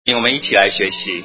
我们一起来学习。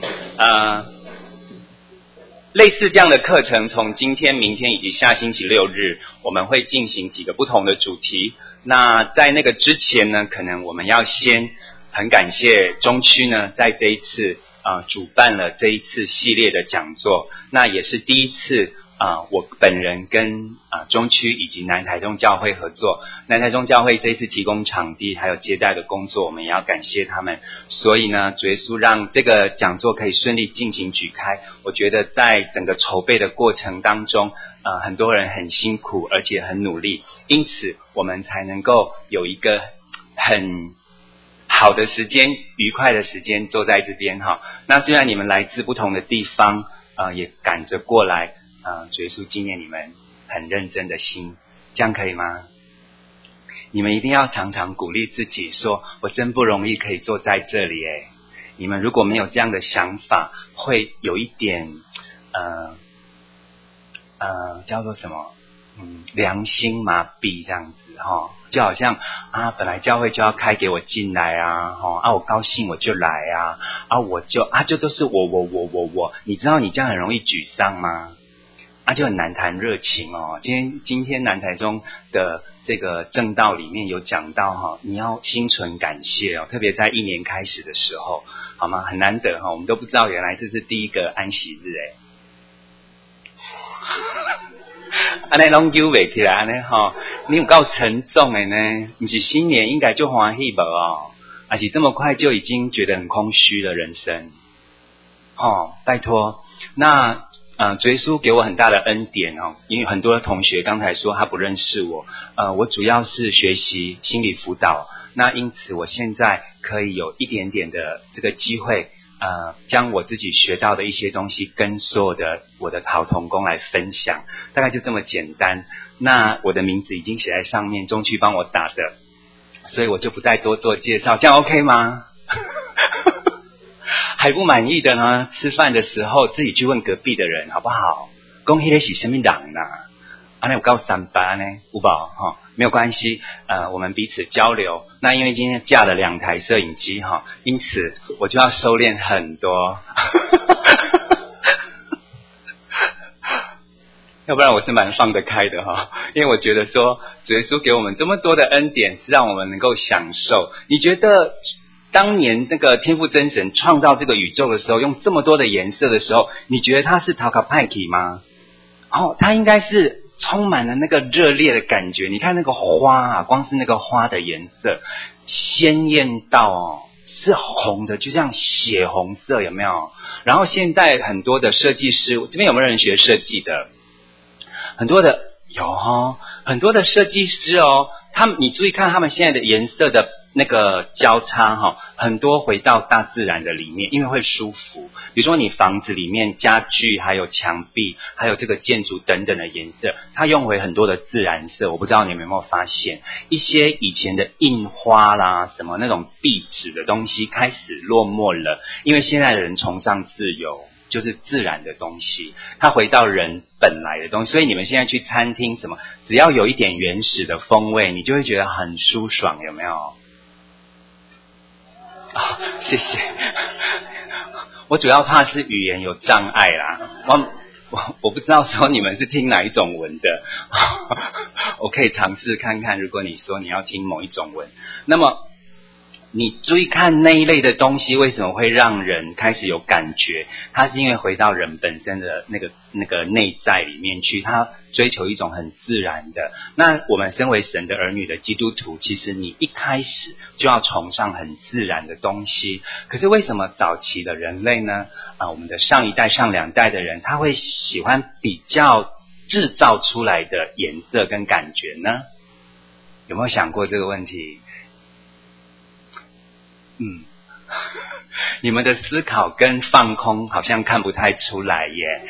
类似这样的课程，从今天、明天以及下星期六日，我们会进行几个不同的主题。那在那个之前呢，可能我们要先很感谢中区呢，在这一次主办了这一次系列的讲座，那也是第一次我本人跟中区以及南台中教会合作。南台中教会这一次提供场地还有接待的工作，我们也要感谢他们。所以呢，主耶稣让这个讲座可以顺利进行举开。我觉得在整个筹备的过程当中，很多人很辛苦而且很努力，因此我们才能够有一个很好的时间、愉快的时间坐在这边哈。那虽然你们来自不同的地方，也赶着过来，主耶稣纪念你们很认真的心，这样可以吗？你们一定要常常鼓励自己说，我真不容易可以坐在这里耶。你们如果没有这样的想法，会有一点叫做什么良心麻痹这样子齁，就好像本来教会就要开给我进来我高兴我就来我就就都是我，你知道你这样很容易沮丧吗？就很难谈热情哦。今天南台中的这个正道里面有讲到你要心存感谢特别在一年开始的时候，好吗？很难得我们都不知道原来这是第一个安息日这样都揪不起来这样你有够沉重的呢？不是新年应该就欢喜吧还是这么快就已经觉得很空虚了人生拜托。那主耶稣给我很大的恩典因为很多的同学刚才说他不认识我，我主要是学习心理辅导，那因此我现在可以有一点点的这个机会将我自己学到的一些东西跟所有的我的好同工来分享，大概就这么简单。那我的名字已经写在上面，中区帮我打的，所以我就不再多做介绍，这样 OK 吗？还不满意的呢，吃饭的时候自己去问隔壁的人好不好？讲那个是什么人有够三八呢有没没有关系我们彼此交流。那因为今天架了2台摄影机因此我就要收敛很多要不然我是蛮放得开的因为我觉得说主耶稣给我们这么多的恩典是让我们能够享受。你觉得当年那个天父真神创造这个宇宙的时候，用这么多的颜色的时候，你觉得他是讨卡派克吗？他应该是充满了那个热烈的感觉。你看那个花光是那个花的颜色鲜艳到是红的，就像血红色，有没有？然后现在很多的设计师，这边有没有人学设计的？很多的有很多的设计师你注意看他们现在的颜色的那个交叉很多回到大自然的里面，因为会舒服。比如说你房子里面家具还有墙壁还有这个建筑等等的颜色，它用回很多的自然色。我不知道你们有没有发现，一些以前的印花啦什么那种壁纸的东西开始落寞了，因为现在的人崇尚自由，就是自然的东西，它回到人本来的东西。所以你们现在去餐厅什么，只要有一点原始的风味，你就会觉得很舒爽，有没有？谢谢。我主要怕是语言有障碍啦，我不知道说你们是听哪一种文的我可以尝试看看，如果你说你要听某一种文，那么你注意看那一类的东西为什么会让人开始有感觉，它是因为回到人本身的那个内在里面去，它追求一种很自然的。那我们身为神的儿女的基督徒，其实你一开始就要崇尚很自然的东西。可是为什么早期的人类呢我们的上一代上2代的人，他会喜欢比较制造出来的颜色跟感觉呢？有没有想过这个问题？你们的思考跟放空好像看不太出来耶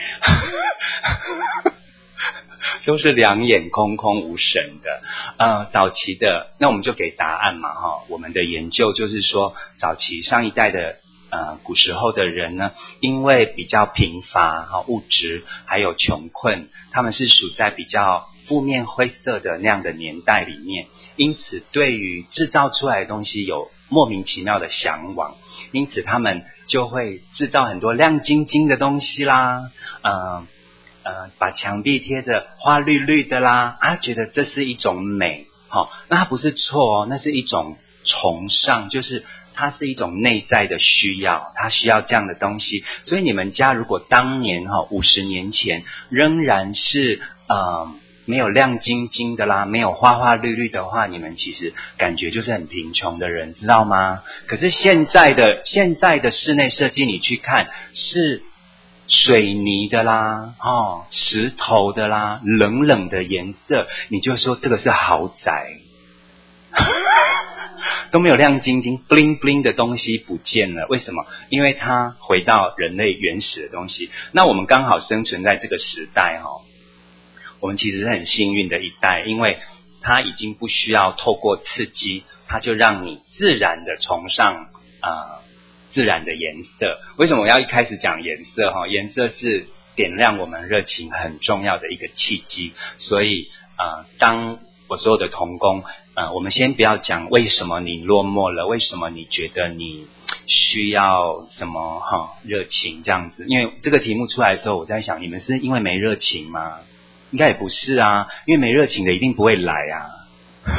都是两眼空空无神的早期的，那我们就给答案嘛我们的研究就是说，早期上一代的古时候的人呢，因为比较贫乏物质还有穷困，他们是属在比较负面灰色的那样的年代里面，因此对于制造出来的东西有莫名其妙的向往，因此他们就会制造很多亮晶晶的东西啦，把墙壁贴着花绿绿的啦，觉得这是一种美，那它不是错哦，那是一种崇尚，就是它是一种内在的需要，它需要这样的东西。所以你们家如果当年50年前仍然是没有亮晶晶的啦，没有花花绿绿的话，你们其实感觉就是很贫穷的人，知道吗？可是现在的室内设计你去看，是水泥的啦，石头的啦，冷冷的颜色，你就说这个是豪宅。都没有亮晶晶 bling bling 的东西不见了，为什么？因为它回到人类原始的东西。那我们刚好生存在这个时代我们其实是很幸运的一代，因为它已经不需要透过刺激，它就让你自然的崇尚自然的颜色。为什么我要一开始讲颜色颜色是点亮我们热情很重要的一个契机。所以当我所有的同工我们先不要讲为什么你落寞了，为什么你觉得你需要什么热情这样子。因为这个题目出来的时候，我在想，你们是因为没热情吗？应该也不是啊，因为没热情的一定不会来啊。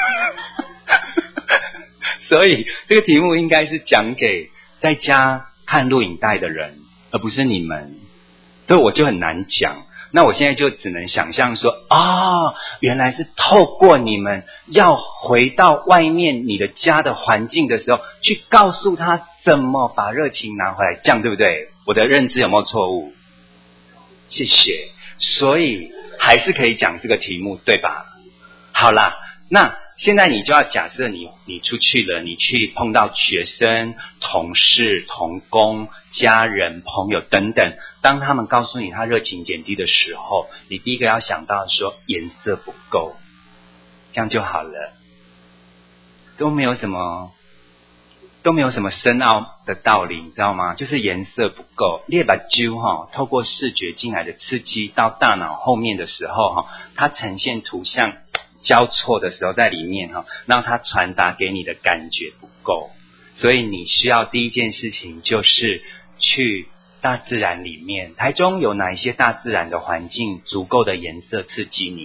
所以这个题目应该是讲给在家看录影带的人，而不是你们。所以我就很难讲。那我现在就只能想象说，原来是透过你们要回到外面你的家的环境的时候，去告诉他怎么把热情拿回来，这样对不对？我的认知有没有错误？谢谢。所以还是可以讲这个题目，对吧？好啦，那现在你就要假设你出去了，你去碰到学生、同事、同工、家人、朋友等等，当他们告诉你他热情减低的时候，你第一个要想到说颜色不够，这样就好了，都没有什么深奥的道理，你知道吗？就是颜色不够。你把揪透过视觉进来的刺激到大脑后面的时候它呈现图像交错的时候，在里面让它传达给你的感觉不够。所以你需要第一件事情就是去大自然里面。台中有哪一些大自然的环境足够的颜色刺激你？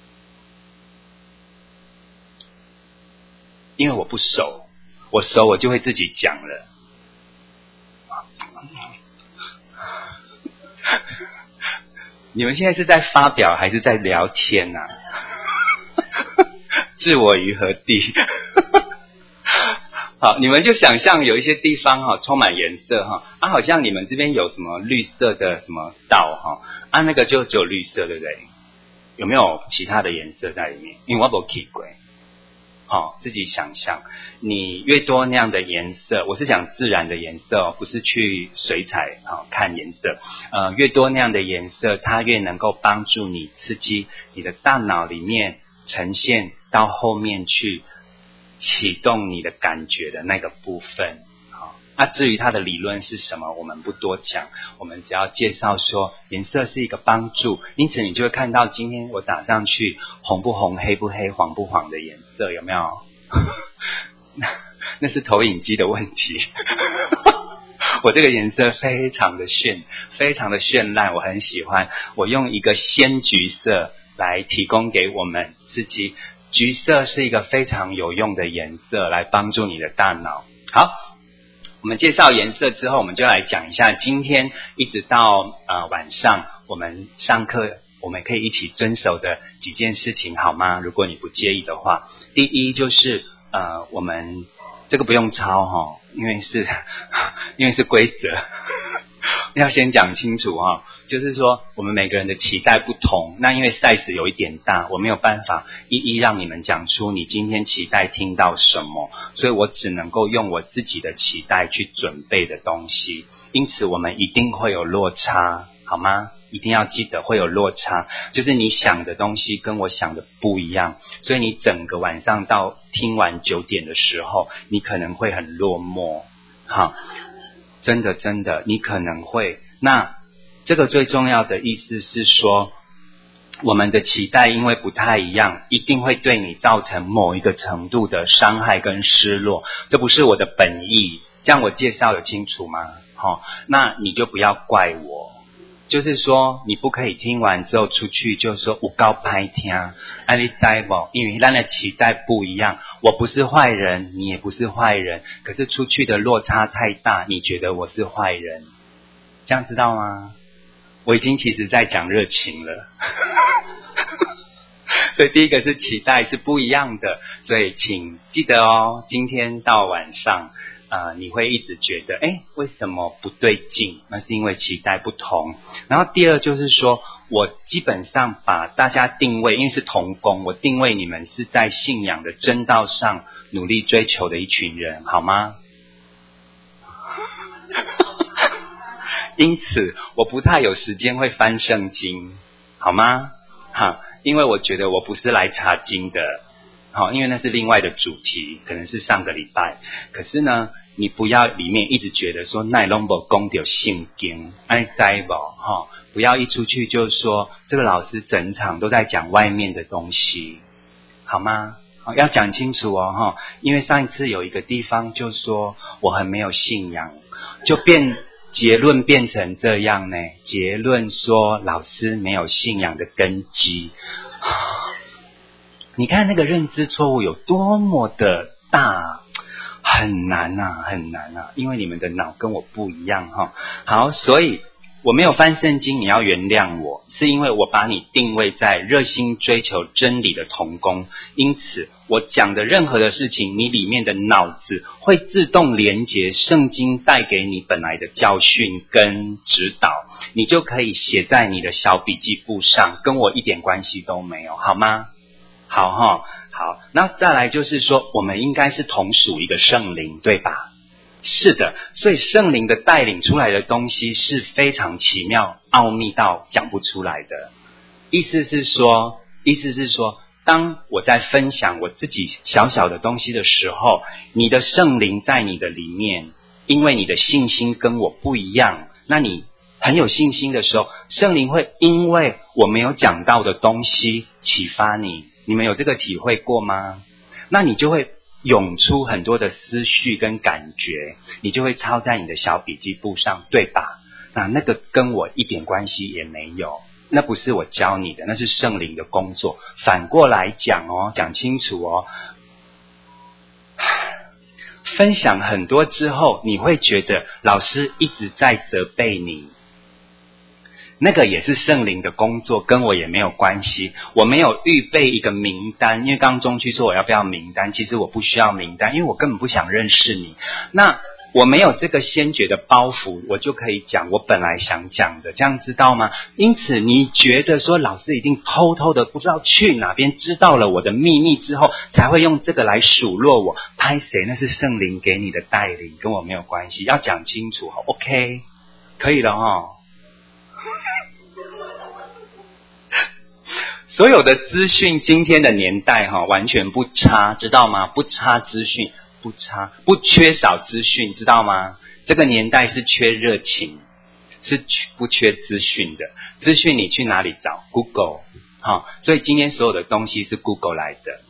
因为我不熟，我熟我就会自己讲了。你们现在是在发表还是在聊天啊？置我于何地？好，你们就想象有一些地方充满颜色好像你们这边有什么绿色的什么道那个就只有绿色，对不对？有没有其他的颜色在里面？因为我没去过。自己想象，你越多那样的颜色，我是讲自然的颜色不是去水彩看颜色，越多那样的颜色，它越能够帮助你刺激你的大脑里面呈现到后面去启动你的感觉的那个部分。至于它的理论是什么，我们不多讲，我们只要介绍说颜色是一个帮助，因此你就会看到今天我打上去红不红、黑不黑、黄不黄的颜色，有没有？那是投影机的问题。我这个颜色非常的绚烂，我很喜欢。我用一个鲜橘色来提供给我们自己，橘色是一个非常有用的颜色来帮助你的大脑。好，我们介绍颜色之后，我们就来讲一下今天一直到晚上我们上课我们可以一起遵守的几件事情，好吗？如果你不介意的话，第一就是我们这个不用抄因为是规则，要先讲清楚就是说我们每个人的期待不同，那因为 size 有一点大，我没有办法一一让你们讲出你今天期待听到什么，所以我只能够用我自己的期待去准备的东西，因此我们一定会有落差，好吗？一定要记得会有落差，就是你想的东西跟我想的不一样，所以你整个晚上到听完9点的时候，你可能会很落寞。好，真的你可能会。那这个最重要的意思是说，我们的期待因为不太一样，一定会对你造成某一个程度的伤害跟失落，这不是我的本意， 这样我介绍有清楚吗？那你就不要怪我。就是说你不可以听完之后出去就说有够歹听，你知不？因为咱的期待不一样，我不是坏人，你也不是坏人，可是出去的落差太大，你觉得我是坏人，这样知道吗？我已经其实在讲热情了所以第一个是期待是不一样的，所以请记得哦，今天到晚上你会一直觉得为什么不对劲，那是因为期待不同。然后第二就是说，我基本上把大家定位，因为是同工，我定位你们是在信仰的真道上努力追求的一群人，好吗？因此我不太有时间会翻圣经，好吗？因为我觉得我不是来查经的，因为那是另外的主题，可能是上个礼拜。可是呢，你不要里面一直觉得说那拢无讲到圣经，知不？不要一出去就说这个老师整场都在讲外面的东西，好吗？要讲清楚哦，因为上一次有一个地方就说我很没有信仰，就结论变成这样呢，结论说老师没有信仰的根基。你看那个认知错误有多么的大，很难啊，很难啊，因为你们的脑跟我不一样好，所以我没有翻圣经，你要原谅我，是因为我把你定位在热心追求真理的同工，因此我讲的任何的事情，你里面的脑子会自动连结圣经带给你本来的教训跟指导，你就可以写在你的小笔记簿上，跟我一点关系都没有，好吗？好，那再来就是说，我们应该是同属一个圣灵，对吧？是的，所以圣灵的带领出来的东西是非常奇妙、奥秘到讲不出来的。意思是说，当我在分享我自己小小的东西的时候，你的圣灵在你的里面，因为你的信心跟我不一样，那你很有信心的时候，圣灵会因为我没有讲到的东西启发你。你们有这个体会过吗？那你就会涌出很多的思绪跟感觉，你就会抄在你的小笔记簿上，对吧？那个跟我一点关系也没有，那不是我教你的，那是圣灵的工作。反过来讲讲清楚分享很多之后，你会觉得老师一直在责备你，那个也是圣灵的工作，跟我也没有关系。我没有预备一个名单，因为刚刚中区说我要不要名单，其实我不需要名单，因为我根本不想认识你。那我没有这个先觉的包袱，我就可以讲我本来想讲的，这样知道吗？因此你觉得说老师一定偷偷的不知道去哪边知道了我的秘密之后，才会用这个来数落我，拍谁？那是圣灵给你的带领，跟我没有关系，要讲清楚 OK 可以了所有的资讯，今天的年代完全不差，知道吗？不差资讯，不缺少资讯，知道吗？这个年代是缺热情，是不缺资讯的。资讯你去哪里找 ？Google 所以今天所有的东西是 Google 来的。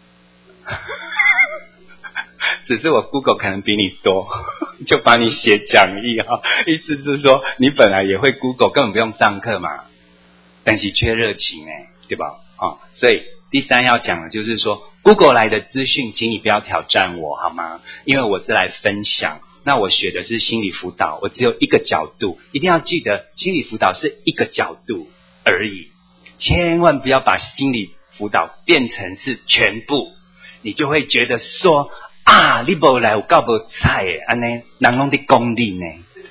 只是我 Google 可能比你多，就帮你写讲义意思是说你本来也会 Google， 根本不用上课嘛，但是缺热情对吧？所以第三要讲的就是说 Google 来的资讯，请你不要挑战我好吗？因为我是来分享，那我学的是心理辅导，我只有一个角度，一定要记得心理辅导是一个角度而已，千万不要把心理辅导变成是全部，你就会觉得说你没来有够没菜的，这样人都在讲你呢。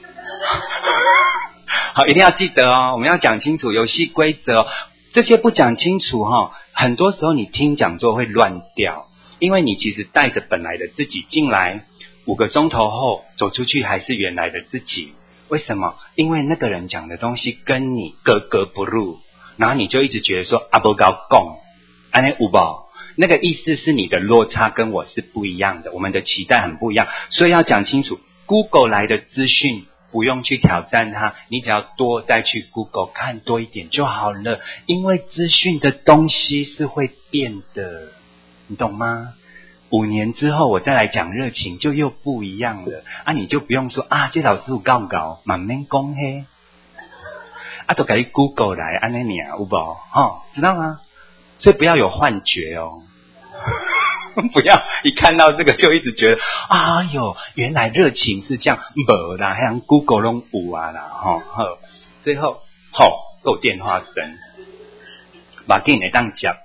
好，一定要记得我们要讲清楚游戏规则这些不讲清楚很多时候你听讲座会乱掉，因为你其实带着本来的自己进来，5个钟头后走出去还是原来的自己。为什么？因为那个人讲的东西跟你格格不入，然后你就一直觉得说不够讲，这样有没有？那个意思是你的落差跟我是不一样的，我们的期待很不一样，所以要讲清楚 Google 来的资讯不用去挑战它，你只要多再去 Google 看多一点就好了，因为资讯的东西是会变的，你懂吗？ 5年之后我再来讲热情就又不一样了啊！你就不用说啊，这老师有教教，慢慢讲嘿，啊，都给你 Google 来安那你啊，有无？知道吗？所以不要有幻觉哦，不要一看到这个就一直觉得啊哟，原来热情是这样，没啦，像 Google 拢有啊啦，最后够电话声，把电来当讲。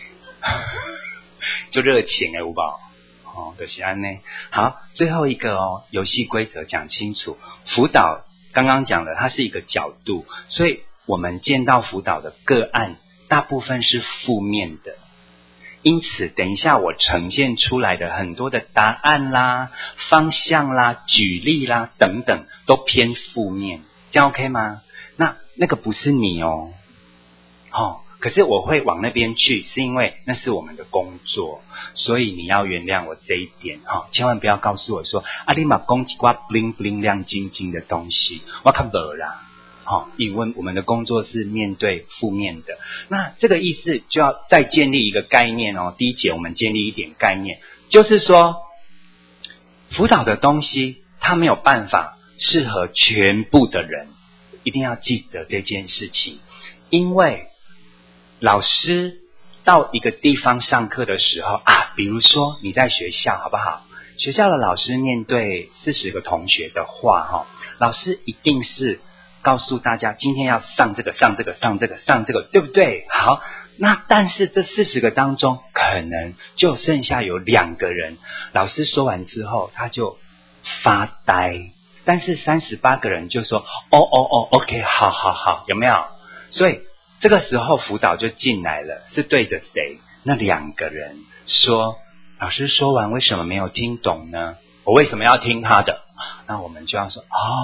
就热情有无？就是安呢。好，最后一个游戏规则讲清楚。辅导刚刚讲了，它是一个角度，所以我们见到辅导的个案，大部分是负面的。因此，等一下我呈现出来的很多的答案啦、方向啦、举例啦等等，都偏负面，这样 OK 吗？那个不是你哦。可是我会往那边去，是因为那是我们的工作，所以你要原谅我这一点千万不要告诉我说啊，你嘛讲一挂 bling bling 亮晶晶的东西，我看没啦。因为我们的工作是面对负面的，那这个意思就要再建立一个概念哦。第一节我们建立一点概念，就是说辅导的东西它没有办法适合全部的人，一定要记得这件事情，因为老师到一个地方上课的时候比如说你在学校好不好？学校的老师面对40个同学的话老师一定是告诉大家今天要上这个上这个上这个上这个，对不对？好，那但是这40个当中可能就剩下有2个人，老师说完之后他就发呆，但是38个人就说OK 好，有没有？所以这个时候辅导就进来了，是对着谁？那2个人说，老师说完为什么没有听懂呢？我为什么要听他的？那我们就要说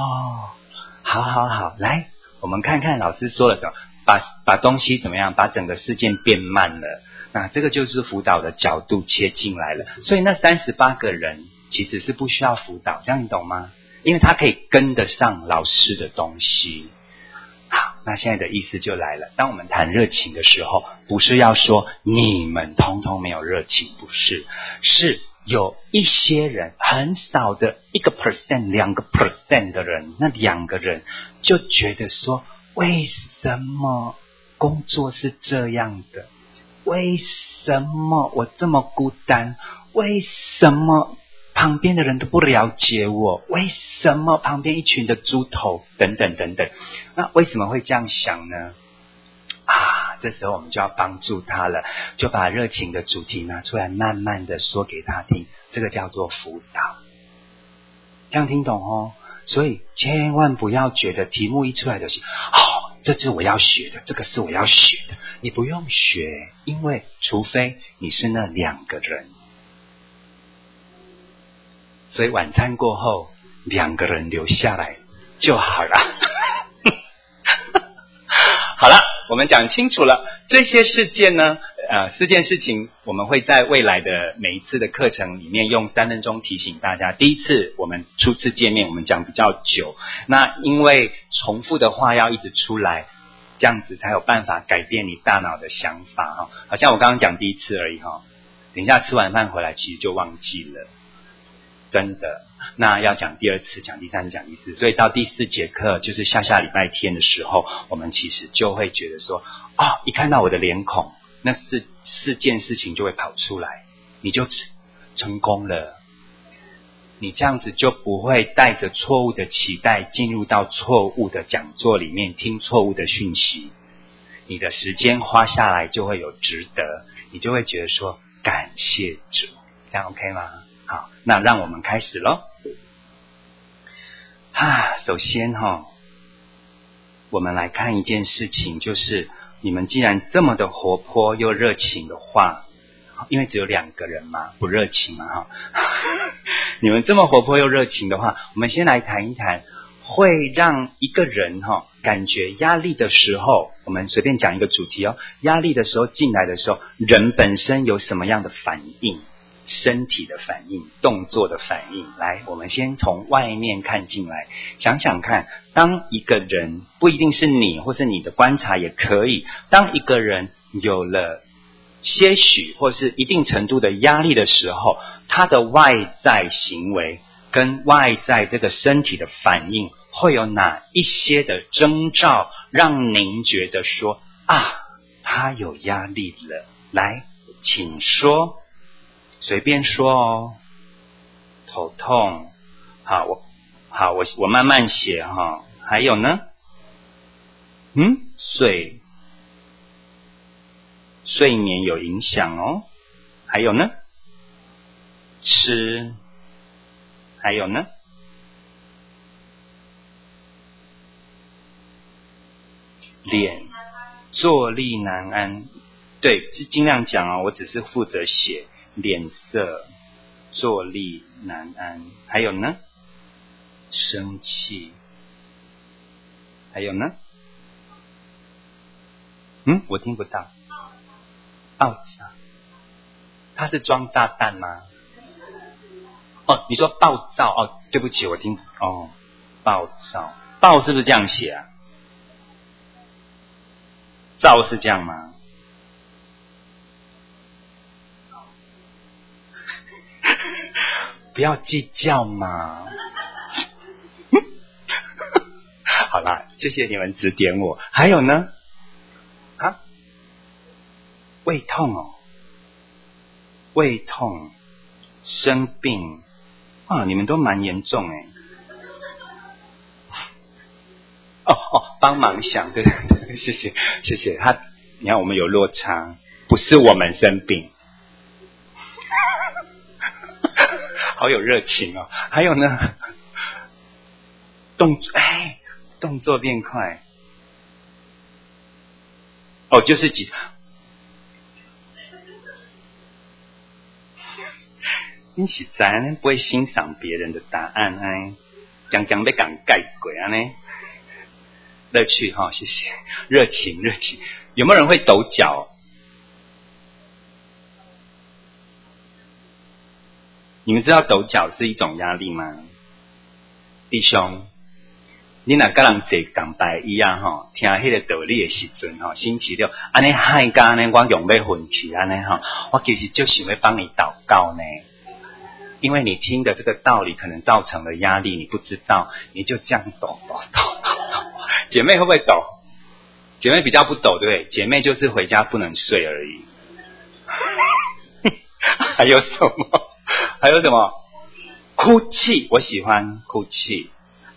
好，来我们看看老师说了什么，把东西怎么样，把整个事件变慢了，那这个就是辅导的角度切进来了。所以那38个人其实是不需要辅导，这样你懂吗？因为他可以跟得上老师的东西。好，那现在的意思就来了，当我们谈热情的时候，不是要说你们通通没有热情，不是，是有一些人，很少的1%、2% 的人，那2个人就觉得说，为什么工作是这样的？为什么我这么孤单？为什么旁边的人都不了解我？为什么旁边一群的猪头？等等等等。那为什么会这样想呢？这时候我们就要帮助他了，就把热情的主题拿出来，慢慢的说给他听，这个叫做辅导。这样听懂哦？所以千万不要觉得题目一出来就是这是我要学的，这个是我要学的，你不用学，因为除非你是那2个人。所以晚餐过后2个人留下来就好了。好了，我们讲清楚了这些事件呢4件事情，我们会在未来的每一次的课程里面用3分钟提醒大家。第一次我们初次见面，我们讲比较久，那因为重复的话要一直出来，这样子才有办法改变你大脑的想法好像我刚刚讲第一次而已等一下吃完饭回来其实就忘记了，真的。那要讲第2次，讲第3次，讲第4次，所以到第4节课就是下礼拜天的时候，我们其实就会觉得说一看到我的脸孔，那4件事情就会跑出来，你就成功了。你这样子就不会带着错误的期待进入到错误的讲座里面听错误的讯息，你的时间花下来就会有值得，你就会觉得说感谢主，这样 OK 吗？好，那让我们开始咯。首先我们来看一件事情，就是你们既然这么的活泼又热情的话，因为只有2个人嘛，不热情嘛你们这么活泼又热情的话，我们先来谈一谈会让一个人感觉压力的时候，我们随便讲一个主题压力的时候进来的时候，人本身有什么样的反应，身体的反应，动作的反应。来，我们先从外面看进来，想想看，当一个人，不一定是你或是你的观察也可以，当一个人有了些许或是一定程度的压力的时候，他的外在行为跟外在这个身体的反应会有哪一些的征兆，让您觉得说他有压力了？来，请说，随便说哦。头痛，我慢慢写哈。还有呢？睡眠有影响哦。还有呢？吃。还有呢？脸坐立难安。对，尽量讲哦，我只是负责写脸色坐立难安。还有呢？生气。还有呢？我听不到。暴躁。他是装大蛋吗？你说暴躁对不起，我听暴躁。暴是不是这样写啊？躁是这样吗？不要计较嘛。好啦，谢谢你们指点我。还有呢？胃痛胃痛，生病你们都蛮严重帮忙想，对，谢谢他。你看我们有落差，不是我们生病。好有热情哦。还有呢？动作变快。就是你实在不会欣赏别人的答案讲被讲盖鬼乐趣谢谢。热情。有没有人会抖脚？你们知道抖脚是一种压力吗？弟兄，你若跟人坐讲台一样听迄个道理的时阵星期六安尼害甲安尼我用要混去安尼我其实就想要帮你祷告呢。因为你听的这个道理可能造成了压力，你不知道，你就这样抖。姐妹会不会抖？姐妹比较不抖，对不对？姐妹就是回家不能睡而已。还有什么？哭泣，我喜欢哭泣。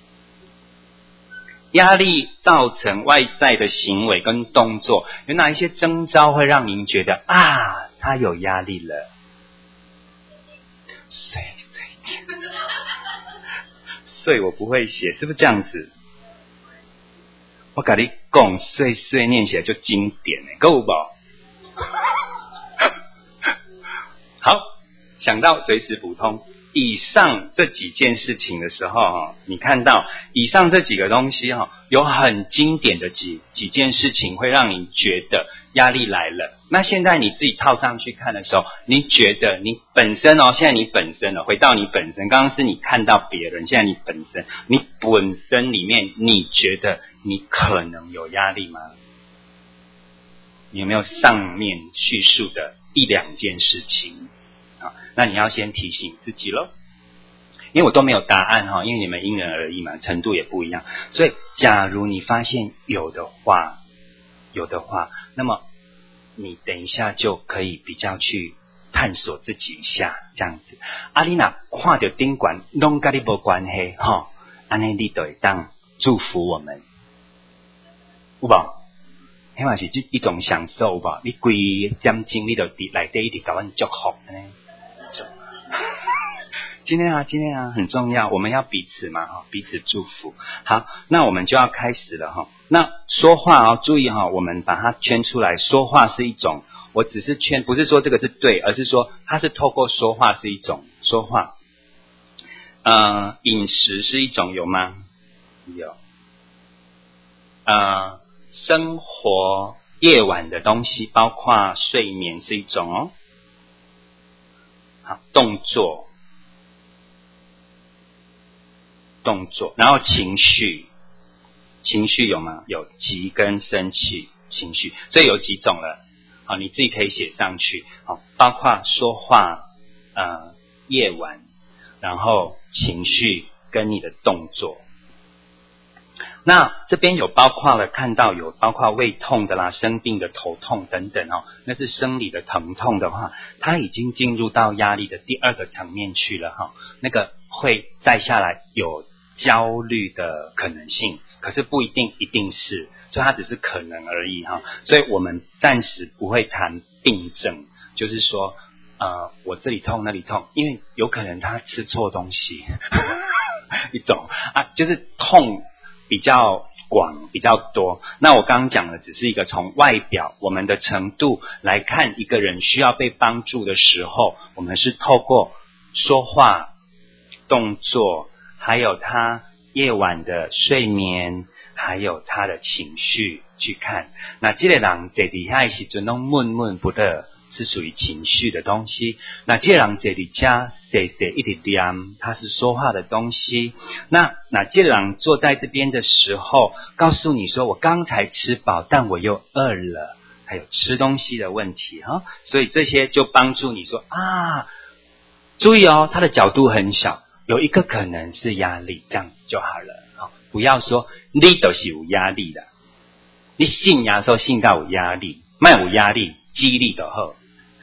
压力造成外在的行为跟动作，有哪一些征兆会让您觉得他有压力了？睡我不会写，是不是这样子？我跟你讲，碎念起来就经典够不？好，想到随时补充。以上这几件事情的时候你看到以上这几个东西有很经典的几件事情会让你觉得压力来了。那现在你自己套上去看的时候，你觉得你本身现在你本身回到你本身，刚刚是你看到别人，现在你本身里面，你觉得你可能有压力吗？你有没有上面叙述的一两件事情？那你要先提醒自己咯。因为我都没有答案因为你们因人而异嘛，程度也不一样。所以假如你发现有的话，那么你等一下就可以比较去探索自己一下，这样子。你若看到顶管拢跟你没关系安尼你就会当祝福我们，有无？那嘛是一种享受，有无？你规点钟你就内底一直给我祝福呢。今天很重要，我们要彼此嘛彼此祝福。好，那我们就要开始了那说话注意我们把它圈出来。说话是一种，我只是圈，不是说这个是对，而是说它是透过说话是一种说话。饮食是一种，有吗？有。生活夜晚的东西，包括睡眠是一种好，动作，然后情绪有吗？有急跟生气情绪，所以有几种了。 好，你自己可以写上去。好，包括说话、夜晚，然后情绪跟你的动作。那这边有包括了，看到有包括胃痛的啦、生病的、头痛等等哦，那是生理的疼痛的话，它已经进入到压力的第二个层面去了哈。那个会再下来有焦虑的可能性，可是不一定是，所以它只是可能而已哈。所以我们暂时不会谈病症，就是说我这里痛那里痛，因为有可能他吃错东西一种就是痛比较广比较多。那我刚刚讲的只是一个从外表我们的程度来看一个人需要被帮助的时候，我们是透过说话、动作，还有他夜晚的睡眠，还有他的情绪去看。那这个人在底下的时候都闷闷不乐，是属于情绪的东西。那这个人在底下细细一点点，他是说话的东西。那这个人坐在这边的时候，告诉你说我刚才吃饱，但我又饿了，还有吃东西的问题哈。所以这些就帮助你说注意哦，他的角度很小，有一个可能是压力，这样就好了。不要说你都是有压力的，你信仰说信到有压力，没有压力，激励的好。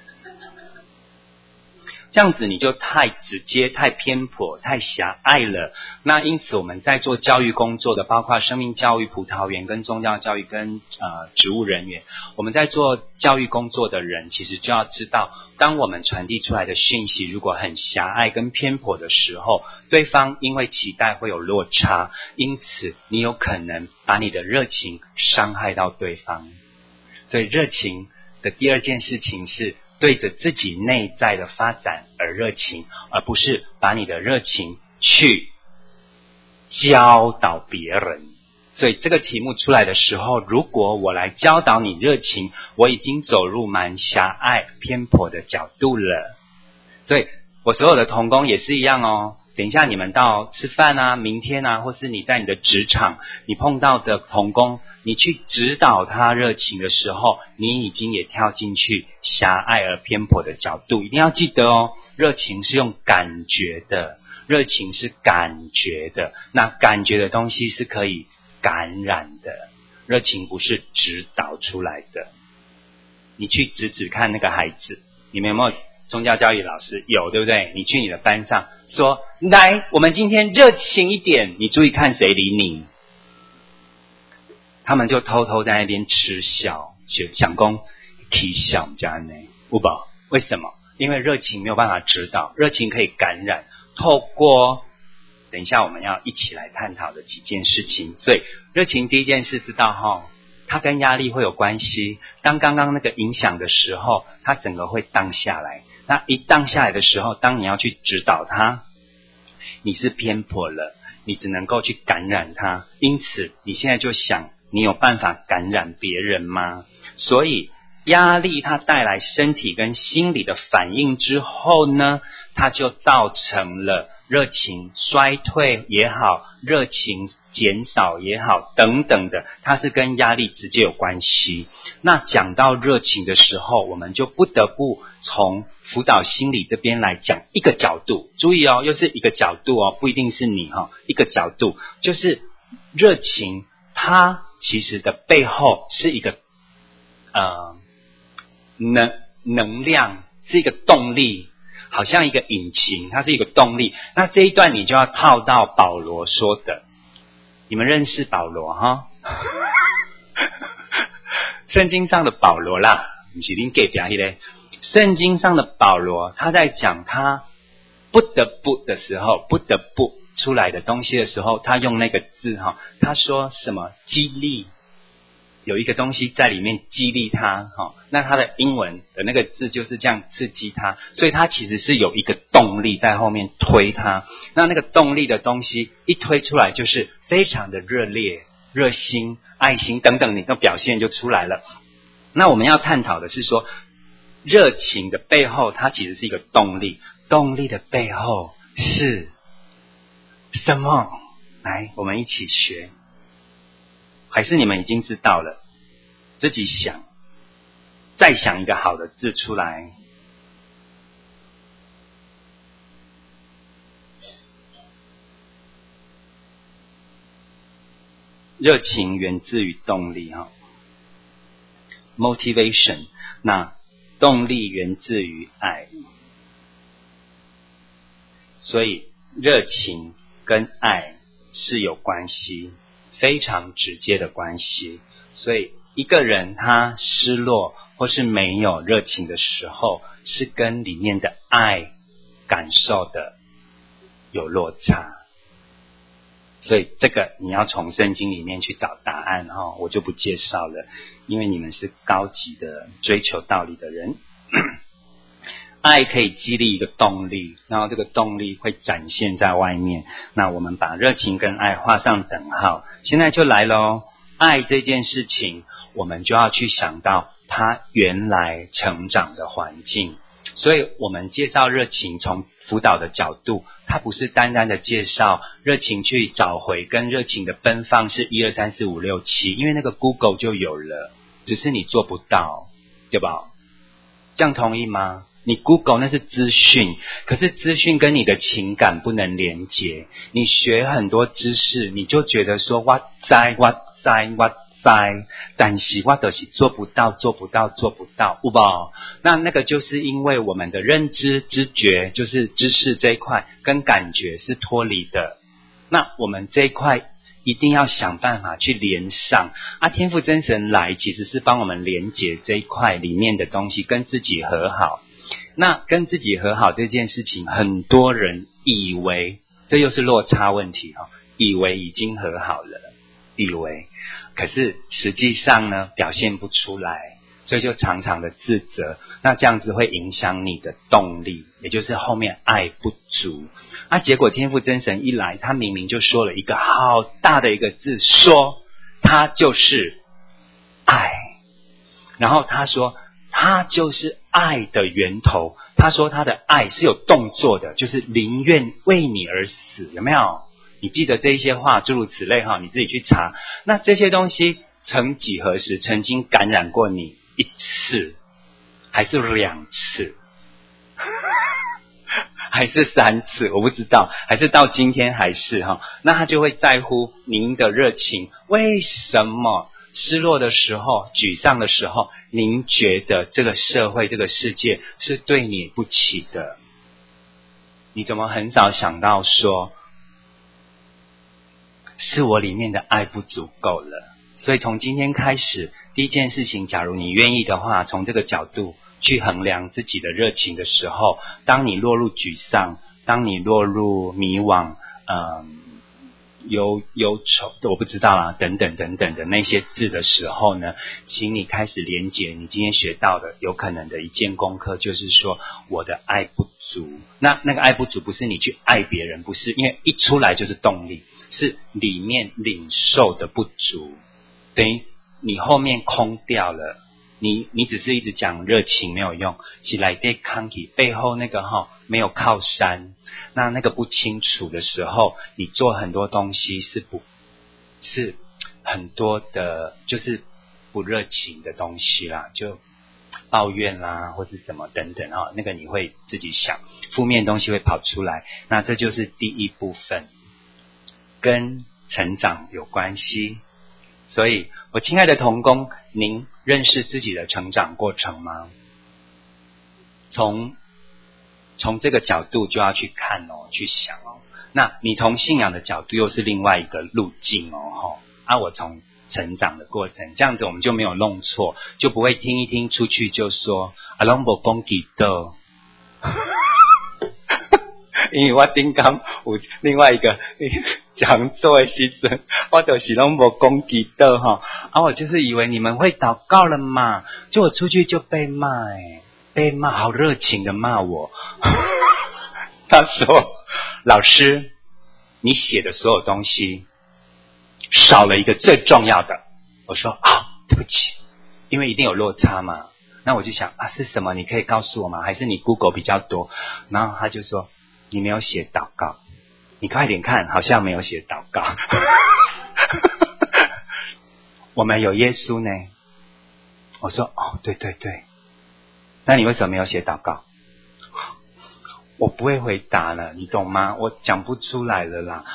这样子你就太直接、太偏颇、太狭隘了。那因此我们在做教育工作的，包括生命教育、葡萄园跟宗教教育跟植物人员，我们在做教育工作的人，其实就要知道，当我们传递出来的讯息如果很狭隘跟偏颇的时候，对方因为期待会有落差，因此你有可能把你的热情伤害到对方。所以热情的第二件事情是对着自己内在的发展而热情，而不是把你的热情去教导别人。所以这个题目出来的时候，如果我来教导你热情，我已经走入蛮狭隘偏颇的角度了。所以我所有的同工也是一样哦。等一下你们到吃饭啊，明天啊，或是你在你的职场你碰到的同工，你去指导他热情的时候，你已经也跳进去狭隘而偏颇的角度。一定要记得哦，热情是用感觉的，热情是感觉的，那感觉的东西是可以感染的，热情不是指导出来的。你去指看那个孩子，你们有没有宗教教育老师？有，对不对？你去你的班上说，来，我们今天热情一点，你注意看谁理你。他们就偷偷在那边吃笑，想讲啼笑这样呢，有没有？为什么？因为热情没有办法指导，热情可以感染。透过等一下我们要一起来探讨的几件事情，所以热情第一件事知道哈，它跟压力会有关系。当刚刚那个影响的时候，它整个会荡下来。那一荡下来的时候，当你要去指导它，你是偏颇了，你只能够去感染它。因此你现在就想，你有办法感染别人吗？所以压力它带来身体跟心理的反应之后呢，它就造成了热情衰退也好，热情减少也好等等的，它是跟压力直接有关系。那讲到热情的时候，我们就不得不从辅导心理这边来讲一个角度。注意哦，又是一个角度哦，不一定是你一个角度，就是热情它其实的背后是一个能量，是一个动力，好像一个引擎，它是一个动力。那这一段你就要套到保罗说的，你们认识保罗哈？圣经上的保罗啦，不是你给讲的。圣经上的保罗，他在讲他不得不的时候，不得不出来的东西的时候，他用那个字他说什么激励，有一个东西在里面激励他那他的英文的那个字就是这样刺激他，所以他其实是有一个动力在后面推他。那个动力的东西一推出来，就是非常的热烈、热心、爱心等等，你的表现就出来了。那我们要探讨的是说，热情的背后它其实是一个动力，动力的背后是什么？来，我们一起学。还是你们已经知道了，自己想。 再想一个好的字出来。热情源自于动力motivation， 那动力源自于爱，所以热情跟爱是有关系，非常直接的关系。所以一个人他失落或是没有热情的时候，是跟里面的爱感受的有落差。所以这个你要从圣经里面去找答案我就不介绍了，因为你们是高级的追求道理的人。爱可以激励一个动力，然后这个动力会展现在外面。那我们把热情跟爱画上等号，现在就来咯。爱这件事情，我们就要去想到他原来成长的环境。所以我们介绍热情，从辅导的角度，它不是单单的介绍热情去找回跟热情的奔放是1 2 3 4 5 6 7，因为那个 Google 就有了，只是你做不到，对吧？这样同意吗？你 Google 那是资讯，可是资讯跟你的情感不能连结。你学很多知识，你就觉得说我知，但是我就是做不到，有没有？那个就是因为我们的认知知觉，就是知识这一块跟感觉是脱离的。那我们这一块一定要想办法去连上天父真神来其实是帮我们连结这一块里面的东西，跟自己和好。那跟自己和好这件事情，很多人以为这又是落差问题以为已经和好了，可是实际上呢表现不出来，所以就常常的自责。那这样子会影响你的动力，也就是后面爱不足。结果天父真神一来，他明明就说了一个好大的一个字，说他就是爱，然后他说他就是爱的源头，他说他的爱是有动作的，就是宁愿为你而死，有没有？你记得这一些话，诸如此类你自己去查。那这些东西曾几何时曾经感染过你一次，还是2次，还是3次，我不知道，还是到今天还是那他就会在乎您的热情。为什么失落的时候，沮丧的时候，您觉得这个社会这个世界是对你不起的？你怎么很少想到说是我里面的爱不足够了？所以从今天开始，第一件事情，假如你愿意的话，从这个角度去衡量自己的热情的时候，当你落入沮丧，当你落入迷惘忧愁，我不知道等等的那些字的时候呢，请你开始连结你今天学到的有可能的一件功课，就是说我的爱不足。那个爱不足不是你去爱别人，不是，因为一出来就是动力，是里面领受的不足，等于你后面空掉了。你只是一直讲热情没有用，是来对康体背后那个没有靠山，那个不清楚的时候，你做很多东西是很多的就是不热情的东西啦，就抱怨啦或是什么等等那个你会自己想，负面东西会跑出来。那这就是第一部分，跟成长有关系。所以我亲爱的同工，您认识自己的成长过程吗？从这个角度就要去看去想那你从信仰的角度又是另外一个路径我从成长的过程，这样子我们就没有弄错，就不会听一听出去就说拢无讲基督因为我顶刚有另外一个讲座的时阵，我就是拢无讲基督我就是以为你们会祷告了嘛，就我出去就被骂好热情的骂我他说老师你写的所有东西少了一个最重要的。我说对不起，因为一定有落差嘛。那我就想是什么，你可以告诉我吗？还是你 Google 比较多？然后他就说你没有写祷告，你快点看，好像没有写祷告我们有耶稣呢。我说对， 那你为什么没有写祷告？我不会回答了，你懂吗？我讲不出来了啦。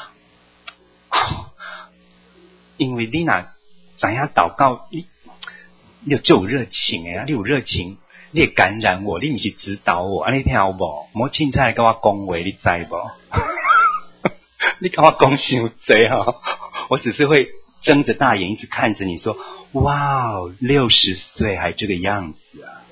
因为你哪怎样祷告，你就有热情诶，你有热情，你会感染我，你不是指导我，你听有无？莫凊彩跟我讲话，你知无？你跟我讲伤济哦，我只是会睁着大眼一直看着你说，哇，60岁还这个样子啊！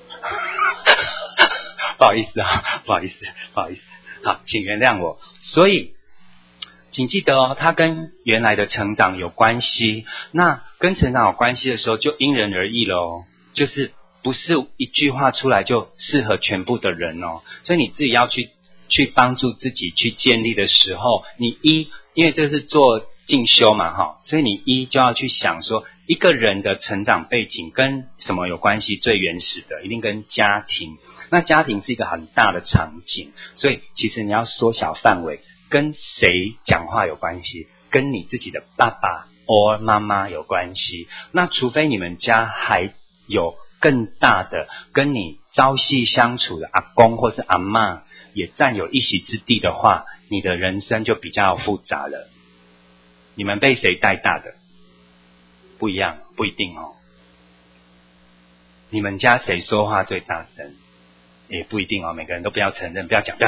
不好意思啊，不好意思，好，请原谅我。所以请记得哦，它跟原来的成长有关系。那跟成长有关系的时候，就因人而异了哦。就是不是一句话出来就适合全部的人哦。所以你自己要去帮助自己去建立的时候，因为这是做进修嘛哈，所以你就要去想说，一个人的成长背景跟什么有关系？最原始的一定跟家庭。那家庭是一个很大的场景，所以其实你要缩小范围。跟谁讲话有关系？跟你自己的爸爸或妈妈有关系。那除非你们家还有更大的跟你朝夕相处的阿公或是阿嬷也占有一席之地的话，你的人生就比较复杂了。你们被谁带大的？不一样，不一定哦。你们家谁说话最大声？也不一定哦，每个人都不要承认，不要讲。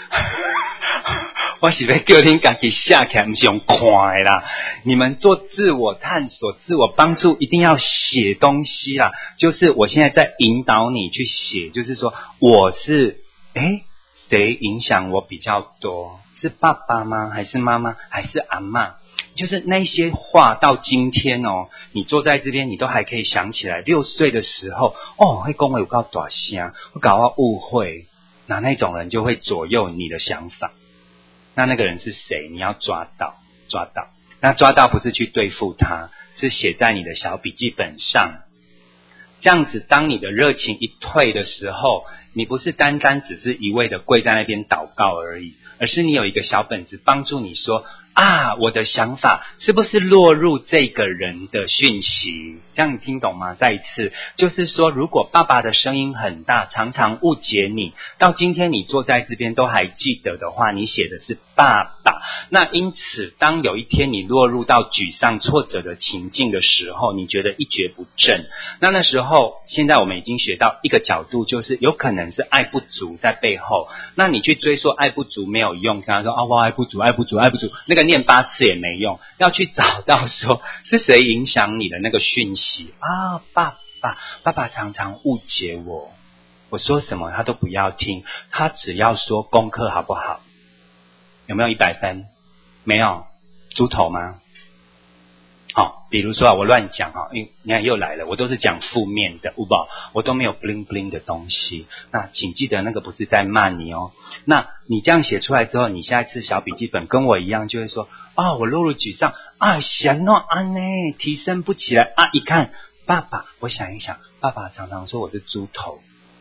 我是要叫你自己写起来，不是用看的啦。你们做自我探索、自我帮助，一定要写东西啦。就是我现在在引导你去写，就是说我是谁影响我比较多？是爸爸吗？还是妈妈？还是阿嬷？就是那些话到今天哦，你坐在这边，你都还可以想起来。6岁的时候，会讲话有够大声，会搞到误会，那种人就会左右你的想法。那个人是谁？你要抓到。那抓到不是去对付他，是写在你的小笔记本上。这样子，当你的热情一退的时候，你不是单单只是一味的跪在那边祷告而已，而是你有一个小本子帮助你说，我的想法是不是落入这个人的讯息？这样你听懂吗？再一次，就是说，如果爸爸的声音很大，常常误解你，到今天你坐在这边都还记得的话，你写的是爸爸。那因此，当有一天你落入到沮丧、挫折的情境的时候，你觉得一蹶不振，那时候，现在我们已经学到一个角度，就是有可能是爱不足在背后。那你去追溯爱不足没有用，跟他说我爱不足，那个念8次也没用，要去找到说是谁影响你的那个讯息爸爸常常误解我说什么他都不要听，他只要说功课好不好？有没有100分？没有，猪头吗？比如说我乱讲因为你看又来了，我都是讲负面的，我都没有 bling bling 的东西。那请记得那个不是在骂你哦。那你这样写出来之后，你下一次小笔记本跟我一样，就会说我落入沮丧想到提升不起来一看爸爸，我想一想，爸爸常常说我是猪头，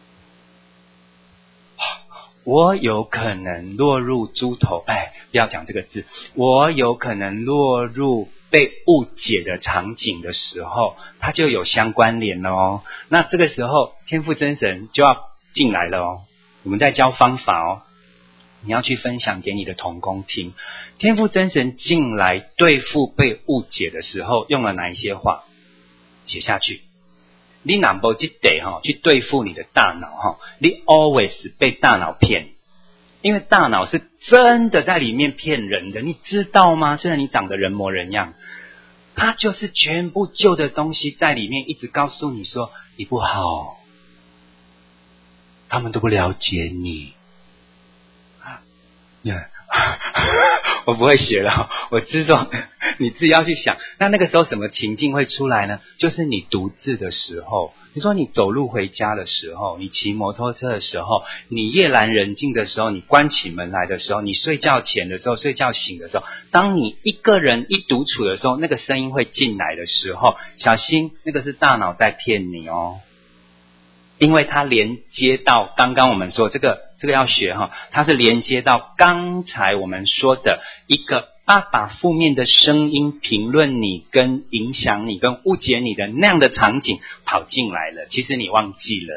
我有可能落入猪头，不要讲这个字，我有可能落入被误解的场景的时候，它就有相关联了哦。那这个时候天父真神就要进来了哦。我们在教方法哦，你要去分享给你的同工听。天父真神进来对付被误解的时候，用了哪一些话？写下去。你哪不去去对付你的大脑你 always 被大脑骗，因为大脑是真的在里面骗人的，你知道吗？虽然你长得人模人样，它就是全部旧的东西在里面一直告诉你说你不好，他们都不了解你。我不会学了，我知道你自己要去想。那个时候什么情境会出来呢？就是你独自的时候，你说你走路回家的时候，你骑摩托车的时候，你夜阑人静的时候，你关起门来的时候，你睡觉前的时候，睡觉醒的时候，当你一个人一独处的时候，那个声音会进来的时候，小心那个是大脑在骗你哦。因为它连接到刚刚我们说这个要学它是连接到刚才我们说的一个爸爸负面的声音评论你跟影响你跟误解你的那样的场景跑进来了，其实你忘记了。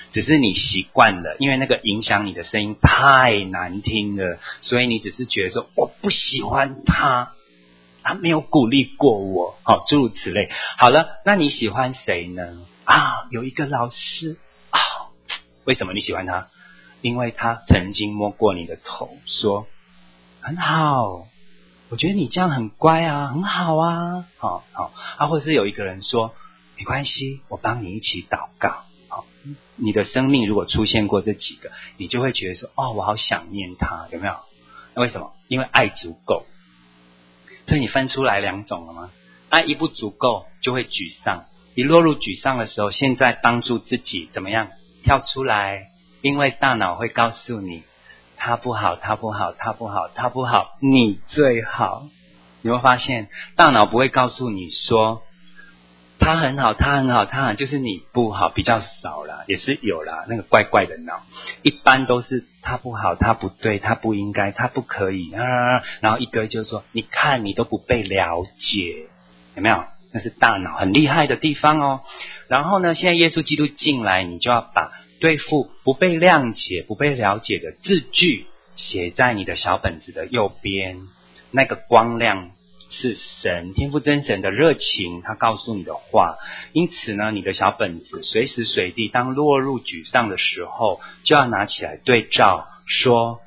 只是你习惯了，因为那个影响你的声音太难听了，所以你只是觉得说我不喜欢他，他没有鼓励过我，好，诸如此类。好了，那你喜欢谁呢？有一个老师为什么你喜欢他？因为他曾经摸过你的头，说很好，我觉得你这样很乖啊，很好啊，好，或是有一个人说没关系，我帮你一起祷告。你的生命如果出现过这几个，你就会觉得说我好想念他，有没有？那为什么？因为爱足够。所以你分出来两种了吗？爱一不足够就会沮丧，一落入沮丧的时候，现在帮助自己怎么样跳出来？因为大脑会告诉你他不好，他不好，他不好，他不好，你最好。你会发现大脑不会告诉你说他很好，他很好，他很好，就是你不好，比较少啦，也是有啦，那个怪怪的脑一般都是他不好，他不对，他不应该，他不可以然后一堆就说你看你都不被了解，有没有？那是大脑很厉害的地方哦。然后呢，现在耶稣基督进来，你就要把对付不被谅解、不被了解的字句写在你的小本子的右边，那个光亮是神天父真神的热情，他告诉你的话。因此呢，你的小本子随时随地当落入沮丧的时候，就要拿起来对照说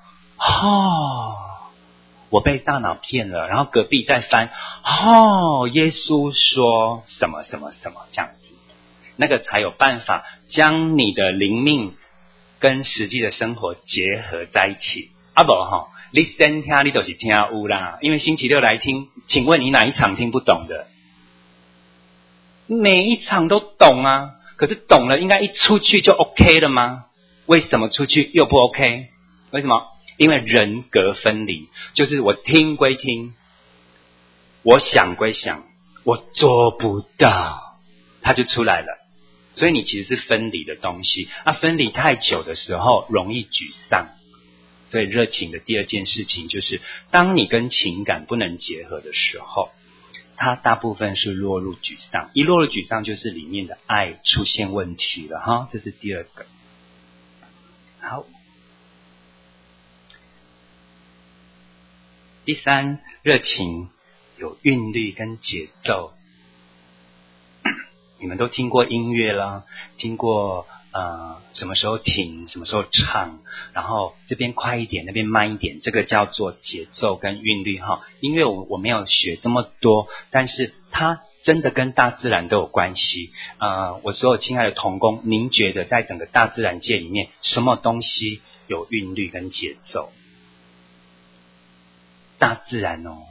我被大脑骗了，然后隔壁再翻耶稣说什么什么什么，这样子那个才有办法将你的灵命跟实际的生活结合在一起。你先听你就是听有啦，因为星期六来听，请问你哪一场听不懂的？每一场都懂啊，可是懂了应该一出去就 OK 了吗？为什么出去又不 OK？ 为什么？因为人格分离，就是我听归听，我想归想，我做不到，它就出来了。所以你其实是分离的东西，分离太久的时候容易沮丧。所以热情的第二件事情就是，当你跟情感不能结合的时候，它大部分是落入沮丧，一落入沮丧就是里面的爱出现问题了哈，这是第二个。好，第三，热情有韵律跟节奏。你们都听过音乐啦，听过什么时候停，什么时候唱，然后这边快一点，那边慢一点，这个叫做节奏跟韵律哈。音乐我没有学这么多，但是它真的跟大自然都有关系。我所有亲爱的同工，您觉得在整个大自然界里面，什么东西有韵律跟节奏？大自然哦，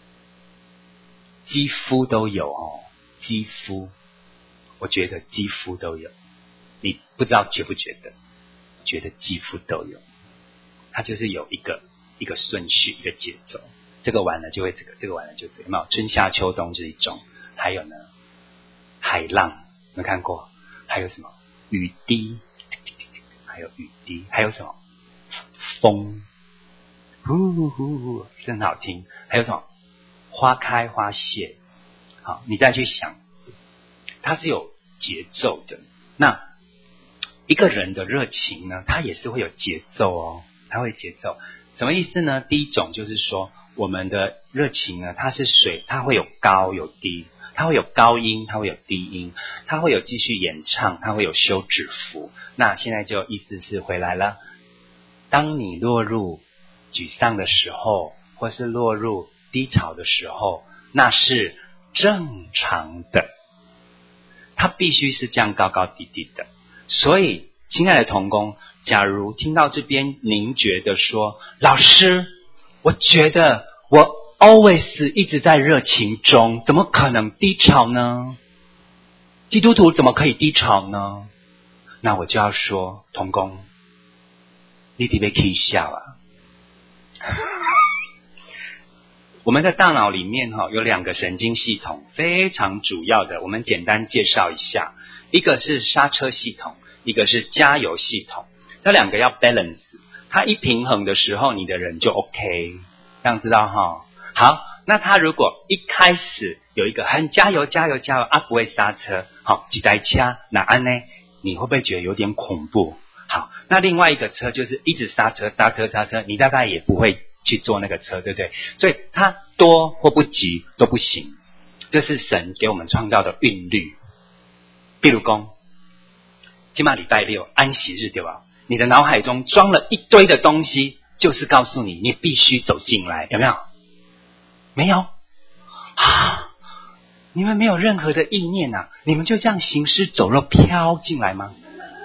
肌肤都有哦，肌肤。我觉得肌肤都有，你不知道觉不觉得？觉得肌肤都有，它就是有一个顺序，一个节奏。这个完了就会这个，这个完了就这个。有没有？春夏秋冬是一种，还有呢，海浪有没有看过？还有什么？雨滴，还有雨滴，还有什么？风，呼呼呼呼，是很好听。还有什么？花开花谢。好，你再去想。它是有节奏的。那一个人的热情呢，它也是会有节奏哦，它会节奏。什么意思呢？第一种就是说，我们的热情呢，它是水，它会有高有低，它会有高音，它会有低音，它会有继续演唱，它会有休止符。那现在就意思是回来了，当你落入沮丧的时候，或是落入低潮的时候，那是正常的。它必须是这样高高低低的。所以亲爱的同工，假如听到这边您觉得说，老师，我觉得我 always 一直在热情中，怎么可能低潮呢？基督徒怎么可以低潮呢？那我就要说，同工，你得被气笑啊。我们的大脑里面有两个神经系统，非常主要的，我们简单介绍一下。一个是刹车系统，一个是加油系统。这两个要 balance， 它一平衡的时候，你的人就 OK， 这样知道哈。好，那他如果一开始有一个很加油加油加油不会刹车，好，几台车那安呢你会不会觉得有点恐怖？好，那另外一个车就是一直刹车，你大概也不会去坐那个车，对不对？所以它多或不急都不行，这是神给我们创造的韵律。比如说今天礼拜六安息日，对吧？你的脑海中装了一堆的东西，就是告诉你你必须走进来，有没有？没有啊？你们没有任何的意念啊？你们就这样行尸走肉飘进来吗？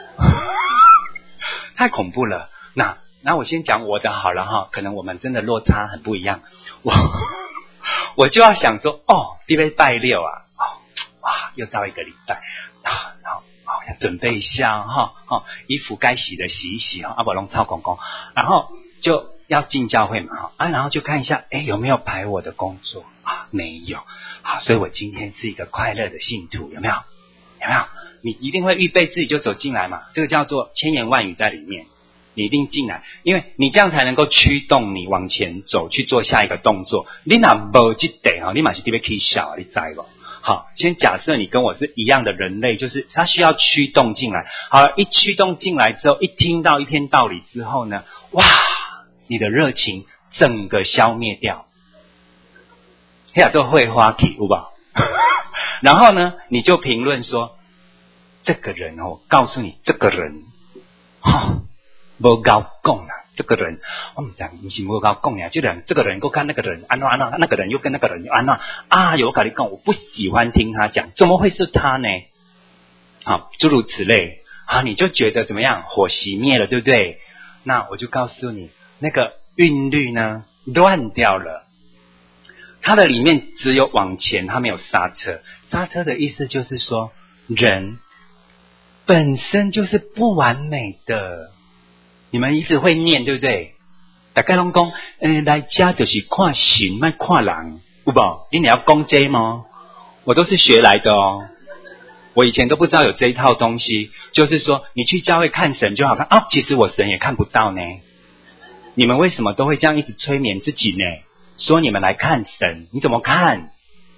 太恐怖了。那我先讲我的好了哈，可能我们真的落差很不一样。我就要想说，礼拜六啊，哇，又到一个礼拜啊，然后要准备一下哈，衣服该洗的洗一洗哈，不弄超公公，然后就要进教会嘛哈，然后就看一下，有没有排我的工作啊？没有，好，所以我今天是一个快乐的信徒，有没有？有没有？你一定会预备自己就走进来嘛，这个叫做千言万语在里面。你一定进来，因为你这样才能够驱动你往前走，去做下一个动作。你若没这点你嘛是特别可以小，你知道不？好，先假设你跟我是一样的人类，就是他需要驱动进来。好了，一驱动进来之后，一听到一篇道理之后呢，哇，你的热情整个消灭掉，那都会花体，有吧？然后呢，你就评论说，这个人告诉你，这个人，没高讲啊，这个人我们讲不是没高讲呀，就这个人又跟那个人安那，那个人又跟那个人又安那我跟你讲，我不喜欢听他讲，怎么会是他呢？好，诸如此类，你就觉得怎么样？火熄灭了，对不对？那我就告诉你，那个韵律呢乱掉了，它的里面只有往前，它没有刹车。刹车的意思就是说，人本身就是不完美的。你们一直会念，对不对？大家拢讲，来家就是看神，不看人，有无？你要讲这吗？我都是学来的哦。我以前都不知道有这一套东西，就是说你去教会看神就好看啊，其实我神也看不到呢。你们为什么都会这样一直催眠自己呢？说你们来看神，你怎么看？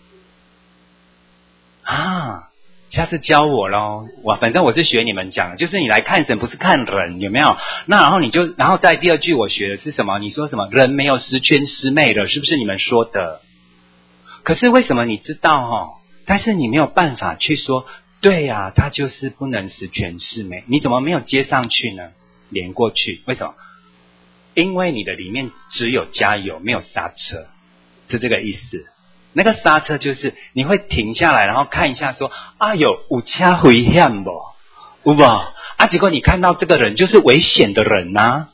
下次教我咯，反正我是学你们讲的，就是你来看神不是看人，有没有？那然后在第二句我学的是什么？你说什么？人没有十全十美的，是不是你们说的？可是为什么你知道但是你没有办法去说，对啊，他就是不能十全十美，你怎么没有接上去呢？连过去，为什么？因为你的里面只有加油，没有刹车，是这个意思。那个刹车就是你会停下来，然后看一下说，有车危险不？有不？结果你看到这个人就是危险的人啊，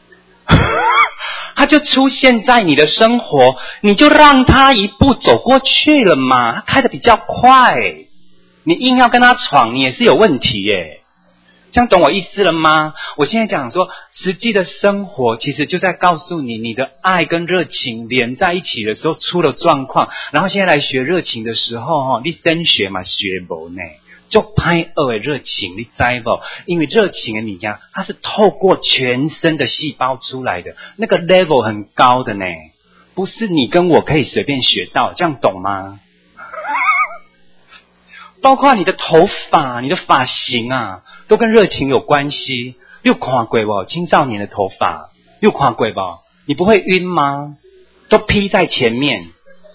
他就出现在你的生活，你就让他一步走过去了嘛，他开得比较快，你硬要跟他闯，你也是有问题耶。这样懂我意思了吗？我现在讲说，实际的生活其实就在告诉你，你的爱跟热情连在一起的时候出了状况，然后现在来学热情的时候，你先学嘛，学不呢，就拍二的热情，你知不？因为热情的你呀，它是透过全身的细胞出来的，那个 level 很高的呢，不是你跟我可以随便学到，这样懂吗？包括你的头发、你的发型啊，都跟热情有关系。你有看过不？青少年的头发，你有看过不？你不会晕吗？都披在前面，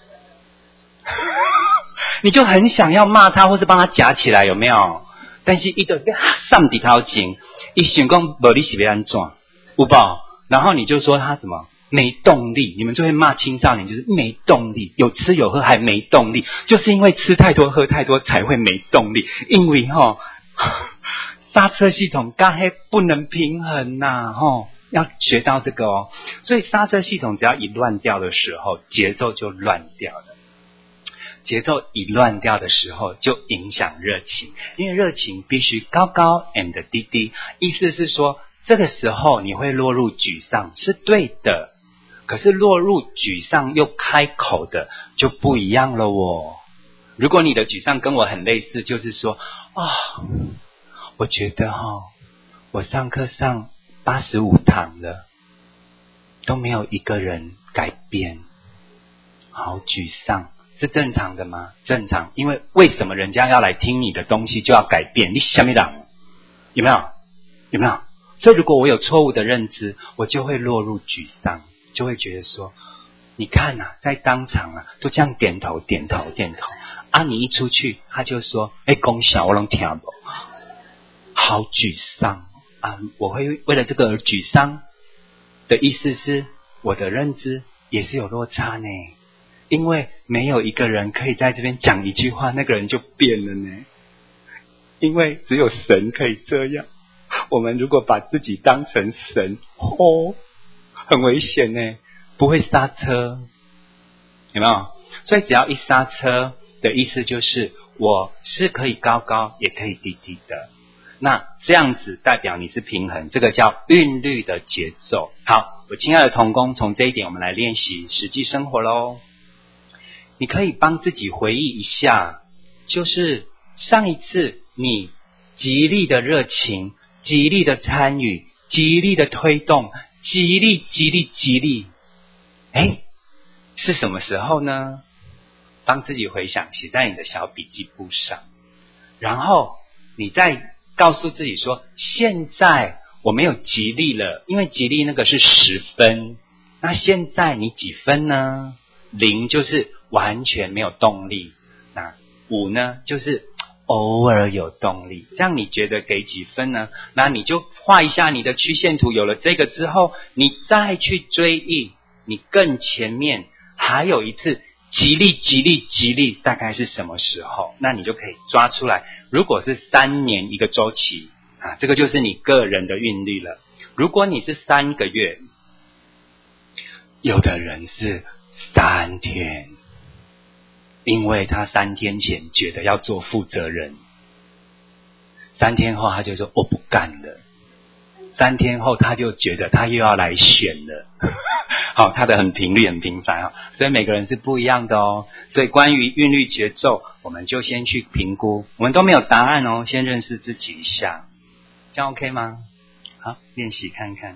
你就很想要骂他，或是帮他夹起来，有没有？但是他就是上底头前，他想说没你是要怎样，有不？然后你就说他什么？没动力，你们就会骂青少年，就是没动力，有吃有喝还没动力，就是因为吃太多喝太多才会没动力，因为刹车系统刚才不能平衡呐，要学到这个哦。所以刹车系统只要一乱掉的时候，节奏就乱掉了。节奏一乱掉的时候，就影响热情，因为热情必须高高 and 低低，意思是说，这个时候你会落入沮丧，是对的。可是落入沮丧又开口的就不一样了哦。如果你的沮丧跟我很类似，就是说我觉得我上课上85堂了，都没有一个人改变，好沮丧，是正常的吗？正常，因为为什么人家要来听你的东西就要改变？你什么人？ 有没有？有没有？所以如果我有错误的认知，我就会落入沮丧，就会觉得说，你看啊，在当场啊，都这样点头点头点头啊，你一出去，他就说，公小我能听不，好沮丧啊！我会为了这个而沮丧的意思是，我的认知也是有落差呢，因为没有一个人可以在这边讲一句话，那个人就变了呢，因为只有神可以这样。我们如果把自己当成神，很危险呢，不会刹车，有没有？所以只要一刹车的意思就是，我是可以高高也可以低低的，那这样子代表你是平衡，这个叫韵律的节奏。好，我亲爱的同工，从这一点我们来练习实际生活咯。你可以帮自己回忆一下，就是上一次你极力的热情，极力的参与，极力的推动，极力是什么时候呢？帮自己回想，写在你的小笔记簿上，然后你再告诉自己说，现在我没有极力了，因为极力那个是10分，那现在你几分呢？0就是完全没有动力，那5呢就是偶尔有动力，这样你觉得给几分呢？那你就画一下你的曲线图，有了这个之后，你再去追忆你更前面还有一次极力大概是什么时候，那你就可以抓出来。如果是3年一个周期啊，这个就是你个人的韵律了。如果你是3个月，有的人是3天，因为他3天前觉得要做负责人，3天后他就说我不干了，3天后他就觉得他又要来选了好，他的很频率很频繁，所以每个人是不一样的哦。所以关于韵律节奏，我们就先去评估，我们都没有答案哦，先认识自己一下，这样 OK 吗？好，练习看看。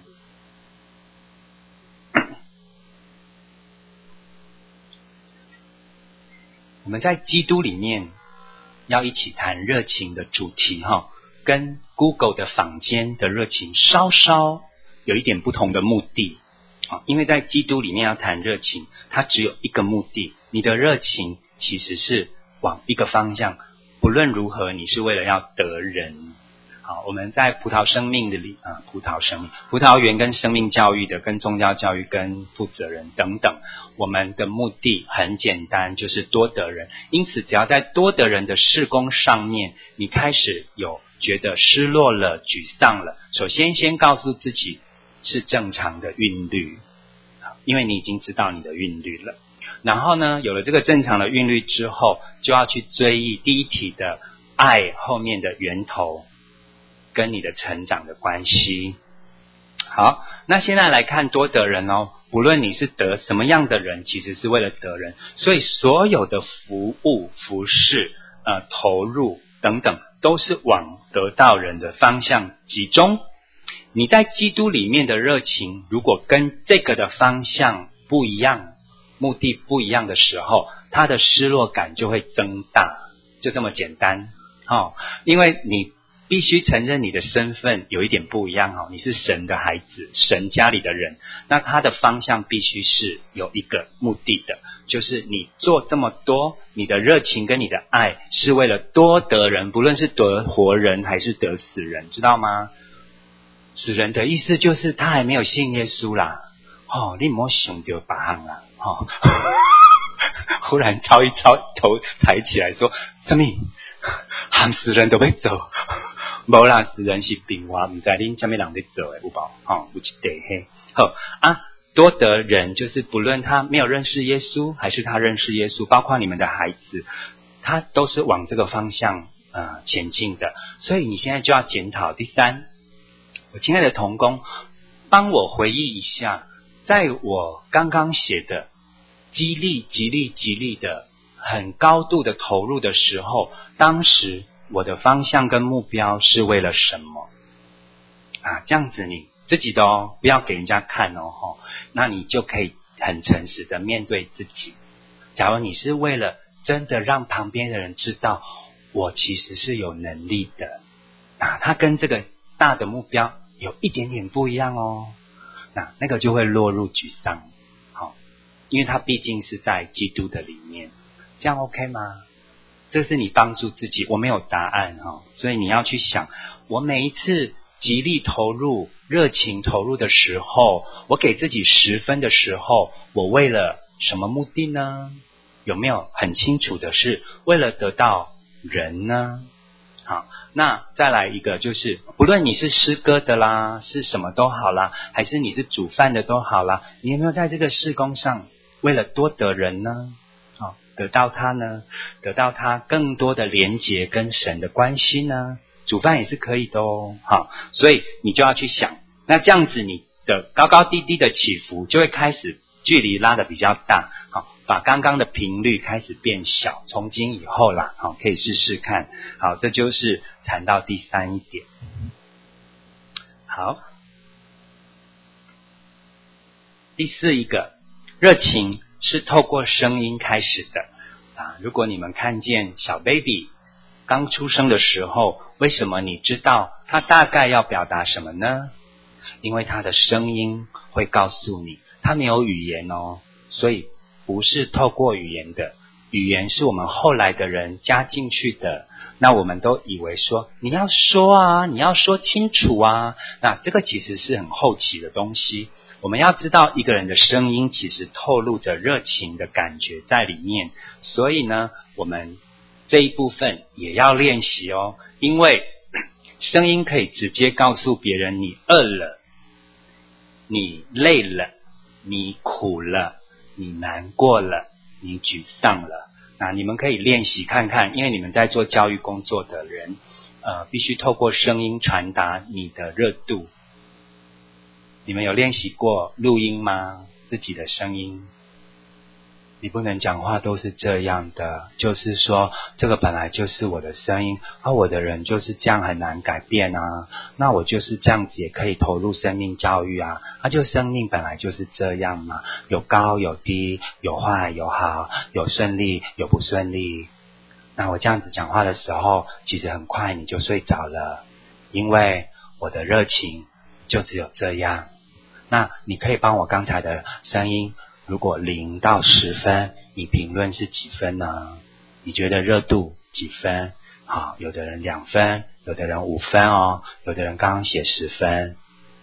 我们在基督里面要一起谈热情的主题跟 Google 的坊间的热情稍稍有一点不同的目的。因为在基督里面要谈热情，它只有一个目的，你的热情其实是往一个方向，不论如何你是为了要得人。好，我们在葡萄生命的葡萄园跟生命教育的，跟宗教教育，跟负责人等等，我们的目的很简单，就是多得人。因此只要在多得人的事工上面，你开始有觉得失落了，沮丧了，首先告诉自己是正常的韵律，因为你已经知道你的韵律了。然后呢，有了这个正常的韵律之后，就要去追忆第一题的爱后面的源头跟你的成长的关系。好，那现在来看多得人哦，不论你是得什么样的人，其实是为了得人，所以所有的服务、服事、投入等等，都是往得到人的方向集中。你在基督里面的热情，如果跟这个的方向不一样，目的不一样的时候，他的失落感就会增大，就这么简单。因为你必须承认你的身份有一点不一样，你是神的孩子，神家里的人，那他的方向必须是有一个目的的，就是你做这么多，你的热情跟你的爱是为了多得人，不论是得活人还是得死人，知道吗？死人的意思就是他还没有信耶稣啦，你不要想到别人啦，忽然抄一抄，头抬起来说，什么喊死人都要做，没啦，死人是病话，不知道你什么人在做的，有没有？有一地嘿，好啊，多得人就是不论他没有认识耶稣，还是他认识耶稣，包括你们的孩子，他都是往这个方向前进的，所以你现在就要检讨。第3，我亲爱的同工，帮我回忆一下，在我刚刚写的极力的很高度的投入的时候，当时我的方向跟目标是为了什么这样子你自己的不要给人家看那你就可以很诚实的面对自己。假如你是为了真的让旁边的人知道我其实是有能力的， 它跟这个大的目标有一点点不一样那个就会落入沮丧。因为它毕竟是在基督的里面，这样 OK 吗？这是你帮助自己，我没有答案所以你要去想，我每一次极力投入、热情投入的时候，我给自己10分的时候，我为了什么目的呢？有没有很清楚的是为了得到人呢？好，那再来一个就是，不论你是诗歌的啦，是什么都好啦，还是你是煮饭的都好啦，你有没有在这个事工上为了多得人呢？得到他呢？得到他更多的连结跟神的关系呢？煮饭也是可以的所以你就要去想，那这样子你的高高低低的起伏就会开始距离拉得比较大，把刚刚的频率开始变小，从今以后啦，可以试试看。好，这就是谈到第3点。好，第4一个，热情是透过声音开始的如果你们看见小 baby 刚出生的时候，为什么你知道他大概要表达什么呢？因为他的声音会告诉你，他没有语言所以不是透过语言的，语言是我们后来的人加进去的。那我们都以为说你要说啊，你要说清楚啊，那这个其实是很后期的东西。我们要知道一个人的声音其实透露着热情的感觉在里面，所以呢我们这一部分也要练习因为声音可以直接告诉别人你饿了，你累了，你苦了，你难过了，你沮丧了。那你们可以练习看看，因为你们在做教育工作的人必须透过声音传达你的热度。你们有练习过录音吗？自己的声音。你不能讲话都是这样的，就是说这个本来就是我的声音我的人就是这样很难改变那我就是这样子也可以投入生命教育就生命本来就是这样嘛，有高有低，有坏有好，有顺利有不顺利。那我这样子讲话的时候，其实很快你就睡着了，因为我的热情就只有这样。那你可以帮我刚才的声音，如果0到10分，你评论是几分呢？你觉得热度几分？好，有的人2分，有的人5分有的人刚刚写10分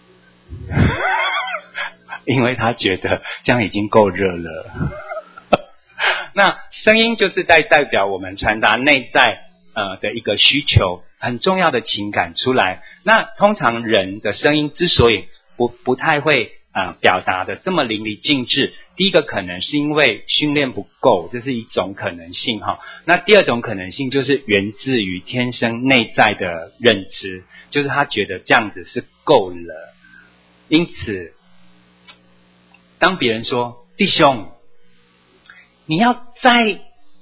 因为他觉得这样已经够热了那声音就是在代表我们传达内在的一个需求，很重要的情感出来。那通常人的声音之所以不太会表达的这么淋漓尽致，第一个可能是因为训练不够，这是一种可能性那第二种可能性就是源自于天生内在的认知，就是他觉得这样子是够了。因此当别人说弟兄你要再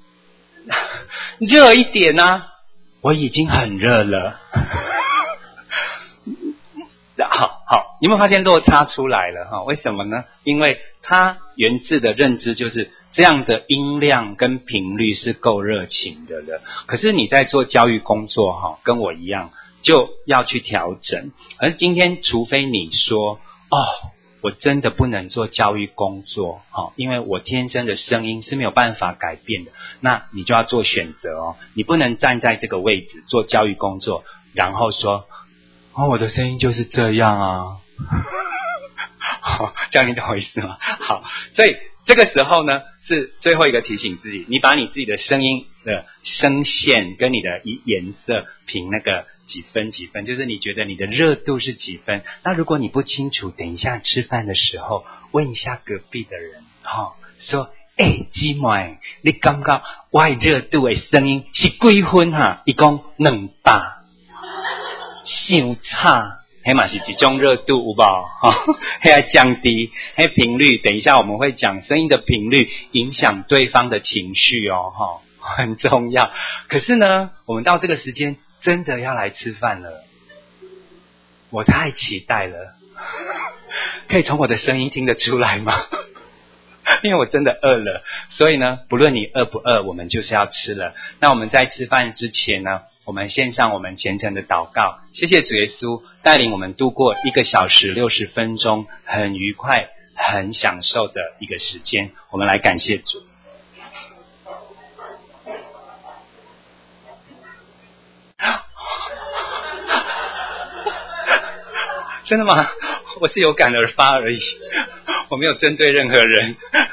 热一点我已经很热了好，你有没有发现落差出来了为什么呢？因为他源自的认知就是这样的音量跟频率是够热情的了。可是你在做教育工作跟我一样就要去调整。而今天除非你说我真的不能做教育工作因为我天生的声音是没有办法改变的，那你就要做选择你不能站在这个位置做教育工作，然后说我的声音就是这样这样你懂我意思吗？好，所以这个时候呢是最后一个提醒自己，你把你自己的声音的声线跟你的颜色评那个几分，就是你觉得你的热度是几分。那如果你不清楚，等一下吃饭的时候问一下隔壁的人说姊妹你感觉我的热度的声音是几分他说200，太差，那嘛是一种热度有没有那要降低那频率，等一下我们会讲声音的频率影响对方的情绪很重要。可是呢我们到这个时间真的要来吃饭了，我太期待了可以从我的声音听得出来吗因为我真的饿了，所以呢，不论你饿不饿，我们就是要吃了。那我们在吃饭之前呢，我们献上我们虔诚的祷告，谢谢主耶稣带领我们度过1个小时60分钟，很愉快、很享受的一个时间。我们来感谢主。真的吗？我是有感而发而已，我没有针对任何人。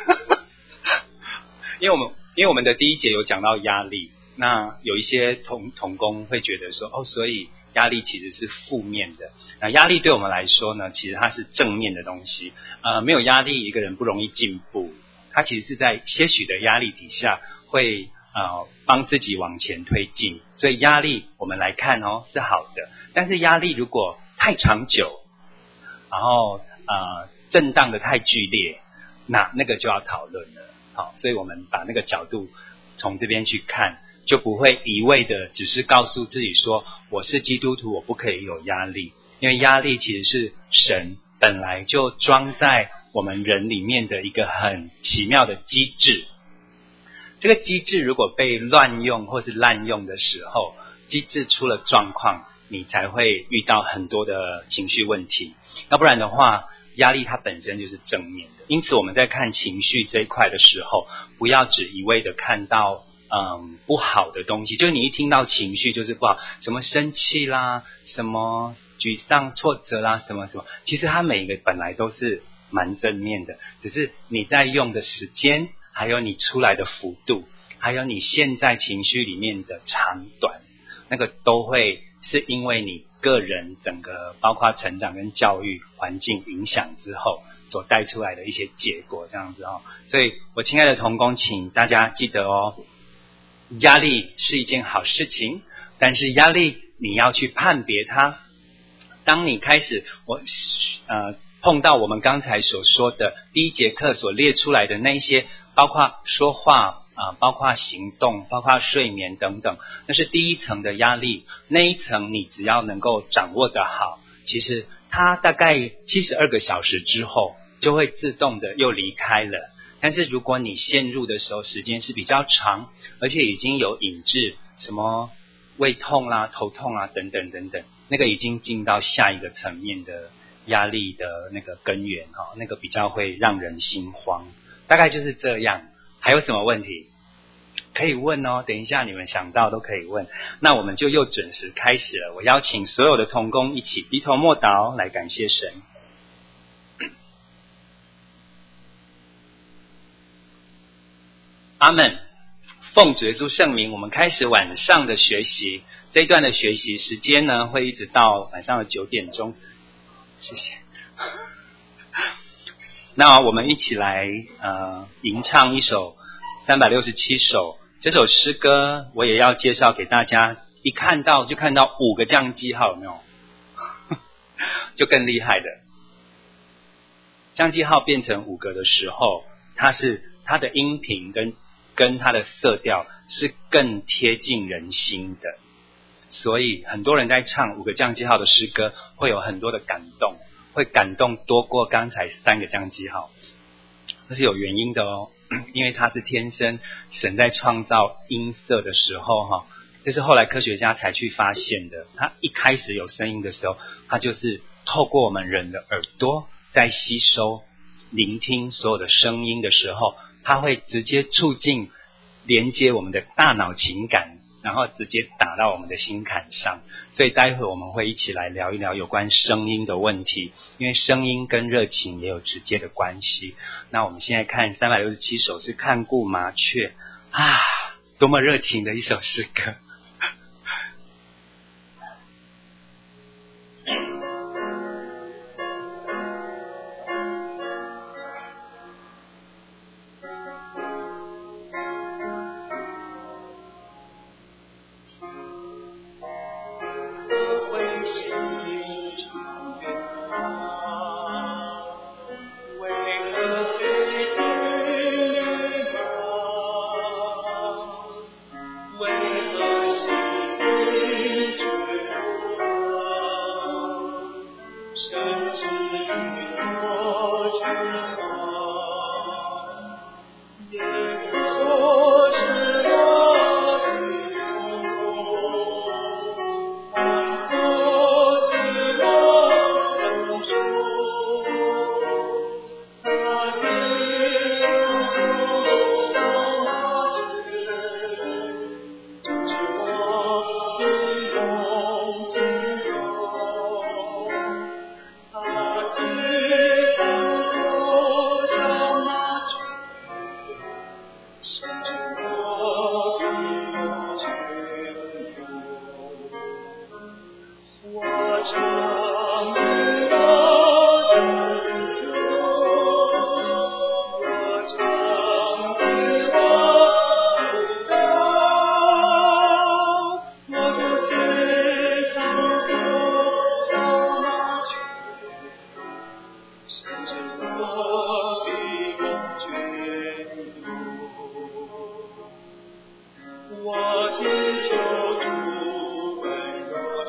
因为我们的第一节有讲到压力，那有一些同工会觉得说，所以压力其实是负面的。那压力对我们来说呢，其实它是正面的东西。没有压力，一个人不容易进步。他其实是在些许的压力底下，会帮自己往前推进。所以压力我们来看是好的，但是压力如果太长久，然后震荡的太剧烈，那个就要讨论了。好，所以我们把那个角度从这边去看，就不会一味的只是告诉自己说我是基督徒，我不可以有压力。因为压力其实是神本来就装在我们人里面的一个很奇妙的机制。这个机制如果被乱用或是滥用的时候，机制出了状况，你才会遇到很多的情绪问题。要不然的话，压力它本身就是正面的。因此我们在看情绪这一块的时候，不要只一味的看到不好的东西。就是你一听到情绪就是不好，什么生气啦，什么沮丧挫折啦，什么什么，其实它每一个本来都是蛮正面的，只是你在用的时间，还有你出来的幅度，还有你现在情绪里面的长短，那个都会是因为你个人整个包括成长跟教育环境影响之后所带出来的一些结果，这样子所以我亲爱的同工，请大家记得压力是一件好事情，但是压力你要去判别它。当你开始碰到我们刚才所说的第一节课所列出来的那些，包括说话包括行动，包括睡眠等等，那是第一层的压力。那一层你只要能够掌握得好，其实它大概72个小时之后就会自动的又离开了。但是如果你陷入的时候时间是比较长，而且已经有引致什么胃痛啦、头痛啦等等等等，那个已经进到下一个层面的压力的那个根源那个比较会让人心慌。大概就是这样。还有什么问题可以问等一下你们想到都可以问。那我们就又准时开始了。我邀请所有的同工一起低头默祷来感谢神。阿们。奉主耶稣圣名，我们开始晚上的学习。这一段的学习时间呢，会一直到晚上的9点钟。谢谢。那我们一起来吟唱一首367首。这首诗歌我也要介绍给大家，一看到就看到5个降记号，有没有？就更厉害的。降记号变成5个的时候，它的音频跟它的色调是更贴近人心的。所以很多人在唱5个降记号的诗歌会有很多的感动，会感动多过刚才3个降记号。这是有原因的因为它是天生神在创造音色的时候这是后来科学家才去发现的。它一开始有声音的时候，它就是透过我们人的耳朵在吸收聆听所有的声音的时候，它会直接促进连接我们的大脑情感，然后直接打到我们的心坎上。所以待会我们会一起来聊一聊有关声音的问题，因为声音跟热情也有直接的关系。那我们现在看367首是看顾麻雀多么热情的一首诗歌。 为何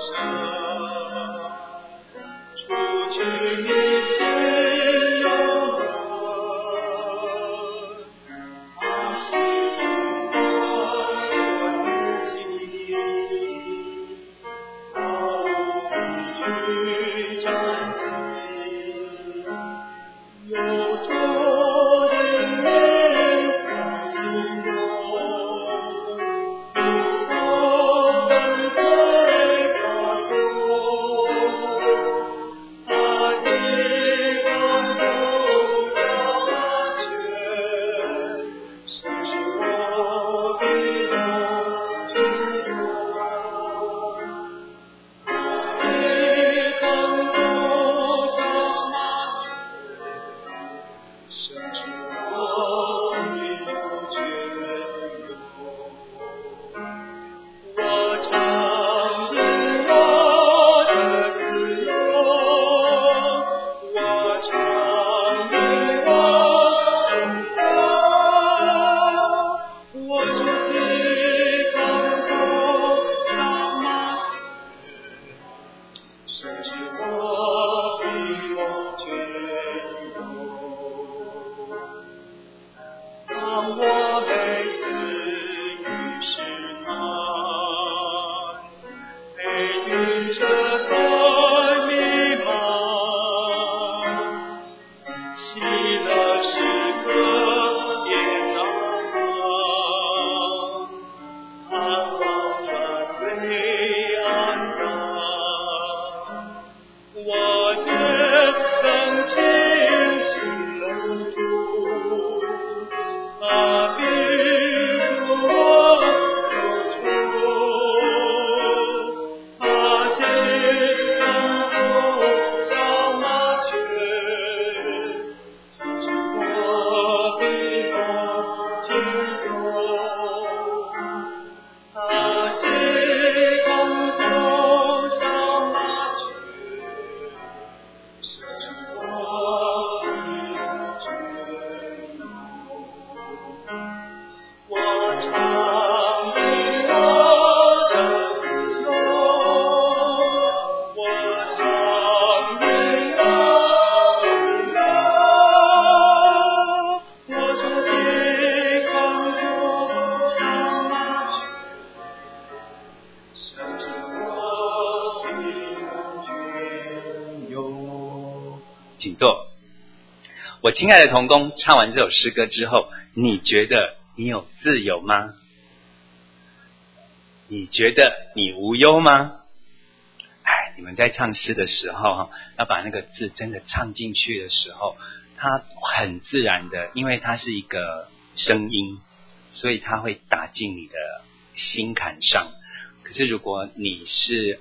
请坐。我亲爱的同工，唱完这首诗歌之后，你觉得你有自由吗？你觉得你无忧吗？你们在唱诗的时候，要把那个字真的唱进去的时候，它很自然的，因为它是一个声音，所以它会打进你的心坎上。可是如果你是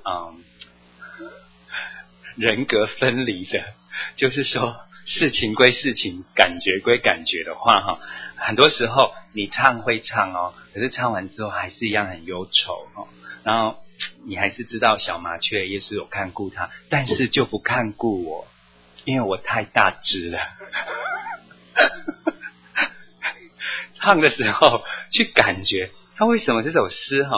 人格分离的，就是说事情归事情，感觉归感觉的话，很多时候你唱会唱可是唱完之后还是一样很忧愁然后你还是知道小麻雀耶稣有看顾他，但是就不看顾我，因为我太大只了唱的时候去感觉他为什么这首诗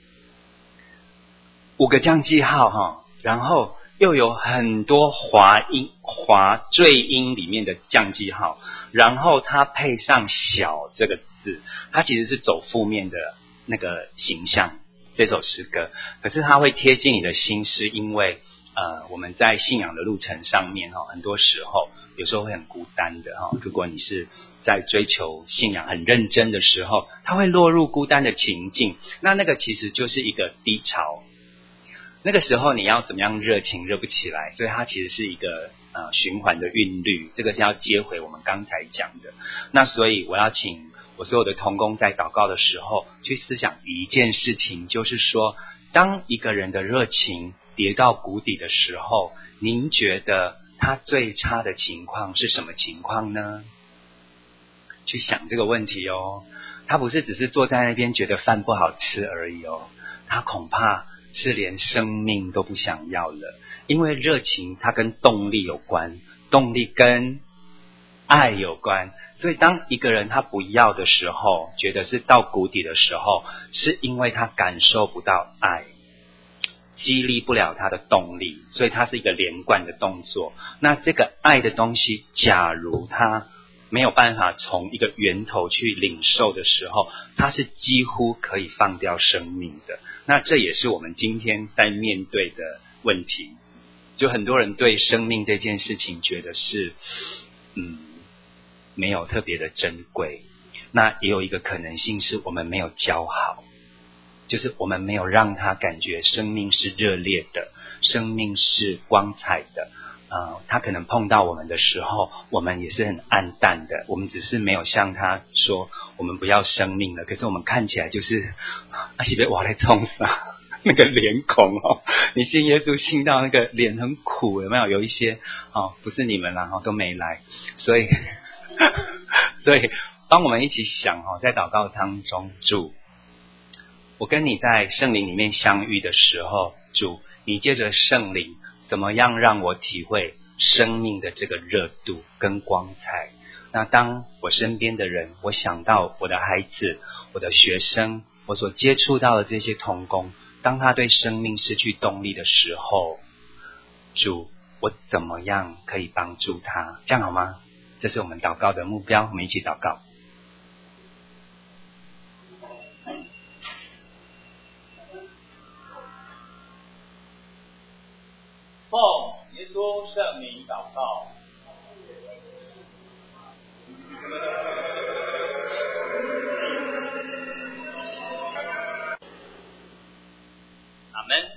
5个降记号然后又有很多滑缀音里面的降记号，然后它配上小这个字，它其实是走负面的那个形象，这首诗歌，可是它会贴近你的心，是因为我们在信仰的路程上面很多时候有时候会很孤单的如果你是在追求信仰很认真的时候，它会落入孤单的情境，那个其实就是一个低潮，那个时候你要怎么样热情热不起来，所以它其实是一个循环的韵律，这个是要接回我们刚才讲的。那所以我要请我所有的同工在祷告的时候去思想一件事情，就是说当一个人的热情跌到谷底的时候，您觉得他最差的情况是什么情况呢？去想这个问题他不是只是坐在那边觉得饭不好吃而已他恐怕是连生命都不想要了，因为热情它跟动力有关，动力跟爱有关，所以当一个人他不要的时候，觉得是到谷底的时候，是因为他感受不到爱。 激励不了他的动力，所以它是一个连贯的动作。那这个爱的东西，假如它没有办法从一个源头去领受的时候，它是几乎可以放掉生命的。那这也是我们今天在面对的问题。就很多人对生命这件事情觉得是没有特别的珍贵。那也有一个可能性是我们没有教好，就是我们没有让他感觉生命是热烈的，生命是光彩的。他可能碰到我们的时候，我们也是很暗淡的，我们只是没有向他说我们不要生命了，可是我们看起来就是是被我来冲上那个脸孔你信耶稣信到那个脸很苦，有没有？有一些不是你们啦都没来，所以帮我们一起想在祷告当中，主，我跟你在圣灵里面相遇的时候，主，你借着圣灵怎么样让我体会生命的这个热度跟光彩。那当我身边的人，我想到我的孩子，我的学生，我所接触到的这些同工，当他对生命失去动力的时候，主，我怎么样可以帮助他？这样好吗？这是我们祷告的目标，我们一起祷告。 奉耶稣圣名祷告。阿们。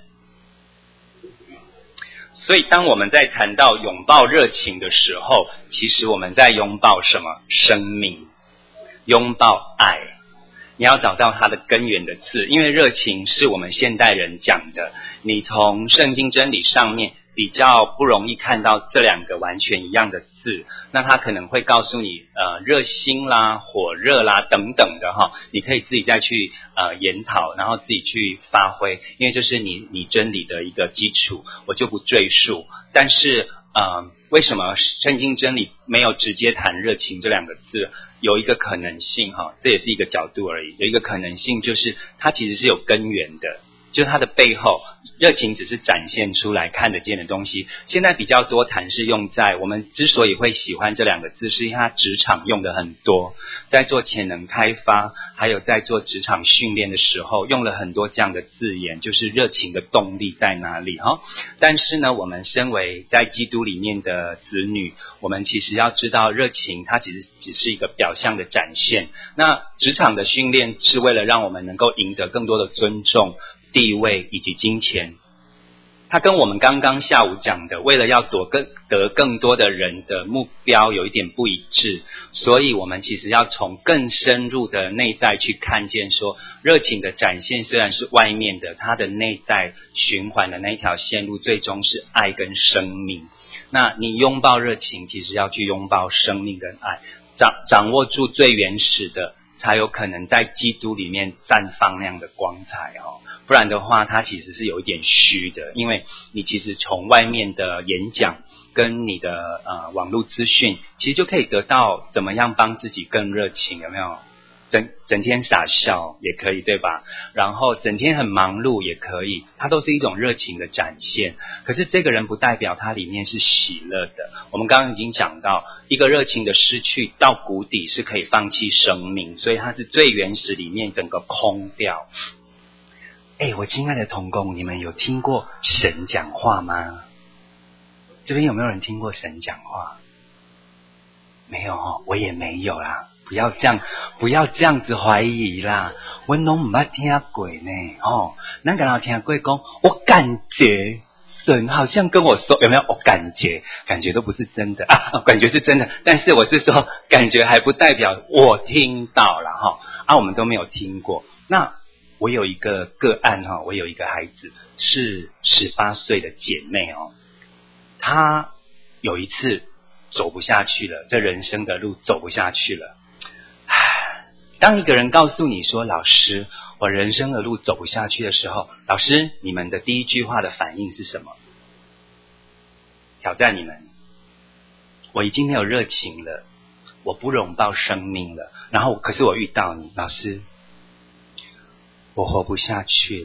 所以当我们在谈到拥抱热情的时候，其实我们在拥抱什么？生命，拥抱爱。你要找到它的根源的字，因为热情是我们现代人讲的，你从圣经真理上面比较不容易看到这两个完全一样的字，那它可能会告诉你热心啦、火热啦等等的你可以自己再去研讨，然后自己去发挥，因为这是你真理的一个基础，我就不赘述。但是为什么圣经真理没有直接谈热情这两个字？有一个可能性这也是一个角度而已，有一个可能性就是它其实是有根源的，就是它的背后，热情只是展现出来看得见的东西。现在比较多谈是用在我们之所以会喜欢这两个字，是因为它职场用的很多，在做潜能开发还有在做职场训练的时候用了很多这样的字眼，就是热情的动力在哪里但是呢，我们身为在基督里面的子女，我们其实要知道热情它其实只是一个表象的展现。那职场的训练是为了让我们能够赢得更多的尊重、地位以及金钱，它跟我们刚刚下午讲的为了要得更多的人的目标有一点不一致，所以我们其实要从更深入的内在去看见说，热情的展现虽然是外面的，它的内在循环的那一条线路最终是爱跟生命。那你拥抱热情，其实要去拥抱生命跟爱，掌握住最原始的，才有可能在基督里面绽放那样的光彩不然的话它其实是有一点虚的，因为你其实从外面的演讲跟你的网络资讯，其实就可以得到怎么样帮自己更热情，有没有？整天傻笑也可以，对吧？然后整天很忙碌也可以，它都是一种热情的展现。可是这个人不代表他里面是喜乐的。我们刚刚已经讲到，一个热情的失去到谷底是可以放弃生命，所以它是最原始里面整个空掉。我亲爱的同工，你们有听过神讲话吗？这边有没有人听过神讲话？没有我也没有啦。不要这样子怀疑啦，我都不听过呢咱刚刚听过说，我感觉神好像跟我说，有没有？我感觉都不是真的感觉是真的，但是我是说感觉还不代表我听到了我们都没有听过。那我有一个个案我有一个孩子是18岁的姐妹她有一次走不下去了，这人生的路走不下去了。当一个人告诉你说，老师，我人生的路走不下去的时候，老师，你们的第一句话的反应是什么？挑战你们，我已经没有热情了，我不拥抱生命了，然后可是我遇到你，老师，我活不下去了，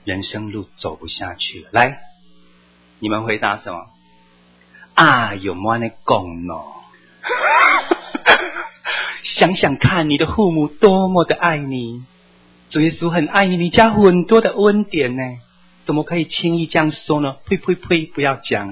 人生路走不下去了。来，你们回答什么？啊，有没那讲呢？想想看，你的父母多么的爱你，主耶稣很爱你，你加很多的恩典呢，怎么可以轻易这样说呢？呸呸呸，不要讲。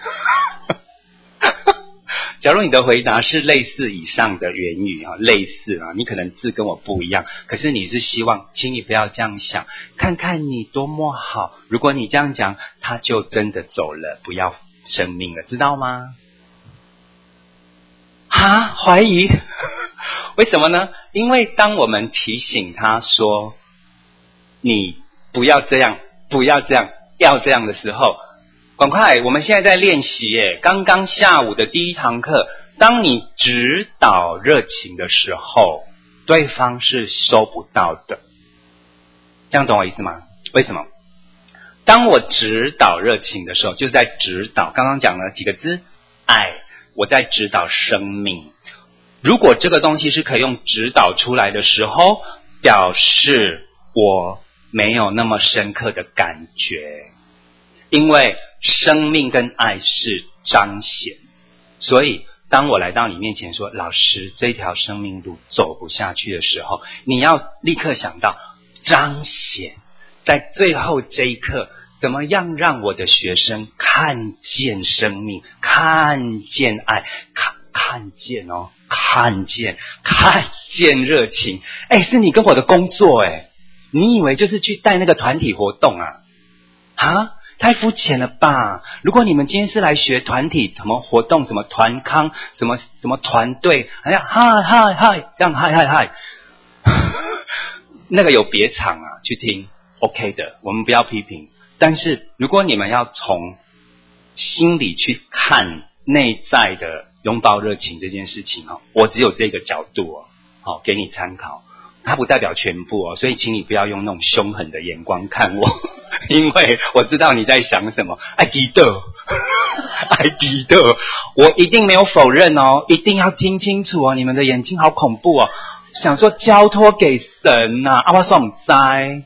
假如你的回答是类似以上的言语类似你可能字跟我不一样，可是你是希望请你不要这样想，看看你多么好，如果你这样讲，他就真的走了，不要生命了，知道吗？怀疑为什么呢？因为当我们提醒他说你不要这样，不要这样，要这样的时候，赶快，我们现在在练习耶，刚刚下午的第一堂课，当你指导热情的时候，对方是收不到的，这样懂我意思吗？为什么？当我指导热情的时候，就是在指导，刚刚讲了几个字，爱，我在指导生命。如果这个东西是可以用指导出来的时候，表示我没有那么深刻的感觉，因为生命跟爱是彰显，所以当我来到你面前说，老师，这条生命路走不下去的时候，你要立刻想到彰显，在最后这一刻，怎么样让我的学生看见生命，看见爱，看见热情。是你跟我的工作你以为就是去带那个团体活动太肤浅了吧？如果你们今天是来学团体什么活动，什么团康，什么团队，嗨这样嗨那个有别场去听 OK 的，我们不要批评。但是如果你们要从心里去看内在的拥抱热情这件事情我只有这个角度给你参考，它不代表全部所以请你不要用那种凶狠的眼光看我，因为我知道你在想什么。爱记得，我一定没有否认一定要听清楚你们的眼睛好恐怖想说交托给神我说不知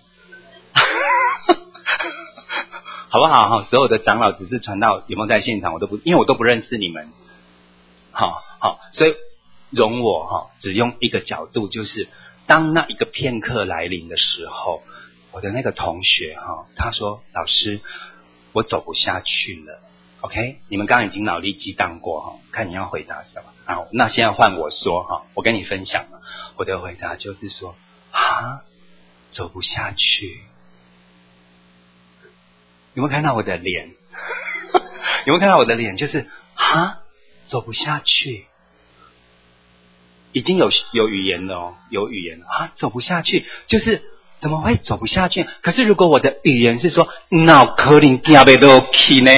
好不好？所有的长老只是传道有没有在现场，因为我都不认识你们。好，所以容我只用一个角度，就是当那一个片刻来临的时候，我的那个同学他说，老师，我走不下去了。OK， 你们刚刚已经脑力激荡过看你要回答什么。好，那现在换我说我跟你分享了，我的回答就是说走不下去。有没有看到我的脸？有没有看到我的脸？就是走不下去，已经有语言了有语言了走不下去，就是怎么会走不下去？可是如果我的语言是说脑壳里走不下去呢？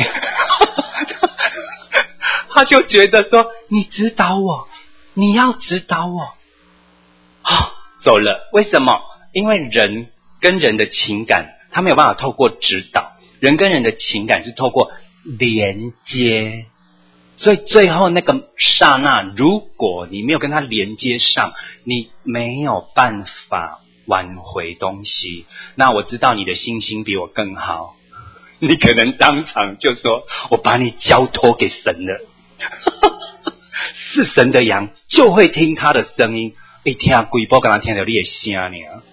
他就觉得说你指导我，你要指导我走了。为什么？因为人跟人的情感他没有办法透过指导，人跟人的情感是透过连接，所以最后那个刹那，如果你没有跟他连接上，你没有办法挽回东西。那我知道你的信心比我更好，你可能当场就说我把你交托给神了。是神的羊就会听他的声音，一听鬼波刚刚听到你的声呢。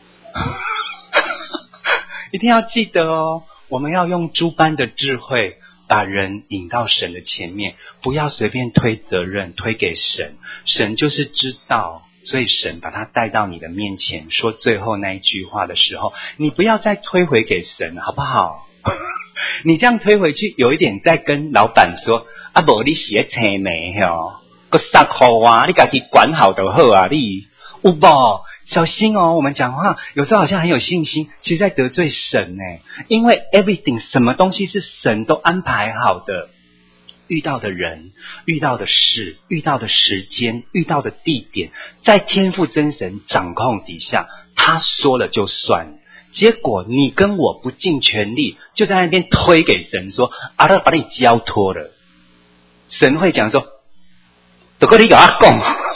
一定要记得我们要用诸般的智慧把人引到神的前面，不要随便推责任推给神，神就是知道，所以神把他带到你的面前，说最后那一句话的时候，你不要再推回给神，好不好？你这样推回去，有一点在跟老板说不你是在青梅还撒给你自己管好就好你有没有小心我们讲话有时候好像很有信心，其实在得罪神因为 everything 什么东西是神都安排好的，遇到的人，遇到的事，遇到的时间，遇到的地点，在天父真神掌控底下，他说了就算。结果你跟我不尽全力，就在那边推给神说他把你交托了，神会讲说都跟你跟我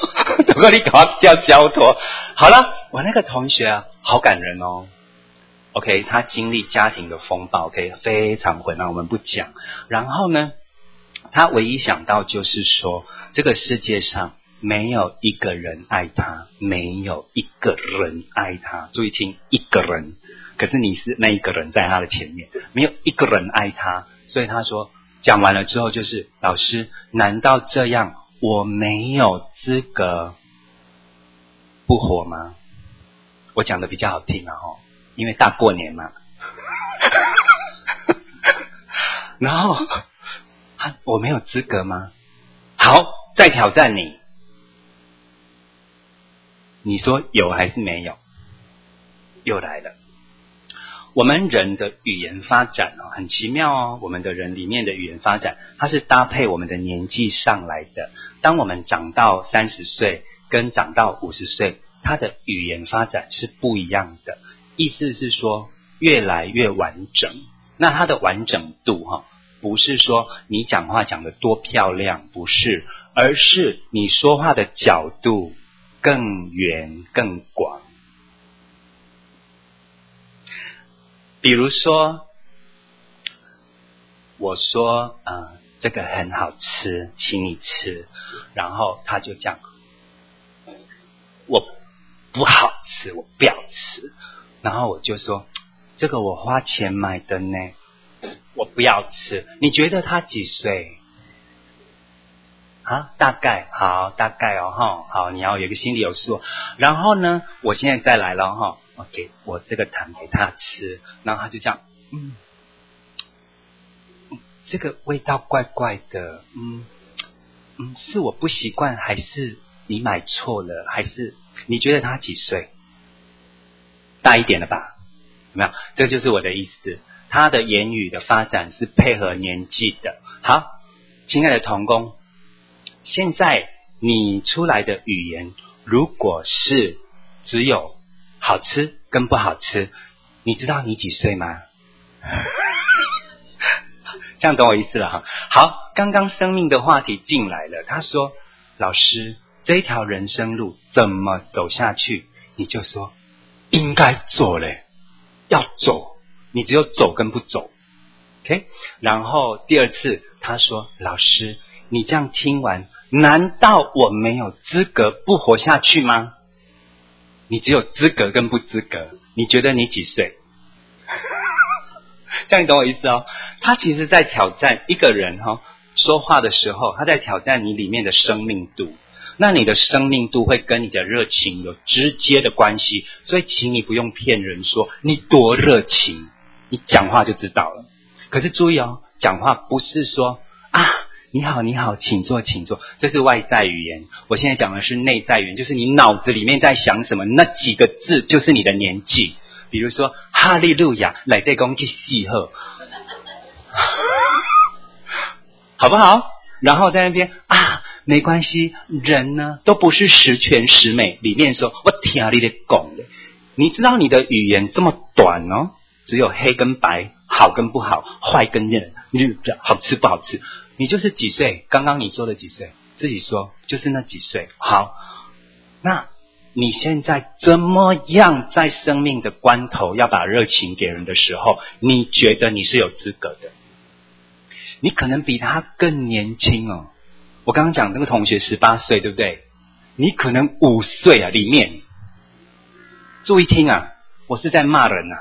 讲，都跟你跟我交托。好了，我那个同学好感人 OK， 他经历家庭的风暴 ，OK， 非常混乱，我们不讲。然后呢，他唯一想到就是说，这个世界上没有一个人爱他，没有一个人爱他。注意听，一个人，可是你是那一个人在他的前面，没有一个人爱他。所以他说，讲完了之后就是老师，难道这样我没有资格不活吗？我讲的比较好听啊，因为大过年嘛。然后我没有资格吗？好，再挑战你。你说有还是没有？又来了。我们人的语言发展很奇妙哦，我们的人里面的语言发展，它是搭配我们的年纪上来的。当我们长到30岁跟长到50岁，它的语言发展是不一样的。意思是说越来越完整。那它的完整度不是说你讲话讲得多漂亮，不是，而是你说话的角度更圆更广。比如说我说这个很好吃，请你吃，然后他就讲我不好吃，我不要吃，然后我就说这个我花钱买的呢，我不要吃。你觉得他几岁啊？大概好，大概好，你要有一个心里有数。然后呢，我现在再来了OK， 我这个糖给他吃，然后他就这样这个味道怪怪的，是我不习惯，还是你买错了，还是你觉得他几岁？大一点了吧？有没有？这就是我的意思。他的言语的发展是配合年纪的。好，亲爱的同工，现在你出来的语言，如果是只有好吃跟不好吃，你知道你几岁吗？这样懂我意思了哈。好，刚刚生命的话题进来了，他说老师，这一条人生路怎么走下去？你就说应该走嘞，要走，你只有走跟不走 OK。 然后第二次他说老师，你这样听完，难道我没有资格不活下去吗？你只有资格跟不资格。你觉得你几岁？这样你懂我意思哦。他其实在挑战一个人说话的时候，他在挑战你里面的生命度。那你的生命度会跟你的热情有直接的关系，所以请你不用骗人说你多热情，你讲话就知道了。可是注意讲话不是说你好你好，请坐请坐，这是外在语言。我现在讲的是内在语言，就是你脑子里面在想什么，那几个字就是你的年纪。比如说哈利路亚，来对公去戏贺，好不好？然后在那边没关系，人呢都不是十全十美。里面说我听你的讲的，你知道你的语言这么短只有黑跟白，好跟不好，坏跟嫩，好吃不好吃。你就是几岁？刚刚你说的几岁？自己说，就是那几岁。好，那你现在怎么样在生命的关头要把热情给人的时候，你觉得你是有资格的？你可能比他更年轻我刚刚讲那个同学18岁，对不对？你可能5岁里面。注意听我是在骂人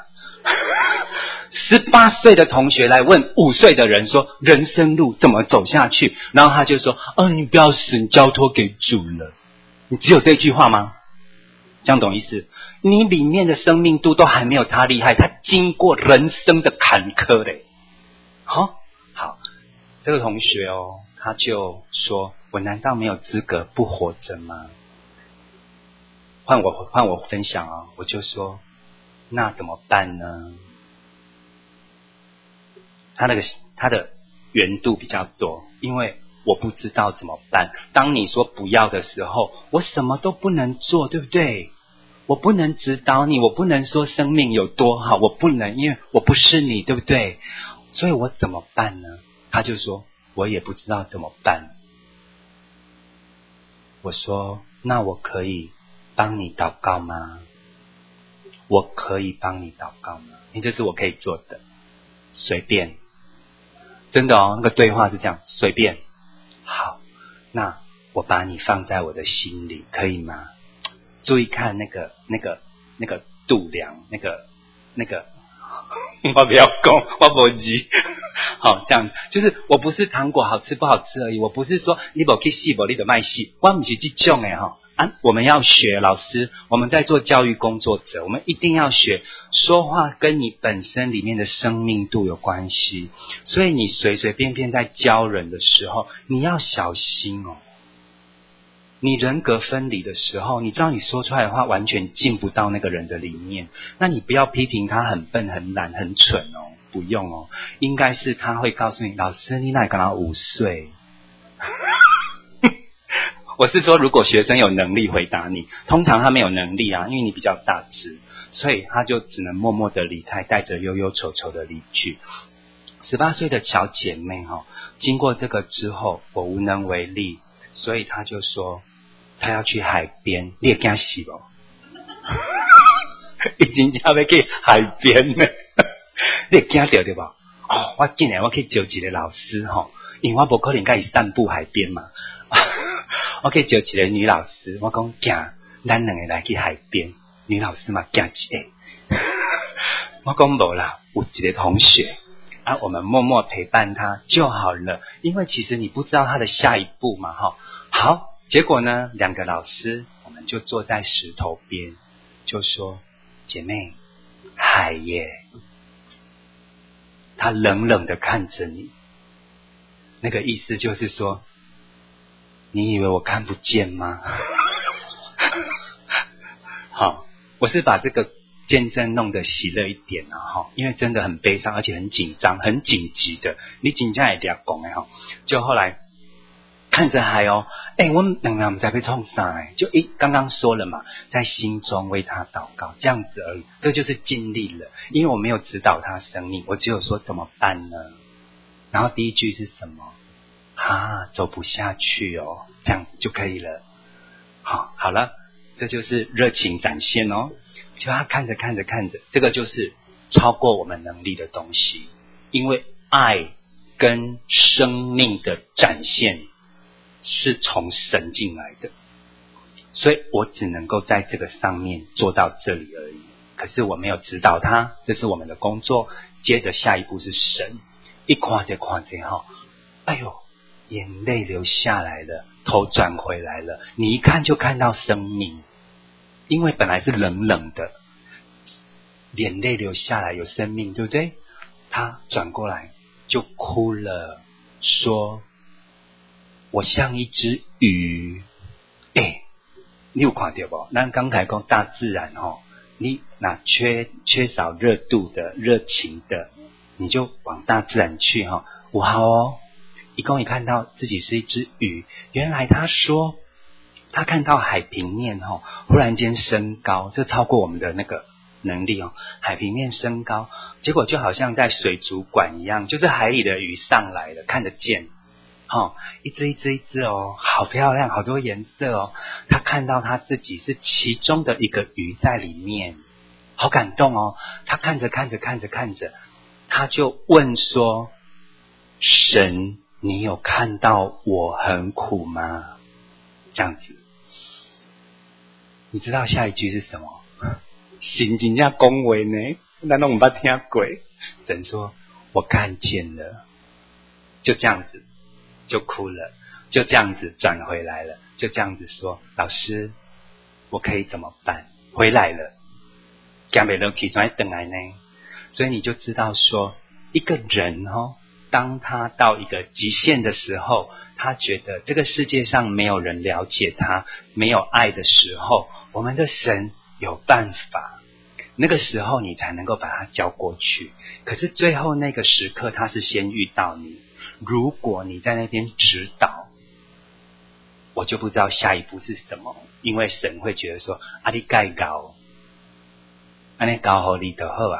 18岁的同学来问5岁的人说人生路怎么走下去，然后他就说你不要死，你交托给主了。你只有这句话吗？这样懂意思？你里面的生命度都还没有他厉害，他经过人生的坎坷嘞。好，这个同学他就说我难道没有资格不活着吗？换我分享我就说那怎么办呢？他的圆度比较多，因为我不知道怎么办。当你说不要的时候，我什么都不能做，对不对？我不能指导你，我不能说生命有多好，我不能，因为我不是你，对不对？所以我怎么办呢？他就说我也不知道怎么办。我说那我可以帮你祷告吗？ 我可以帮你祷告吗？因为这是我可以做的，随便。真的哦，那个对话是这样，随便。好，那我把你放在我的心里，可以吗？注意看那个度量，那个，我不要讲，我不急。好，这样就是我不是糖果好吃不好吃而已，我不是说你不去细不你就卖细，我不是这种的哈。我们要学老师，我们在做教育工作者，我们一定要学说话跟你本身里面的生命度有关系，所以你随随便便在教人的时候，你要小心哦。你人格分离的时候，你知道你说出来的话完全进不到那个人的里面，那你不要批评他很笨很懒很蠢哦，不用哦，应该是他会告诉你，老师你哪刚刚5岁。我是说如果学生有能力回答你，通常他没有能力啊，因为你比较大只，所以他就只能默默的离开，带着忧忧愁愁的离去。18岁的小姐妹经过这个之后，我无能为力，所以他就说他要去海边，你会怕死不？已经要去海边了，你会怕到对吧？我竟然我去找一个老师因为我不可能跟他散步海边嘛。我可以找一个女老师，我讲惊，咱两个来去海边，女老师嘛惊一个。我讲无啦，有一个同学我们默默陪伴他就好了，因为其实你不知道他的下一步嘛好，结果呢，2个老师我们就坐在石头边，就说姐妹，海耶。他冷冷的看着你，那个意思就是说，你以为我看不见吗？好，我是把这个见证弄得喜乐一点因为真的很悲伤，而且很紧张，很紧急的。你紧张也得要讲的就后来看着海我们两个不知道被冲啥就刚刚说了嘛，在心中为他祷告，这样子而已，这就是尽力了。因为我没有指导他生命，我只有说怎么办呢？然后第一句是什么？走不下去这样子就可以了。好了，这就是热情展现就他看着，这个就是超过我们能力的东西，因为爱跟生命的展现是从神进来的，所以我只能够在这个上面做到这里而已。可是我没有指导他，这是我们的工作。接着下一步是神，一看着哎呦，眼泪流下来了，头转回来了，你一看就看到生命，因为本来是冷冷的，眼泪流下来有生命，对不对？他转过来就哭了，说我像一只鱼。你有看到不？那刚才讲大自然你那缺少热度的热情的，你就往大自然去哇一共也看到自己是一只鱼。原来他说他看到海平面忽然间升高，这超过我们的那个能力海平面升高，结果就好像在水族馆一样，就是海里的鱼上来了，看得见一只好漂亮，好多颜色他看到他自己是其中的一个鱼在里面，好感动他看着，他就问说，神，你有看到我很苦吗？这样子，你知道下一句是什么？神真正讲话呢，咱都没听过。神说我看见了，就这样子就哭了，就这样子转回来了，就这样子说，老师我可以怎么办？回来了，赶不上去怎么等来呢？所以你就知道说，一个人当他到一个极限的时候，他觉得这个世界上没有人了解他，没有爱的时候，我们的神有办法，那个时候你才能够把他交过去。可是最后那个时刻他是先遇到你，如果你在那边指导，我就不知道下一步是什么，因为神会觉得说你该搞那搞好你就好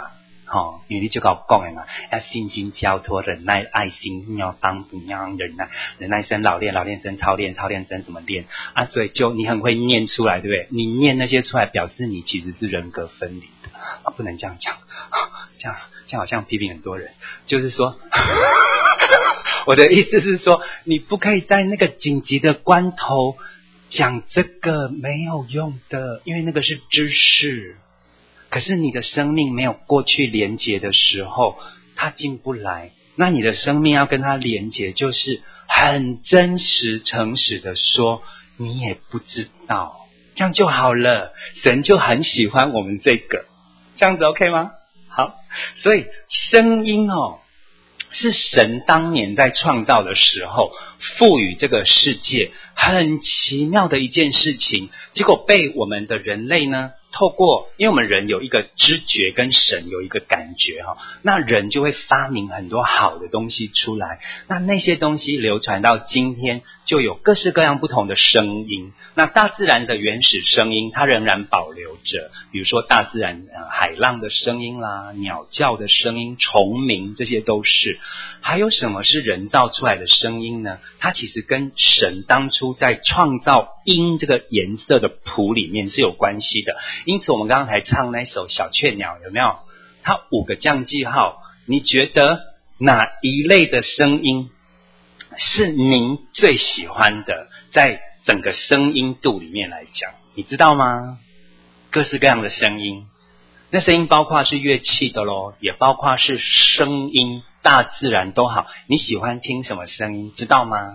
因为你就搞讲的嘛，要心经交托，忍耐、爱心，要帮助，要忍耐，忍耐生老练，老练生操练，操练生怎么练啊？所以就你很会念出来，对不对？你念那些出来，表示你其实是人格分离的啊，不能这样讲，这样好像批评很多人，就是说，我的意思是说，你不可以在那个紧急的关头讲这个没有用的，因为那个是知识。可是你的生命没有过去连结的时候，它进不来。那你的生命要跟它连结，就是很真实、诚实的说，你也不知道，这样就好了。神就很喜欢我们这个，这样子 OK 吗？好，所以声音是神当年在创造的时候赋予这个世界很奇妙的一件事情，结果被我们的人类呢，透过因为我们人有一个知觉跟神有一个感觉那人就会发明很多好的东西出来，那些东西流传到今天就有各式各样不同的声音。那大自然的原始声音它仍然保留着，比如说大自然海浪的声音啦，鸟叫的声音，虫鸣，这些都是。还有什么是人造出来的声音呢？它其实跟神当初在创造音这个颜色的谱里面是有关系的。因此我们刚才唱那首小雀鸟，有没有？它5个降记号，你觉得哪一类的声音是您最喜欢的，在整个声音度里面来讲，你知道吗？各式各样的声音，那声音包括是乐器的咯，也包括是声音，大自然都好。你喜欢听什么声音，知道吗？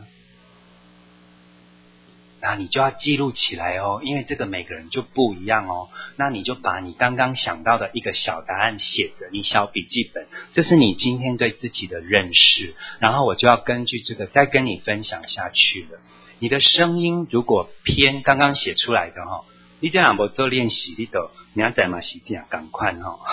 那你就要记录起来因为这个每个人就不一样那你就把你刚刚想到的一个小答案写着，你小笔记本，这是你今天对自己的认识，然后我就要根据这个再跟你分享下去了。你的声音如果偏刚刚写出来的你这样不做练习，你都明仔嘛是这样赶快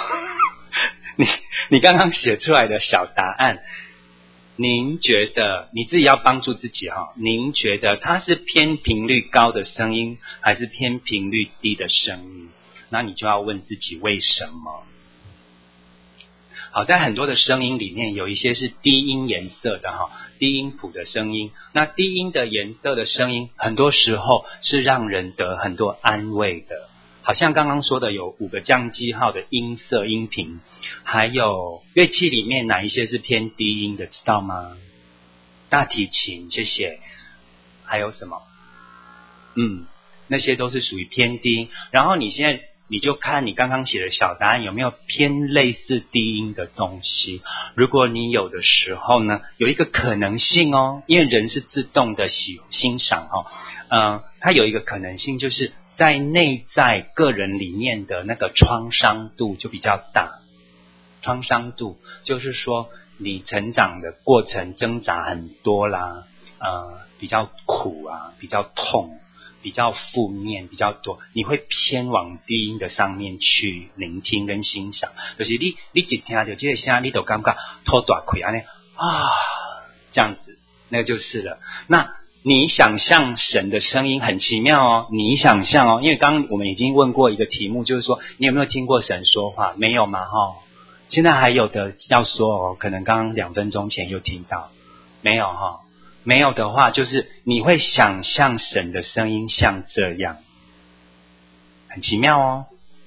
你刚刚写出来的小答案，您觉得你自己要帮助自己您觉得它是偏频率高的声音还是偏频率低的声音？那你就要问自己为什么。好，在很多的声音里面有一些是低音颜色的低音谱的声音，那低音的颜色的声音很多时候是让人得很多安慰的，好像刚刚说的有5个降记号的音色音频，还有乐器里面哪一些是偏低音的，知道吗？大提琴，谢谢。还有什么？那些都是属于偏低音。然后你现在你就看你刚刚写的小答案有没有偏类似低音的东西。如果你有的时候呢，有一个可能性因为人是自动的欣赏它有一个可能性，就是在内在个人里面的那个创伤度就比较大。创伤度就是说你成长的过程挣扎很多啦，比较苦啊，比较痛，比较负面，比较多，你会偏往低音的上面去聆听跟欣赏。就是你一听到这个声，你就感觉头大开这样这样子，那个就是了。那你想象神的声音很奇妙你想象因为刚刚我们已经问过一个题目，就是说你有没有听过神说话？没有嘛现在还有的要说可能刚刚2分钟前又听到，没有没有的话，就是你会想象神的声音像这样，很奇妙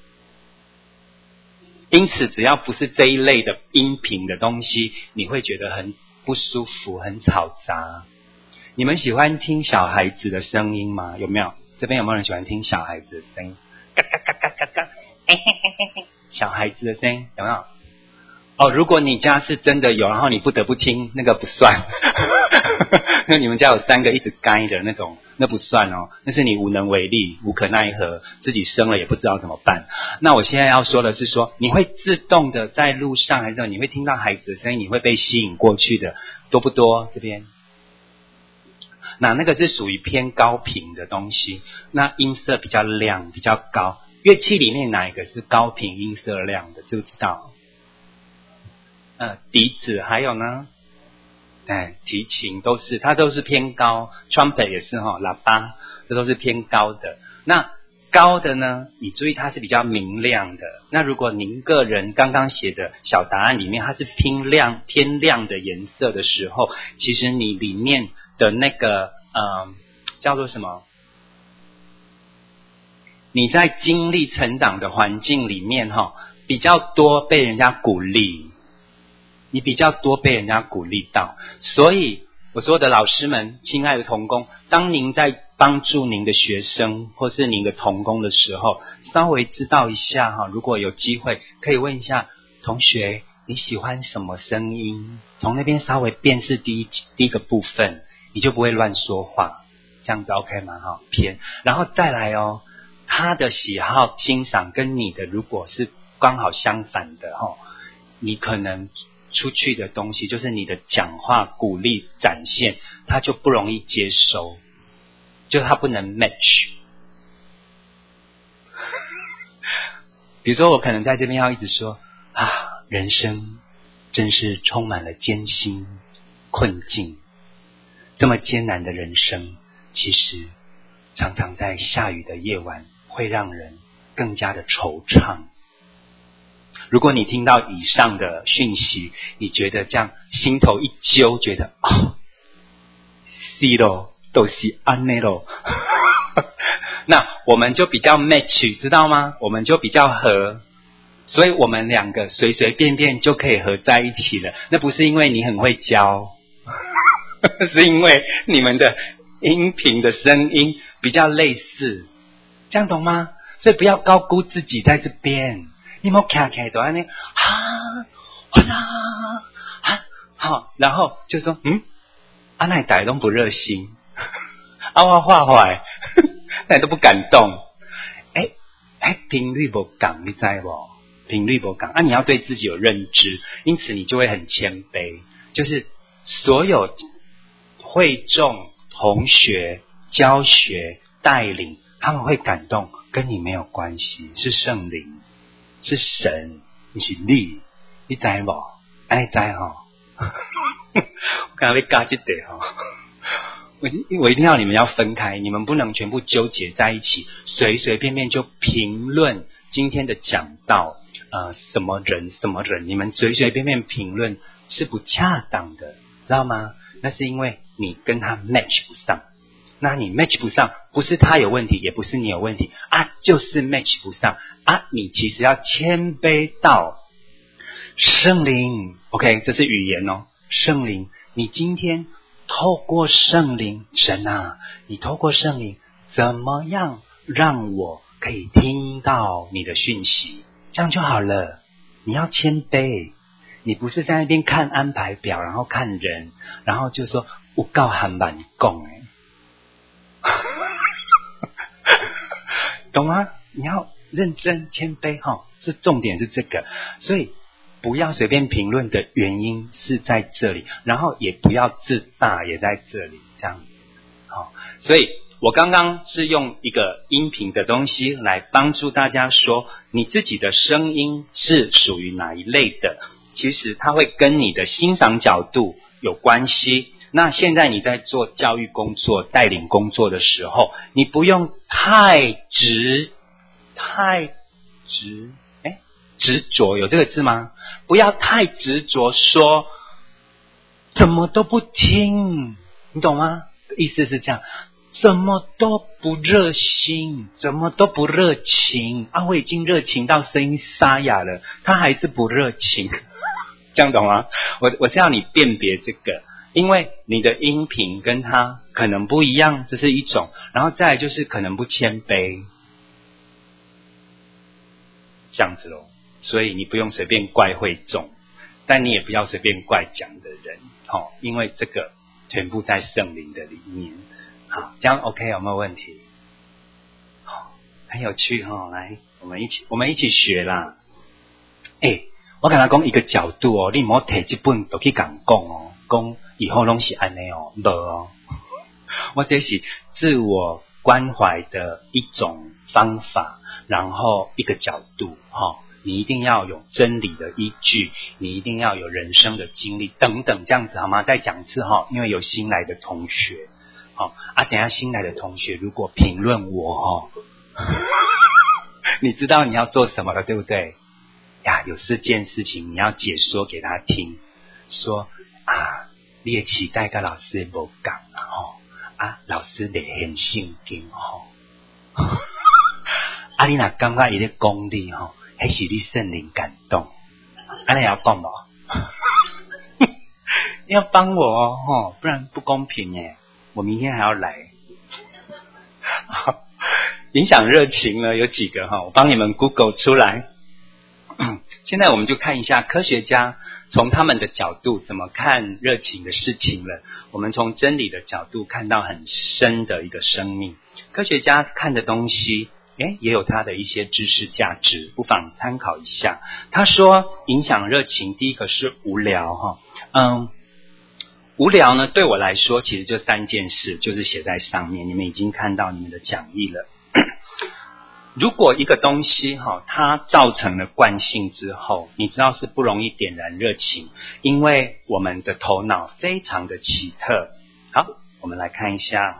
因此只要不是这一类的音频的东西，你会觉得很不舒服，很嘈杂。你们喜欢听小孩子的声音吗？有没有？这边有没有人喜欢听小孩子的声音？嘎嘎嘎嘎嘎嘎小孩子的声音有没有？如果你家是真的有，然后你不得不听，那个不算。那你们家有3个一直该的那种，那不算那是你无能为力，无可奈何，自己生了也不知道怎么办。那我现在要说的是说，你会自动的在路上还是你会听到孩子的声音，你会被吸引过去的，多不多？这边那个是属于偏高频的东西，那音色比较亮比较高。乐器里面哪一个是高频音色亮的，知不知道？笛子，还有呢提琴它都是偏高， trumpet 也是喇叭，这都是偏高的。那高的呢，你注意它是比较明亮的。那如果您个人刚刚写的小答案里面它是偏亮的颜色的时候，其实你里面的那个叫做什么？你在经历成长的环境里面比较多被人家鼓励，你比较多被人家鼓励到。所以我说的老师们，亲爱的同工，当您在帮助您的学生或是您的同工的时候，稍微知道一下如果有机会可以问一下同学你喜欢什么声音，从那边稍微辨识第一个部分，你就不会乱说话，这样子 OK 吗？偏，然后再来他的喜好欣赏跟你的如果是刚好相反的你可能出去的东西就是你的讲话鼓励展现，他就不容易接收，就他不能 match。 比如说我可能在这边要一直说人生真是充满了艰辛困境，这么艰难的人生其实常常在下雨的夜晚会让人更加的惆怅。如果你听到以上的讯息，你觉得这样心头一揪，觉得是咯，都是安内咯那我们就比较 match， 知道吗？我们就比较合，所以我们两个随随便便就可以合在一起了。那不是因为你很会教是因为你们的音频的声音比较类似，这样懂吗？所以不要高估自己在这边，你没有看起来都在那好，然后就说那大家都不热心我画坏那都不感动频率不同，你知道不？频率不同你要对自己有认知，因此你就会很谦卑，就是所有会众同学教学带领他们会感动，跟你没有关系，是圣灵，是神，不是你知道不？你知道我刚才被嘎这点我一定要你们要分开，你们不能全部纠结在一起，随随便便就评论今天的讲道什么人，你们随随便便评论是不恰当的，知道吗？那是因为你跟他 match 不上，那你 match 不上，不是他有问题，也不是你有问题就是 match 不上你其实要谦卑到圣灵 OK， 这是语言圣灵，你今天透过圣灵，神你透过圣灵怎么样让我可以听到你的讯息，这样就好了。你要谦卑，你不是在那边看安排表，然后看人，然后就说有够含板讲懂吗？你要认真谦卑是重点是这个，所以不要随便评论的原因是在这里，然后也不要自大，也在这里，这样子所以我刚刚是用一个音频的东西来帮助大家说你自己的声音是属于哪一类的，其实它会跟你的欣赏角度有关系。那现在你在做教育工作带领工作的时候，你不用太执着，有这个字吗？不要太执着说怎么都不听，你懂吗？意思是这样，怎么都不热心，怎么都不热情我已经热情到声音沙哑了，他还是不热情这样懂吗？我叫你辨别这个，因为你的音频跟他可能不一样，这是一种，然后再来就是可能不谦卑，这样子咯。所以你不用随便怪会众，但你也不要随便怪讲的人因为这个全部在圣灵的里面。好，这样 OK 有没有问题？很有趣来我们一起学啦。我跟他讲一个角度你不要拿这本就去跟人讲讲以后都是这样没我这是自我关怀的一种方法，然后一个角度你一定要有真理的依据，你一定要有人生的经历等等，这样子好吗？再讲一次因为有新来的同学等一下新来的同学如果评论我你知道你要做什么了，对不对？呀，有4件事情你要解说给他听，说啊，你的期待跟老师无同啊，老师得很圣经啊，你若感觉伊咧讲你那是你圣灵感动，你要讲无？你要帮我不然不公平耶，我明天还要来。影响热情呢有几个我帮你们 Google 出来。现在我们就看一下科学家从他们的角度怎么看热情的事情了。我们从真理的角度看到很深的一个生命。科学家看的东西也有它的一些知识价值，不妨参考一下。他说影响热情第一个是无聊无聊呢对我来说其实就3件事，就是写在上面，你们已经看到你们的讲义了。如果一个东西它造成了惯性之后，你知道是不容易点燃热情，因为我们的头脑非常的奇特。好，我们来看一下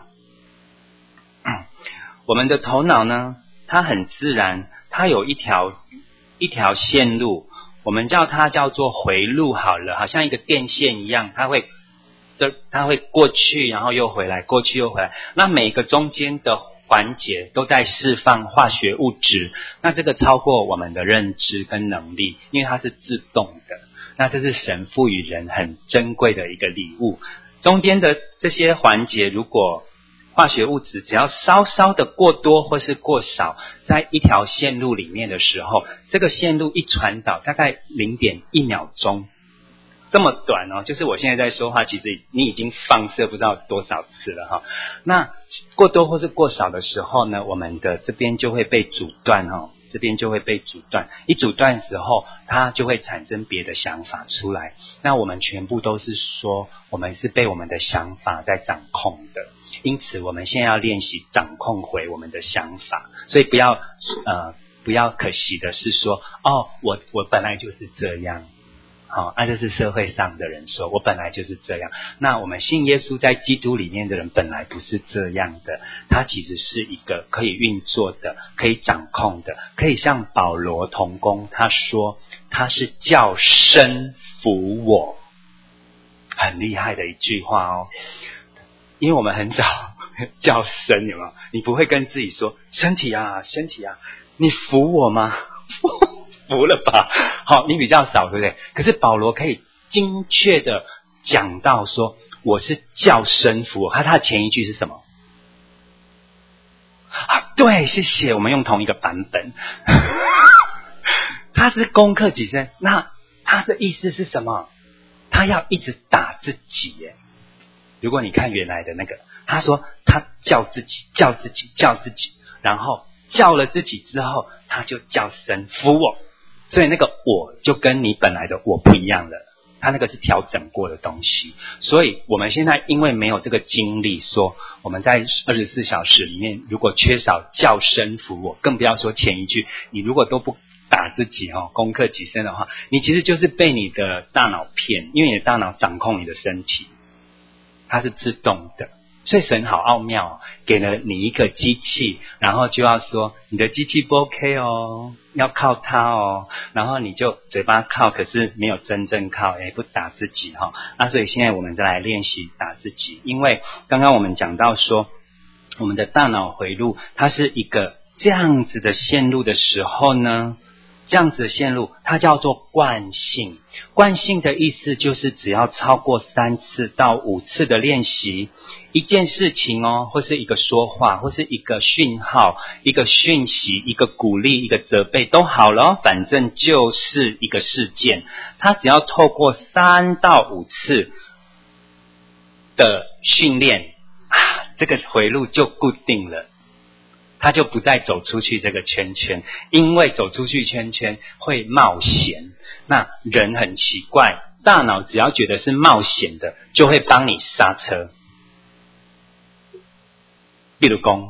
我们的头脑呢，它很自然，它有一条线路，我们叫它叫做回路好了，好像一个电线一样，它会过去然后又回来，过去又回来，那每个中间的环节都在释放化学物质，那这个超过我们的认知跟能力，因为它是自动的，那这是神赋予人很珍贵的一个礼物。中间的这些环节，如果化学物质只要稍稍的过多或是过少，在一条线路里面的时候，这个线路一传导大概 0.1秒钟，这么短就是我现在在说话，其实你已经放射不知道多少次了那过多或是过少的时候呢，我们的这边就会被阻断这边就会被阻断，一阻断的时候它就会产生别的想法出来，那我们全部都是说我们是被我们的想法在掌控的，因此我们现在要练习掌控回我们的想法，所以不要可惜的是说我本来就是这样这是社会上的人说我本来就是这样，那我们信耶稣在基督里面的人本来不是这样的，他其实是一个可以运作的，可以掌控的，可以像保罗同工，他说他是叫身服我，很厉害的一句话因为我们很少叫身，有没有？你不会跟自己说身体啊你服我吗？服了吧，好，你比较少，对不对？可是保罗可以精确的讲到说我是叫身服我，他的前一句是什么对，谢谢，我们用同一个版本他是攻克己身，那他的意思是什么？他要一直打自己耶。如果你看原来的那个，他说他叫自己，然后叫了自己之后，他就叫神服我，所以那个我就跟你本来的我不一样了，他那个是调整过的东西。所以我们现在因为没有这个经历，说我们在24小时里面如果缺少叫身服我，更不要说前一句，你如果都不打自己攻克己身的话，你其实就是被你的大脑骗，因为你的大脑掌控你的身体，它是自动的。所以神好奥妙给了你一个机器，然后就要说你的机器不 OK 要靠它然后你就嘴巴靠，可是没有真正靠，也不打自己所以现在我们再来练习打自己。因为刚刚我们讲到说我们的大脑回路它是一个这样子的线路的时候呢，这样子的线路它叫做惯性。惯性的意思就是只要超过3次到5次的练习，一件事情或是一个说话，或是一个讯号，一个讯息，一个鼓励，一个责备都好了反正就是一个事件，它只要透过3到5次的训练这个回路就固定了，他就不再走出去这个圈圈，因为走出去圈圈会冒险。那人很奇怪，大脑只要觉得是冒险的，就会帮你刹车。比如说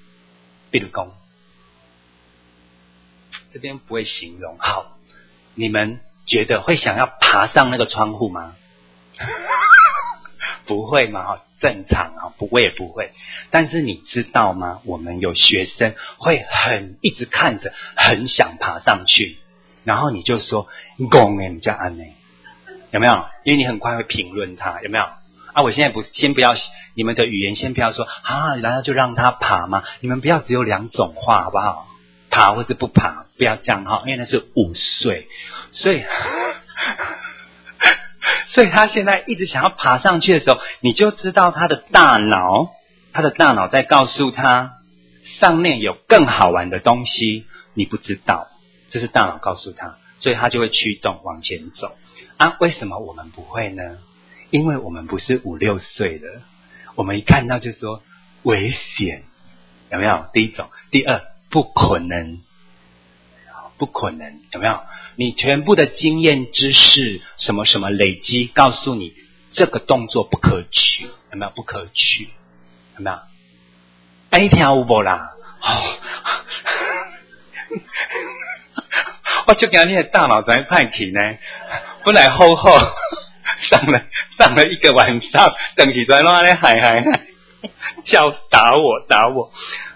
这边不会形容，好，你们觉得会想要爬上那个窗户吗？ 不会嘛，正常啊，我也不会。但是你知道吗？我们有学生会一直看着，很想爬上去，然后你就说讲诶，你叫安呢，有没有？因为你很快会评论他，有没有？我现在先不要你们的语言，先不要说然后就让他爬嘛。你们不要只有2种话，好不好？爬或是不爬，不要这样哈，因为那是5岁，所以他现在一直想要爬上去的时候，你就知道他的大脑在告诉他，上面有更好玩的东西，你不知道，这是大脑告诉他，所以他就会驱动往前走。为什么我们不会呢？因为我们不是5、6岁的，我们一看到就说危险，有没有？第一种。第二，不可能，有没有？你全部的经验知识什么什么累积告诉你这个动作不可取，有没有？不可取，有没有？你听有没啦？我就讲你的大脑在派去呢，本来好上了一个晚上，等起来乱咧嗨，叫打我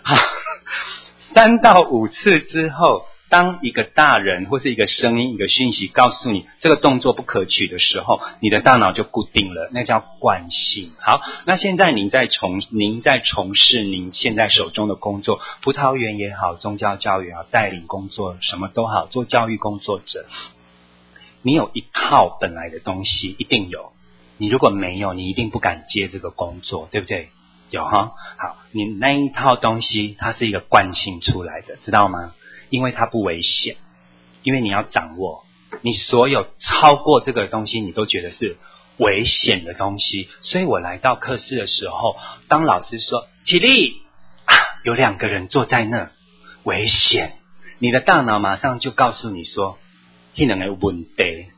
，3到5次之后，当一个大人或是一个声音、一个讯息告诉你这个动作不可取的时候，你的大脑就固定了，那叫惯性。好，那现在您在从事您现在手中的工作，葡萄园也好，宗教教育也好，带领工作什么都好，做教育工作者，你有一套本来的东西，一定有。你如果没有，你一定不敢接这个工作，对不对？有哈。好，你那一套东西，它是一个惯性出来的，知道吗？因为它不危险，因为你要掌握，你所有超过这个东西，你都觉得是危险的东西。所以我来到课室的时候，当老师说起立有2个人坐在那，危险，你的大脑马上就告诉你说，那2个有问题，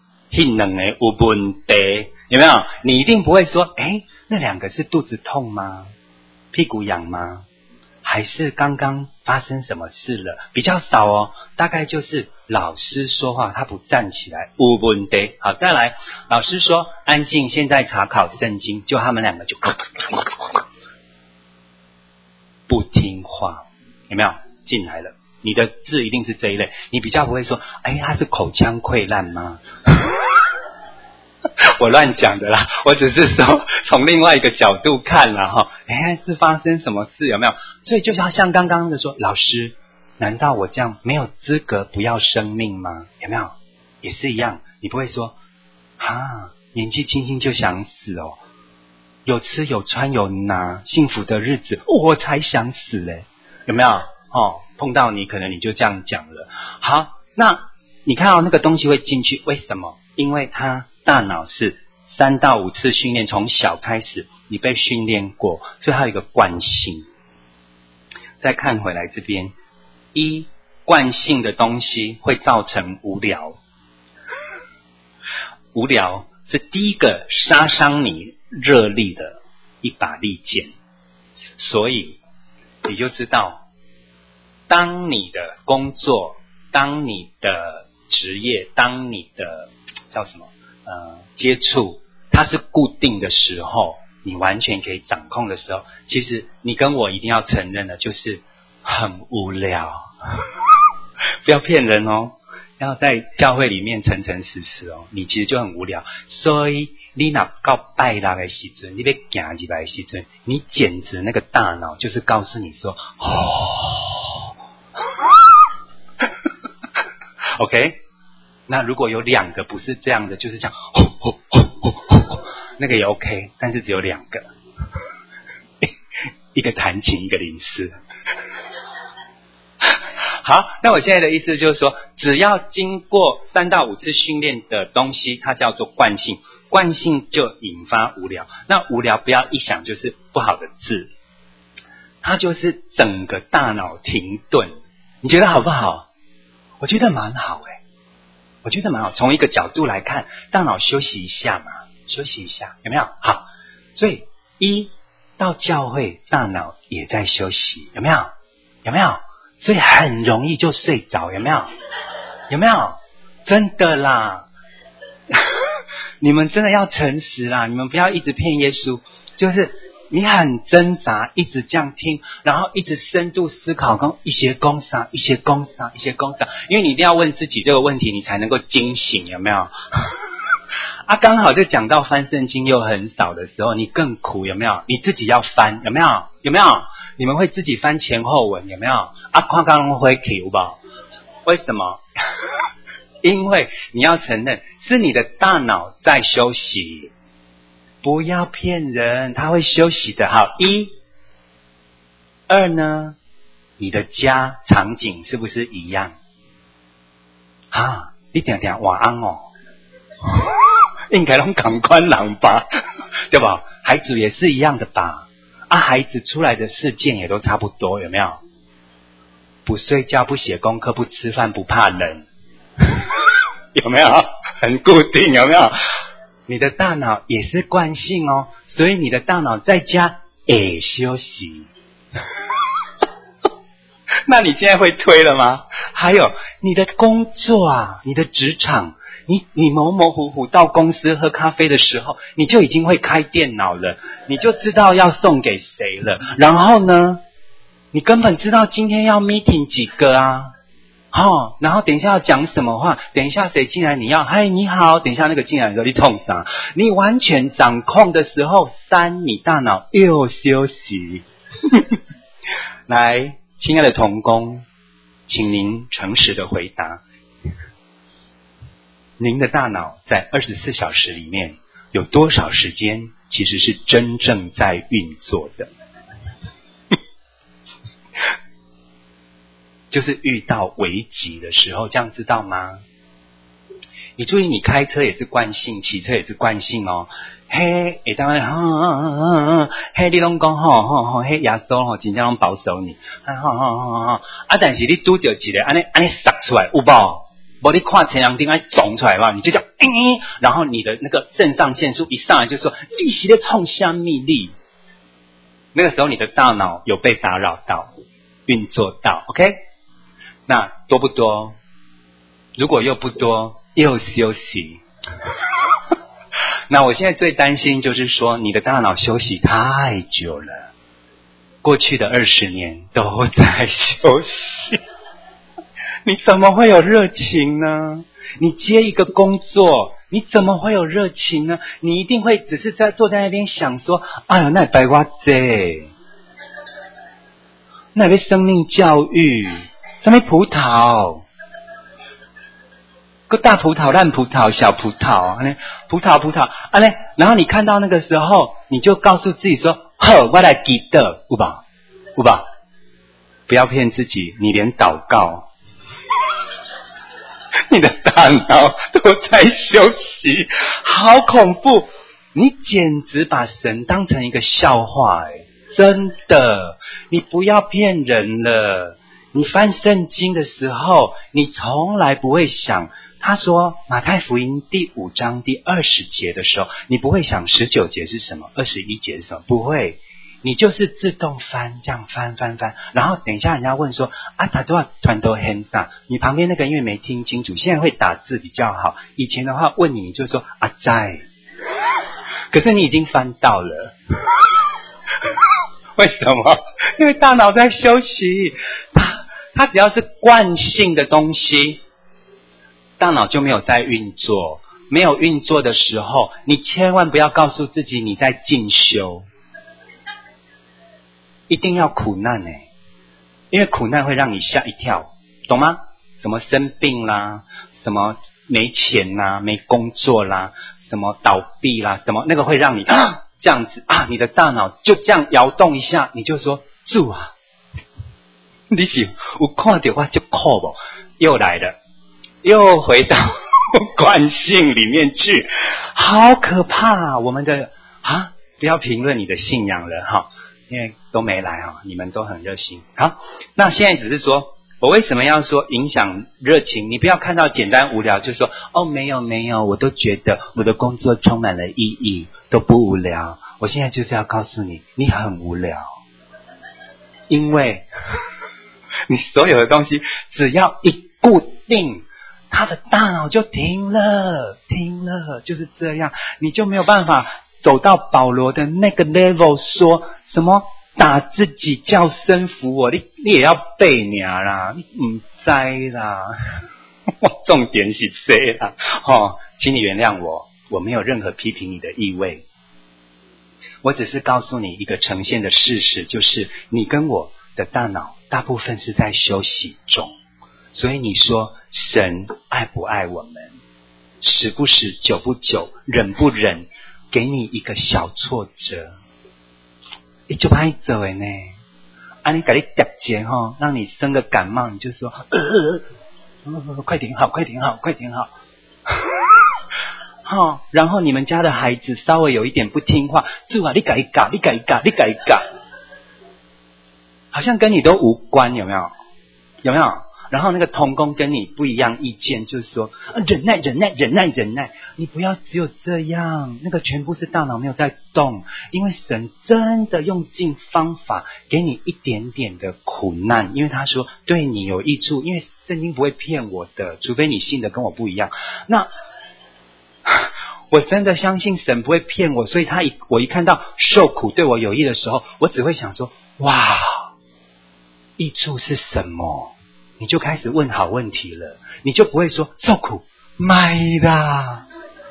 有没有？你一定不会说，那2个是肚子痛吗？屁股痒吗？还是刚刚发生什么事了？比较少哦，大概就是老师说话他不站起来，有问题。好，再来，老师说安静，现在查考圣经，就他们2个就不听话，有没有？进来了，你的字一定是这一类，你比较不会说，他是口腔溃烂吗？我乱讲的啦，我只是说从另外一个角度看啦哈，是发生什么事有没有？所以就像刚刚的说，老师，难道我这样没有资格不要生命吗？有没有？也是一样，你不会说年纪轻轻就想死哦，有吃有穿有拿，幸福的日子我才想死嘞，有没有？碰到你可能你就这样讲了。好，那你看到那个东西会进去，为什么？因为它大脑是3到5次训练，从小开始你被训练过，所以它有一个惯性。再看回来这边，惯性的东西会造成无聊，无聊是第一个杀伤你热力的一把利剑。所以你就知道，当你的工作，当你的职业，当你的叫什么接触，它是固定的时候，你完全可以掌控的时候，其实你跟我一定要承认的就是很无聊。不要骗人哦，要在教会里面诚诚实实哦，你其实就很无聊。所以你若到拜六的时阵，你要行入来的时阵，你简直那个大脑就是告诉你说OK， 那如果有2个不是这样的，就是这样那个也 OK， 但是只有2个，一个弹琴，一个吟诗。好，那我现在的意思就是说，只要经过3到5次训练的东西，它叫做惯性，惯性就引发无聊。那无聊不要一想就是不好的字，它就是整个大脑停顿。你觉得好不好？我觉得蛮好我觉得蛮好。从一个角度来看，大脑休息一下嘛，休息一下，有没有？好，所以到教会，大脑也在休息，有没有？有没有？所以很容易就睡着，有没有？有没有？真的啦。 你们真的要诚实啦，你们不要一直骗耶稣，就是你很挣扎，一直这样听，然后一直深度思考，跟一些公赏，因为你一定要问自己这个问题，你才能够惊醒，有没有？啊，刚好就讲到翻圣经又很少的时候，你更苦，有没有？你自己要翻，有没有？有没有？你们会自己翻前后文，有没有？啊，看刚会起有无？为什么？因为你要承认是你的大脑在休息，不要骗人，它会休息的。好，一、二呢？你的家场景是不是一样？啊，你定定晚安哦，应该拢同款人吧，对吧？孩子也是一样的吧？啊，孩子出来的事件也都差不多，有没有？不睡觉，不写功课，不吃饭，不怕冷，有没有？很固定，有没有？你的大脑也是惯性哦，所以你的大脑在家也休息。那你现在会推了吗？还有你的工作啊，你的职场，你模模糊糊到公司喝咖啡的时候，你就已经会开电脑了，你就知道要送给谁了。然后呢，你根本知道今天要 meeting 几个啊，然后等一下要讲什么话，等一下谁进来你要嗨你好，等一下那个进来的时候你冲啥？你完全掌控的时候，你大脑又休息。来，亲爱的同工，请您诚实的回答，您的大脑在24小时里面有多少时间其实是真正在运作的？就是遇到危急的时候，这样知道吗？你注意，你开车也是惯性，骑车也是惯性哦。嘿，当然，嘿，你拢讲吼，嘿，耶稣吼，真正拢保守你，但是你拄着一个安尼杀出来，有无？无你看前两天爱肿出来嘛，你就叫然后你的那个肾上腺素一上来就说你是在冲虾米力，那个时候你的大脑有被打扰到，运作到 ，OK？ 那多不多？如果又不多，又休息。那我现在最担心就是说，你的大脑休息太久了，过去的20年都在休息，你怎么会有热情呢？你接一个工作，你怎么会有热情呢？你一定会只是坐在那边想说，哎呦，那白花这，那边生命教育，什么葡萄？个大葡萄、烂葡萄、小葡萄，葡萄，然后你看到那个时候，你就告诉自己说：“好，我来记得，有吧？不要骗自己，你连祷告，你的大脑都在休息，好恐怖！你简直把神当成一个笑话，真的，你不要骗人了。你翻圣经的时候，你从来不会想。”他说马太福音第5章第20节的时候，你不会想19节是什么，21节是什么，不会，你就是自动翻，这样翻，然后等一下人家问说他都要团头 hands up， 你旁边那个因为没听清楚，现在会打字比较好，以前的话问你就说在，可是你已经翻到了。为什么？因为大脑在休息，它只要是惯性的东西，大脑就没有在运作，没有运作的时候，你千万不要告诉自己你在进修，一定要苦难因为苦难会让你吓一跳，懂吗？什么生病啦，什么没钱啦，没工作啦，什么倒闭啦，什么那个会让你这样子你的大脑就这样摇动一下，你就说主啊，你是有看到我就哭不？又来了。又回到惯性里面去，好可怕我们的不要评论你的信仰了因为都没来你们都很热心。好，那现在只是说我为什么要说影响热情，你不要看到简单无聊就说没有，我都觉得我的工作充满了意义，都不无聊。我现在就是要告诉你，你很无聊，因为你所有的东西只要一固定， 他的大脑就停了，就是这样，你就没有办法走到保罗的那个 level， 说什么打自己叫声服我，你也要背你啦，你唔知啦，重点是这啦，请你原谅我没有任何批评你的意味，我只是告诉你一个呈现的事实，就是你跟我的大脑大部分是在休息中，所以你说神爱不爱我们，时不时久不久忍不忍给你一个小挫折，你就怕做的呢，你给你夹节让你生个感冒，你就说快点好然后你们家的孩子稍微有一点不听话，主啊，你改一改，好像跟你都无关，有没有？然后那个同工跟你不一样意见，就是说忍耐，你不要只有这样，那个全部是大脑没有在动，因为神真的用尽方法给你一点点的苦难，因为他说对你有益处，因为圣经不会骗我的，除非你信的跟我不一样。那我真的相信神不会骗我，所以我一看到受苦对我有益的时候，我只会想说哇，益处是什么？你就开始问好问题了，你就不会说受苦买啦。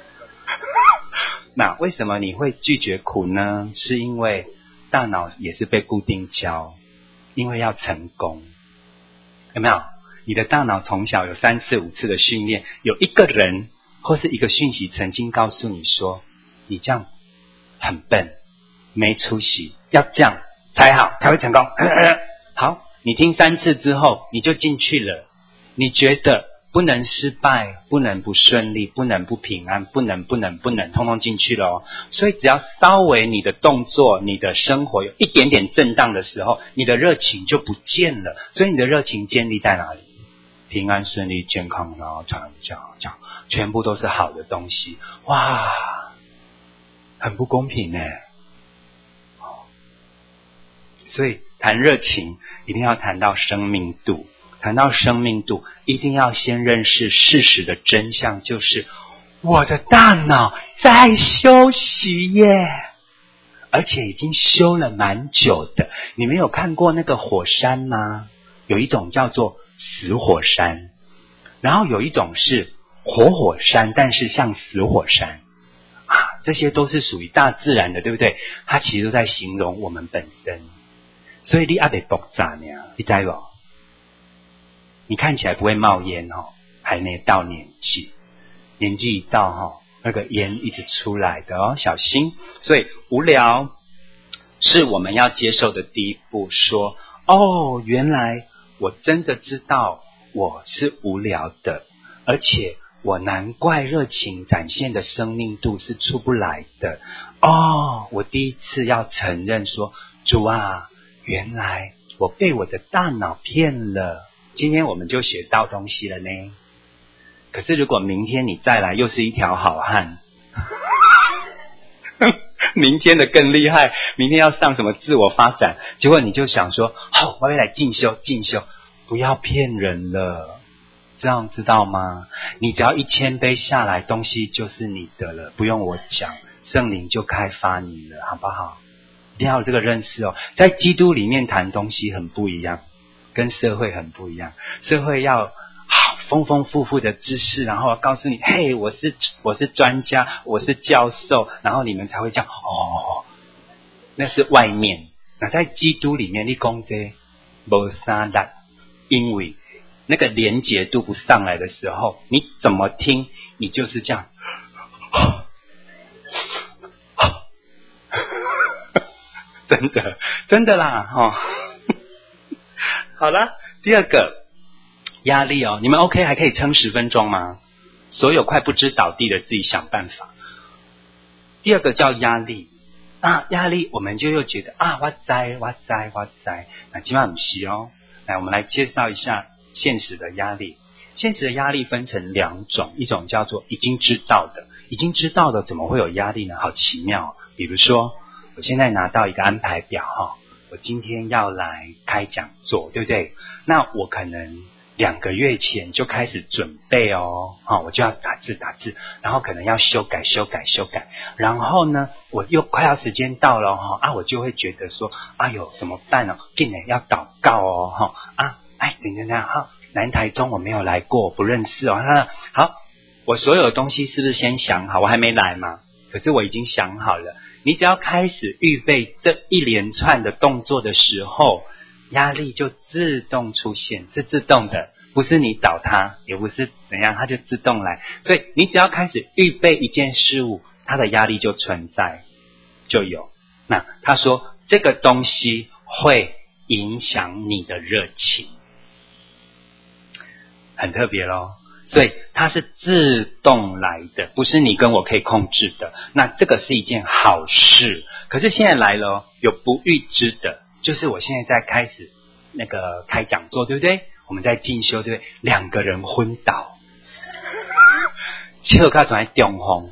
那为什么你会拒绝苦呢？是因为大脑也是被固定教，因为要成功，有没有？你的大脑从小有3次5次的训练，有一个人或是一个讯息曾经告诉你说，你这样很笨，没出息，要这样才好，才会成功。好，你听3次之后，你就进去了。你觉得不能失败，不能不顺利，不能不平安，不能，通通进去了哦。所以只要稍微你的动作、你的生活有一点点震荡的时候，你的热情就不见了。所以你的热情建立在哪里？平安顺利健康，然后这样全部都是好的东西。哇，很不公平耶。所以谈热情一定要谈到生命度，谈到生命度一定要先认识事实的真相，就是我的大脑在休息耶，而且已经休了蛮久的。你们有看过那个火山吗？有一种叫做死火山，然后有一种是活火山，但是像死火山这些都是属于大自然的，对不对？它其实都在形容我们本身。所以你还得爆炸呢，你知不？你看起来不会冒烟还没到年纪一到那个烟一直出来的小心。所以无聊是我们要接受的第一步，说原来我真的知道我是无聊的，而且我难怪热情展现的生命度是出不来的。我第一次要承认说，主啊，原来我被我的大脑骗了。今天我们就学到东西了呢。可是如果明天你再来，又是一条好汉明天的更厉害，明天要上什么自我发展，结果你就想说好，我要来进修，不要骗人了，这样知道吗？你只要1000杯下来，东西就是你的了，不用我讲，圣灵就开发你了，好不好？一定要有这个认识在基督里面谈东西很不一样，跟社会很不一样。社会要丰丰富富的知识，然后告诉你嘿，我是专家，我是教授，然后你们才会讲那是外面。那在基督里面，你讲这没啥力，因为那个连结度不上来的时候，你怎么听你就是这样真的啦好了，第二个压力你们 OK 还可以撑10分钟吗？所有快不知倒地的自己想办法。第二个叫压力压力我们就又觉得我知，那今晚不是来我们来介绍一下现实的压力。现实的压力分成2种，一种叫做已经知道的怎么会有压力呢？好奇妙比如说我现在拿到一个安排表我今天要来开讲座，对不对？那我可能 2个月前就开始准备哦，我就要打字，然后可能要修改，然后呢，我又快要时间到了我就会觉得说，哎呦怎么办呢？今年要祷告哦，等南台中我没有来过，我不认识哦。好，我所有的东西是不是先想好？我还没来嘛，可是我已经想好了。你只要开始预备这一连串的动作的时候，压力就自动出现，是自动的，不是你找它，也不是怎样，它就自动来。所以你只要开始预备一件事物，它的压力就存在，就有。那他说这个东西会影响你的热情，很特别咯。所以它是自动来的，不是你跟我可以控制的。那这个是一件好事。可是现在来了有不预知的，就是我现在在开始开讲座，对不对？我们在进修，对不对？2个人昏倒，笑到转来中风。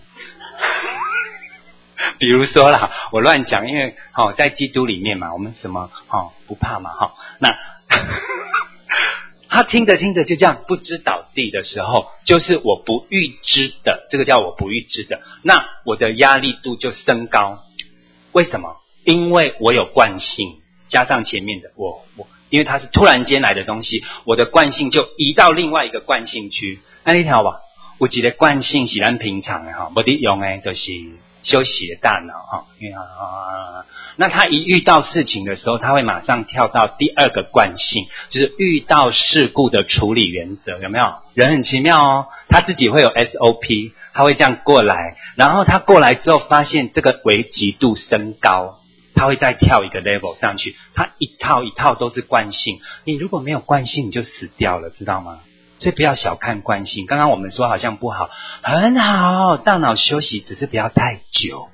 比如说啦，我乱讲，因为在基督里面嘛，我们什么不怕嘛那他听着就这样不知倒地的时候，就是我不预知的，这个叫我不预知的。那我的压力度就升高。为什么？因为我有惯性，加上前面的我因为它是突然间来的东西，我的惯性就移到另外一个惯性区。那你听好吧，有一个惯性是咱平常的没得用的，就是休息的大脑那他一遇到事情的时候，他会马上跳到第2个惯性，就是遇到事故的处理原则。有没有？人很奇妙哦，他自己会有 SOP， 他会这样过来，然后他过来之后发现这个危急度升高，他会再跳一个 level 上去。他一套都是惯性，你如果没有惯性你就死掉了，知道吗？所以不要小看惯性。刚刚我们说好像不好，很好，大脑休息，只是不要太久。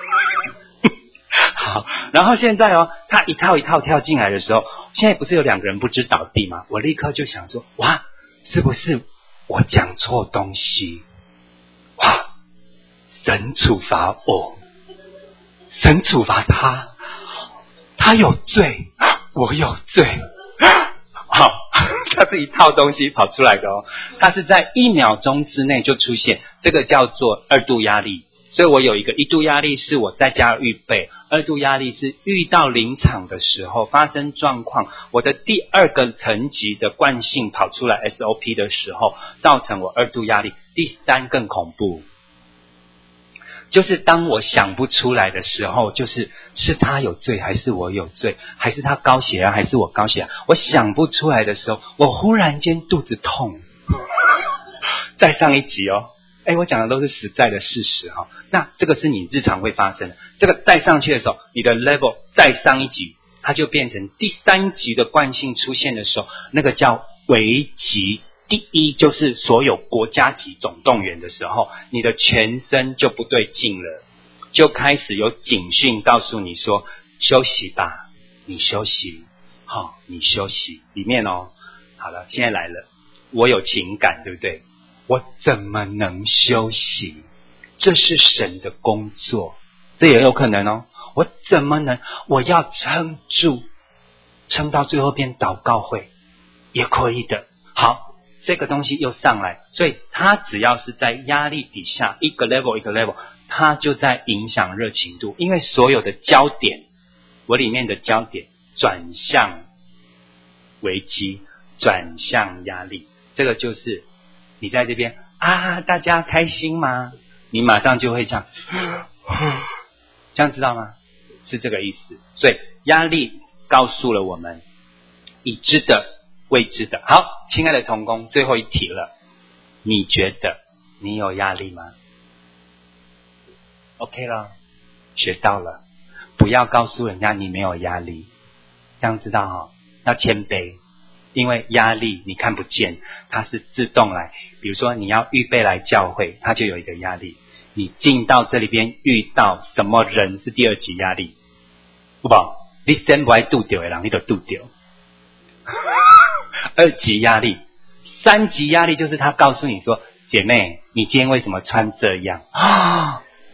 好，然后现在他一套跳进来的时候，现在不是有2个人不知倒地吗？我立刻就想说，哇，是不是我讲错东西？哇，神处罚我，神处罚他有罪，我有罪。好，它是一套东西跑出来的它是在1秒钟之内就出现，这个叫做2度压力。所以我有一个1度压力是我在家预备，2度压力是遇到临场的时候发生状况，我的第2个层级的惯性跑出来 SOP 的时候，造成我2度压力。第3更恐怖，就是当我想不出来的时候，是他有罪还是我有罪，还是他高血压还是我高血压，我想不出来的时候，我忽然间肚子痛。再上一集我讲的都是实在的事实那这个是你日常会发生的。这个再上去的时候，你的 level 再上一级，它就变成第3级的惯性出现的时候，那个叫危急。第1就是所有国家级总动员的时候，你的全身就不对劲了，就开始有警讯告诉你说，休息吧，你休息你休息里面好了，现在来了，我有情感对不对？我怎么能休息？这是神的工作，这也有可能我怎么能？我要撑住，撑到最后变祷告会也可以的。好，这个东西又上来，所以它只要是在压力底下一个 level， 它就在影响热情度，因为所有的焦点，我里面的焦点转向危机，转向压力，这个就是你在这边大家开心吗？你马上就会这样，这样知道吗？是这个意思。所以压力告诉了我们已知的、未知的。好，亲爱的同工，最后一题了，你觉得你有压力吗？ OK 了，学到了，不要告诉人家你没有压力，这样知道要谦卑。因为压力你看不见，它是自动来。比如说你要预备来教会，它就有一个压力。你进到这里边遇到什么人是第2级压力，有没有？你先不爱拄到的人你就拄到。2级压力，3级压力就是他告诉你说，姐妹你今天为什么穿这样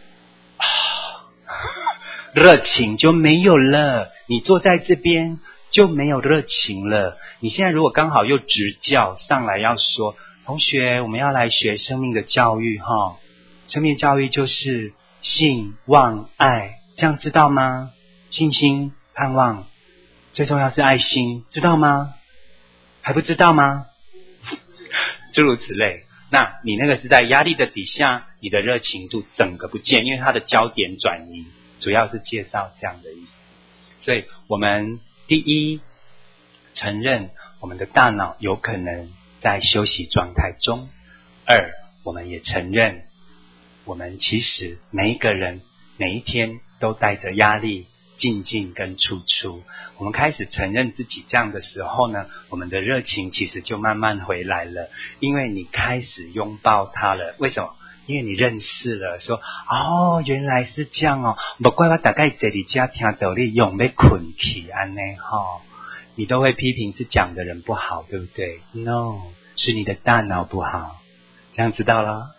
热情就没有了，你坐在这边就没有热情了。你现在如果刚好又执教上来要说，同学，我们要来学生命的教育哈，生命教育就是信、望、爱，这样知道吗？信心、盼望，最重要是爱心，知道吗？还不知道吗？诸如此类。那你那个是在压力的底下，你的热情度整个不见，因为它的焦点转移，主要是介绍这样的意思。所以我们第一，承认我们的大脑有可能在休息状态中；二，我们也承认我们其实每一个人每一天都带着压力进进跟出出。我们开始承认自己这样的时候呢，我们的热情其实就慢慢回来了，因为你开始拥抱它了。为什么？因为你认识了，说哦，原来是这样哦，不怪我大概这里家听到你用要困去安呢哈，你都会批评是讲的人不好，对不对 ？No， 是你的大脑不好，这样知道了。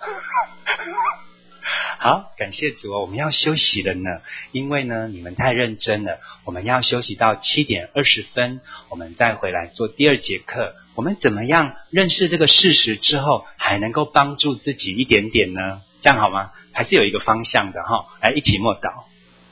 好，感谢主哦，我们要休息了呢，因为呢你们太认真了，我们要休息到7:20，我们再回来做第二节课。我们怎么样认识这个事实之后，还能够帮助自己一点点呢？这样好吗？还是有一个方向的哈，来一起默祷。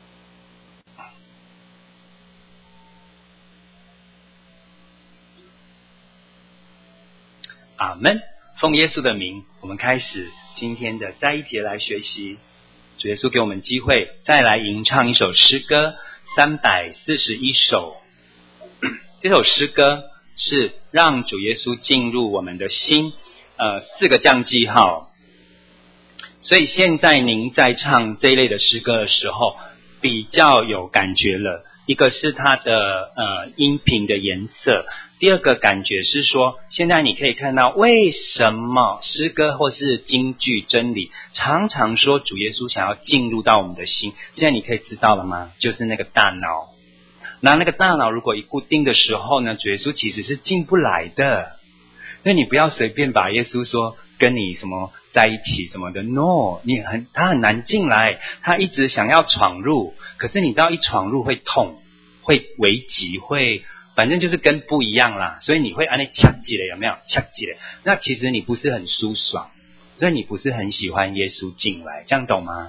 阿们。奉耶稣的名，我们开始今天的再一节来学习。主耶稣给我们机会，再来吟唱一首诗歌341首。这首诗歌是让主耶稣进入我们的心，4个降记号。所以现在您在唱这一类的诗歌的时候，比较有感觉了。一个是它的音频的颜色，第二个感觉是说，现在你可以看到为什么诗歌或是金句真理常常说主耶稣想要进入到我们的心，现在你可以知道了吗？就是那个大脑。那个大脑如果一固定的时候呢，主耶稣其实是进不来的。所以你不要随便把耶稣说跟你什么在一起什么的 ，no， 他很难进来，他一直想要闯入，可是你知道一闯入会痛，会危急，反正就是跟不一样啦，所以你会按掐起来，有没有掐起来？那其实你不是很舒爽，所以你不是很喜欢耶稣进来，这样懂吗？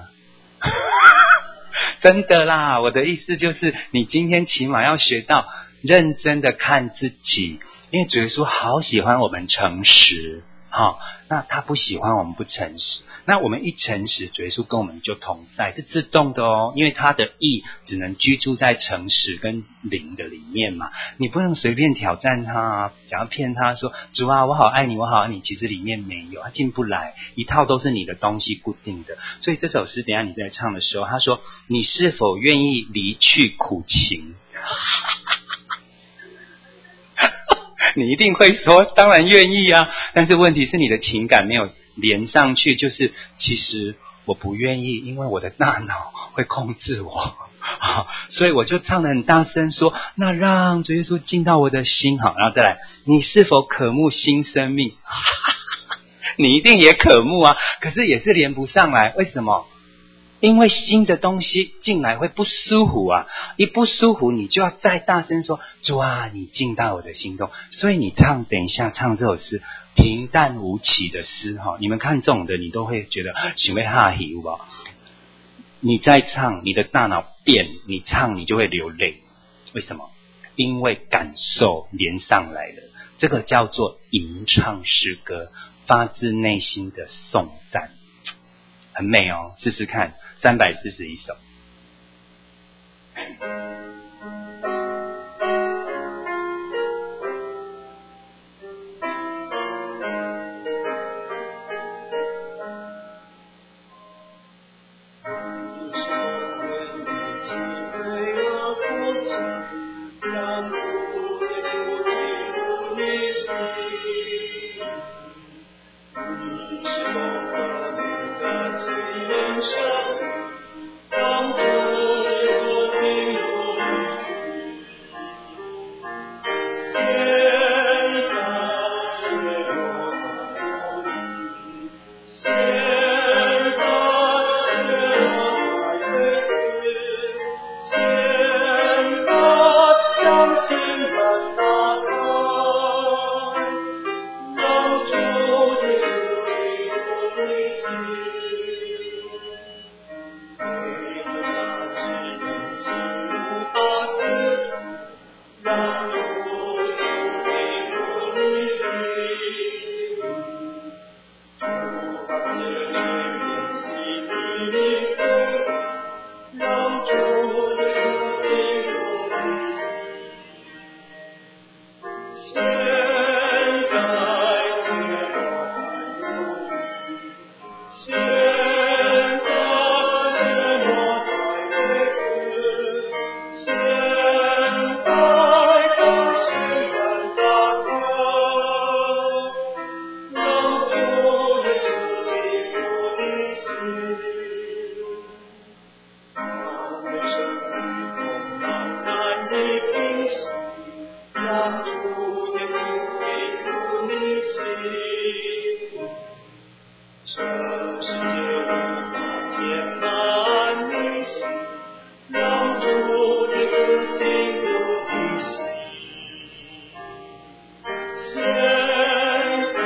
真的啦，我的意思就是你今天起码要学到认真的看自己，因为主耶稣好喜欢我们诚实，那他不喜欢我们不诚实。那我们一诚实，主耶稣跟我们就同在，是自动的哦，因为他的义只能居住在诚实跟灵的里面嘛，你不能随便挑战他啊，想要骗他说主啊我好爱你我好爱你，其实里面没有，他进不来，一套都是你的东西固定的。所以这首诗等一下你在唱的时候，他说你是否愿意离去苦情？你一定会说当然愿意啊，但是问题是你的情感没有连上去，就是其实我不愿意，因为我的大脑会控制我，所以我就唱得很大声说那让主耶稣进到我的心，好，然后再来你是否渴慕新生命？你一定也渴慕啊，可是也是连不上来，为什么？因为新的东西进来会不舒服啊，一不舒服你就要再大声说主啊你进到我的心中。所以你等一下唱这首诗平淡无奇的诗，你们看这种的你都会觉得想要哈气有没有？你在唱你的大脑变，你唱你就会流泪，为什么？因为感受连上来了，这个叫做吟唱诗歌，发自内心的颂赞，很美哦，试试看341首。 让主耶稣进入你心，这世界无法填满你心，让主耶稣进入你心。现在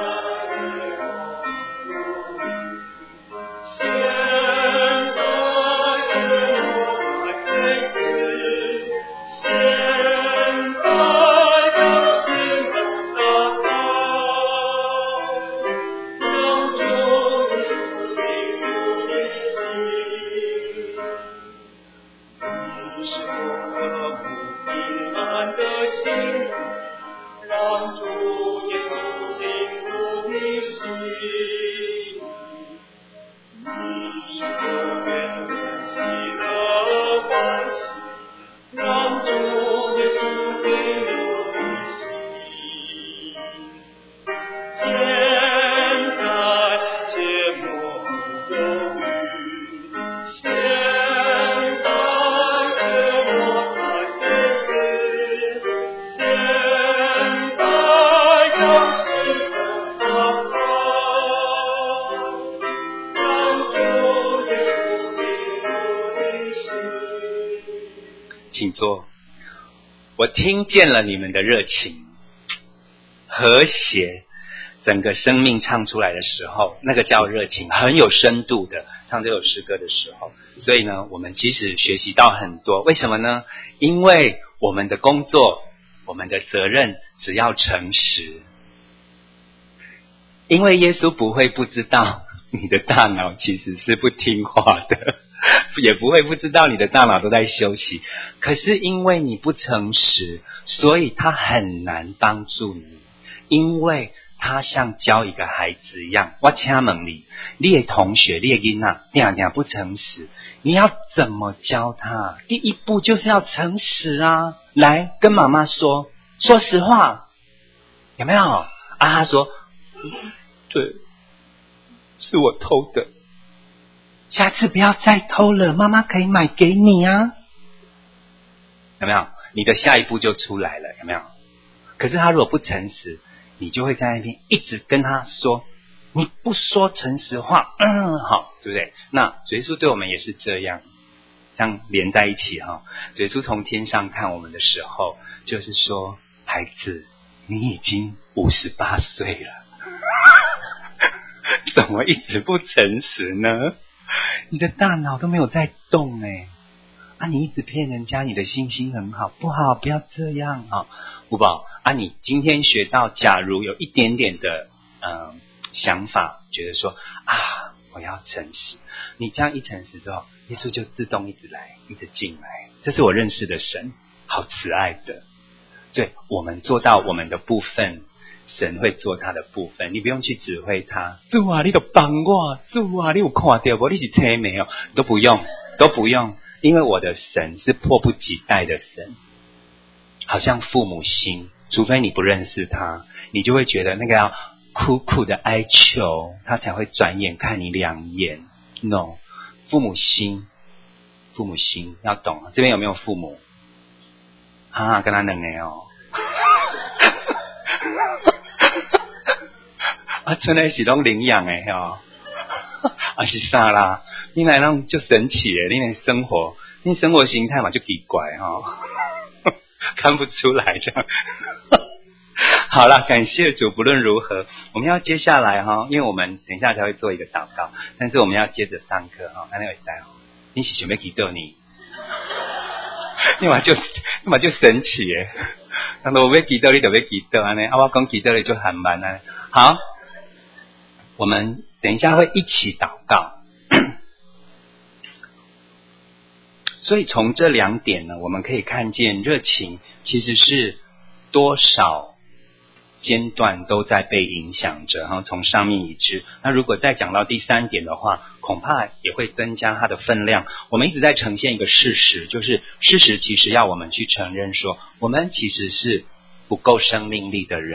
现在这我孩子，现在让心门打开，让主耶稣进入你心。你是多么平安的心，让主耶稣进入你心。你是多远的喜乐欢喜，让主耶稣进入你心。现在切莫犹豫，现在切莫太推迟，现在让心门打开，让主耶稣进入你心。 请坐。我听见了你们的热情，和谐，整个生命唱出来的时候，那个叫热情，很有深度的唱这首诗歌的时候。所以呢，我们其实学习到很多。为什么呢？因为我们的工作，我们的责任只要诚实。因为耶稣不会不知道你的大脑其实是不听话的，也不会不知道你的大脑都在休息。可是因为你不诚实，所以他很难帮助你。因为他像教一个孩子一样，我请问你的同学，你的囡仔定定不诚实，你要怎么教他？第一步就是要诚实啊！来跟妈妈说实话，有没有？啊，他说对，是我偷的，下次不要再偷了，妈妈可以买给你啊。有没有？你的下一步就出来了，有没有？可是他如果不诚实，你就会在那边一直跟他说，你不说诚实话，好，对不对？那耶稣对我们也是这样，这样连在一起哈。耶稣从天上看我们的时候，就是说，孩子，你已经58岁了，怎么一直不诚实呢？你的大脑都没有在动啊，你一直骗人家，你的信心很好，不好，不要这样啊，吴宝啊，你今天学到，假如有一点点的想法，觉得说啊，我要诚实，你这样一诚实之后，耶稣就自动一直来，一直进来，这是我认识的神，好慈爱的。对，我们做到我们的部分，神会做他的部分，你不用去指挥他。主啊，你都帮我，主啊，你有看到不？你是车没有？都不用，因为我的神是迫不及待的神，好像父母心，除非你不认识他，你就会觉得那个要苦苦的哀求，他才会转眼看你两眼。No， 父母心要懂。这边有没有父母？啊，跟他两个哦。啊，真的是拢领养的吼，啊是啥啦？你来让就神奇耶！你生活形态嘛就奇怪哈，看不出来这样。好啦，感谢主。不论如何，我们要接下来哈，因为我们等一下才会做一个祷告，但是我们要接着上课哈。那位在你是想要祈祷你，你嘛就神奇耶！当我要祈祷你就要祈祷安尼，我讲祈祷你就很慢啊。好，我们等一下会一起祷告。所以从这两点呢，我们可以看见热情其实是多少间段都在被影响着，然后从上面已知。那如果再讲到第三点的话，恐怕也会增加它的分量。我们一直在呈现一个事实，就是事实其实要我们去承认说，我们其实是不够生命力的人，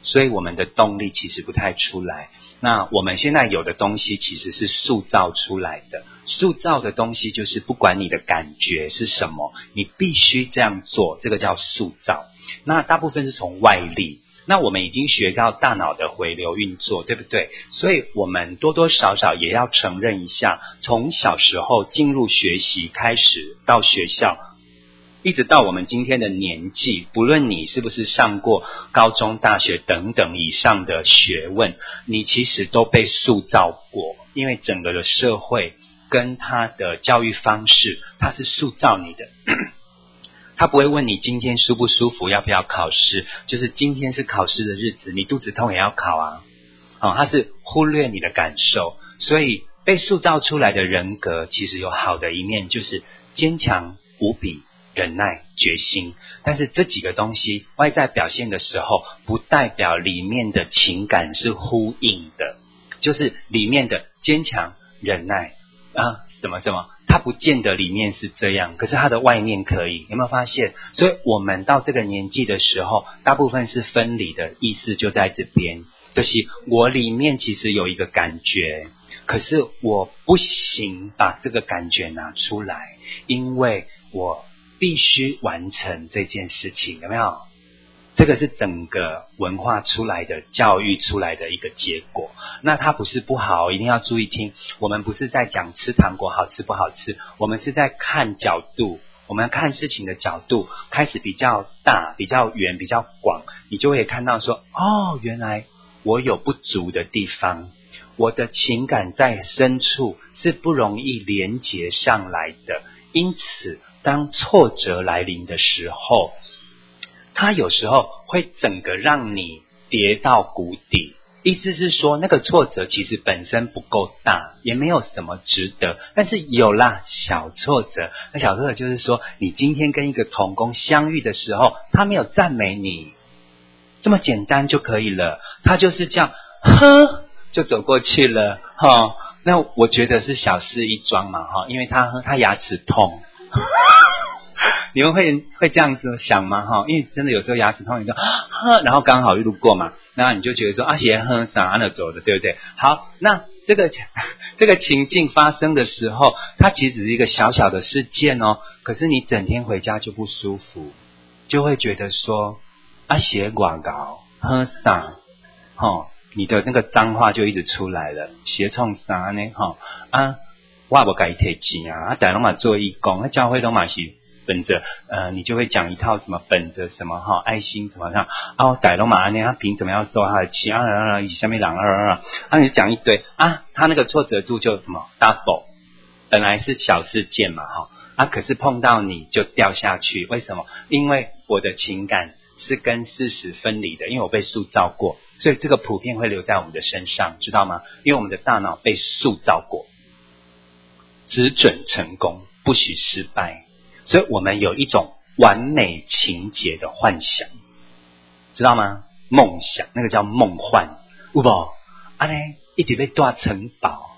所以我们的动力其实不太出来。那我们现在有的东西其实是塑造出来的，塑造的东西就是不管你的感觉是什么，你必须这样做，这个叫塑造。那大部分是从外力，那我们已经学到大脑的回流运作，对不对？所以我们多多少少也要承认一下，从小时候进入学习开始到学校，一直到我们今天的年纪，不论你是不是上过高中、大学等等以上的学问，你其实都被塑造过，因为整个的社会跟他的教育方式，它是塑造你的。他不会问你今天舒不舒服，要不要考试，就是今天是考试的日子，你肚子痛也要考啊。他是忽略你的感受，所以被塑造出来的人格其实有好的一面，就是坚强无比、忍耐、决心。但是这几个东西外在表现的时候，不代表里面的情感是呼应的，就是里面的坚强、忍耐什么它不见得里面是这样，可是它的外面可以，有没有发现？所以我们到这个年纪的时候，大部分是分离的，意思就在这边，就是我里面其实有一个感觉，可是我不行把这个感觉拿出来，因为我必须完成这件事情，有没有？这个是整个文化出来的、教育出来的一个结果。那它不是不好，一定要注意听。我们不是在讲吃糖果好吃不好吃，我们是在看角度，我们看事情的角度开始比较大、比较圆、比较广，你就会看到说，原来我有不足的地方，我的情感在深处是不容易连结上来的。因此，当挫折来临的时候，它有时候会整个让你跌到谷底，意思是说那个挫折其实本身不够大，也没有什么值得，但是有啦小挫折。那小挫折就是说，你今天跟一个同工相遇的时候，他没有赞美你，这么简单就可以了，他就是这样就走过去了那我觉得是小事一桩嘛因为他牙齿痛你们会这样子想吗？因为真的有时候牙齿痛，你就然后刚好路过嘛，然后你就觉得说鞋啥那走的，对不对？好，那这个情境发生的时候，它其实只是一个小小的事件可是你整天回家就不舒服，就会觉得说鞋广告啥你的那个脏话就一直出来了，鞋冲啥呢我不该提钱大家都嘛做义工，教会都嘛是本着你就会讲一套什么本着什么爱心什么上大家嘛安尼他凭什么要收他的钱下面你讲一堆他那个挫折度就什么 double， 本来是小事件嘛可是碰到你就掉下去，为什么？因为我的情感是跟事实分离的，因为我被塑造过，所以这个普遍会留在我们的身上，知道吗？因为我们的大脑被塑造过，只准成功，不许失败，所以我们有一种完美情节的幻想，知道吗？梦想，那个叫梦幻，有没？一直被住城堡，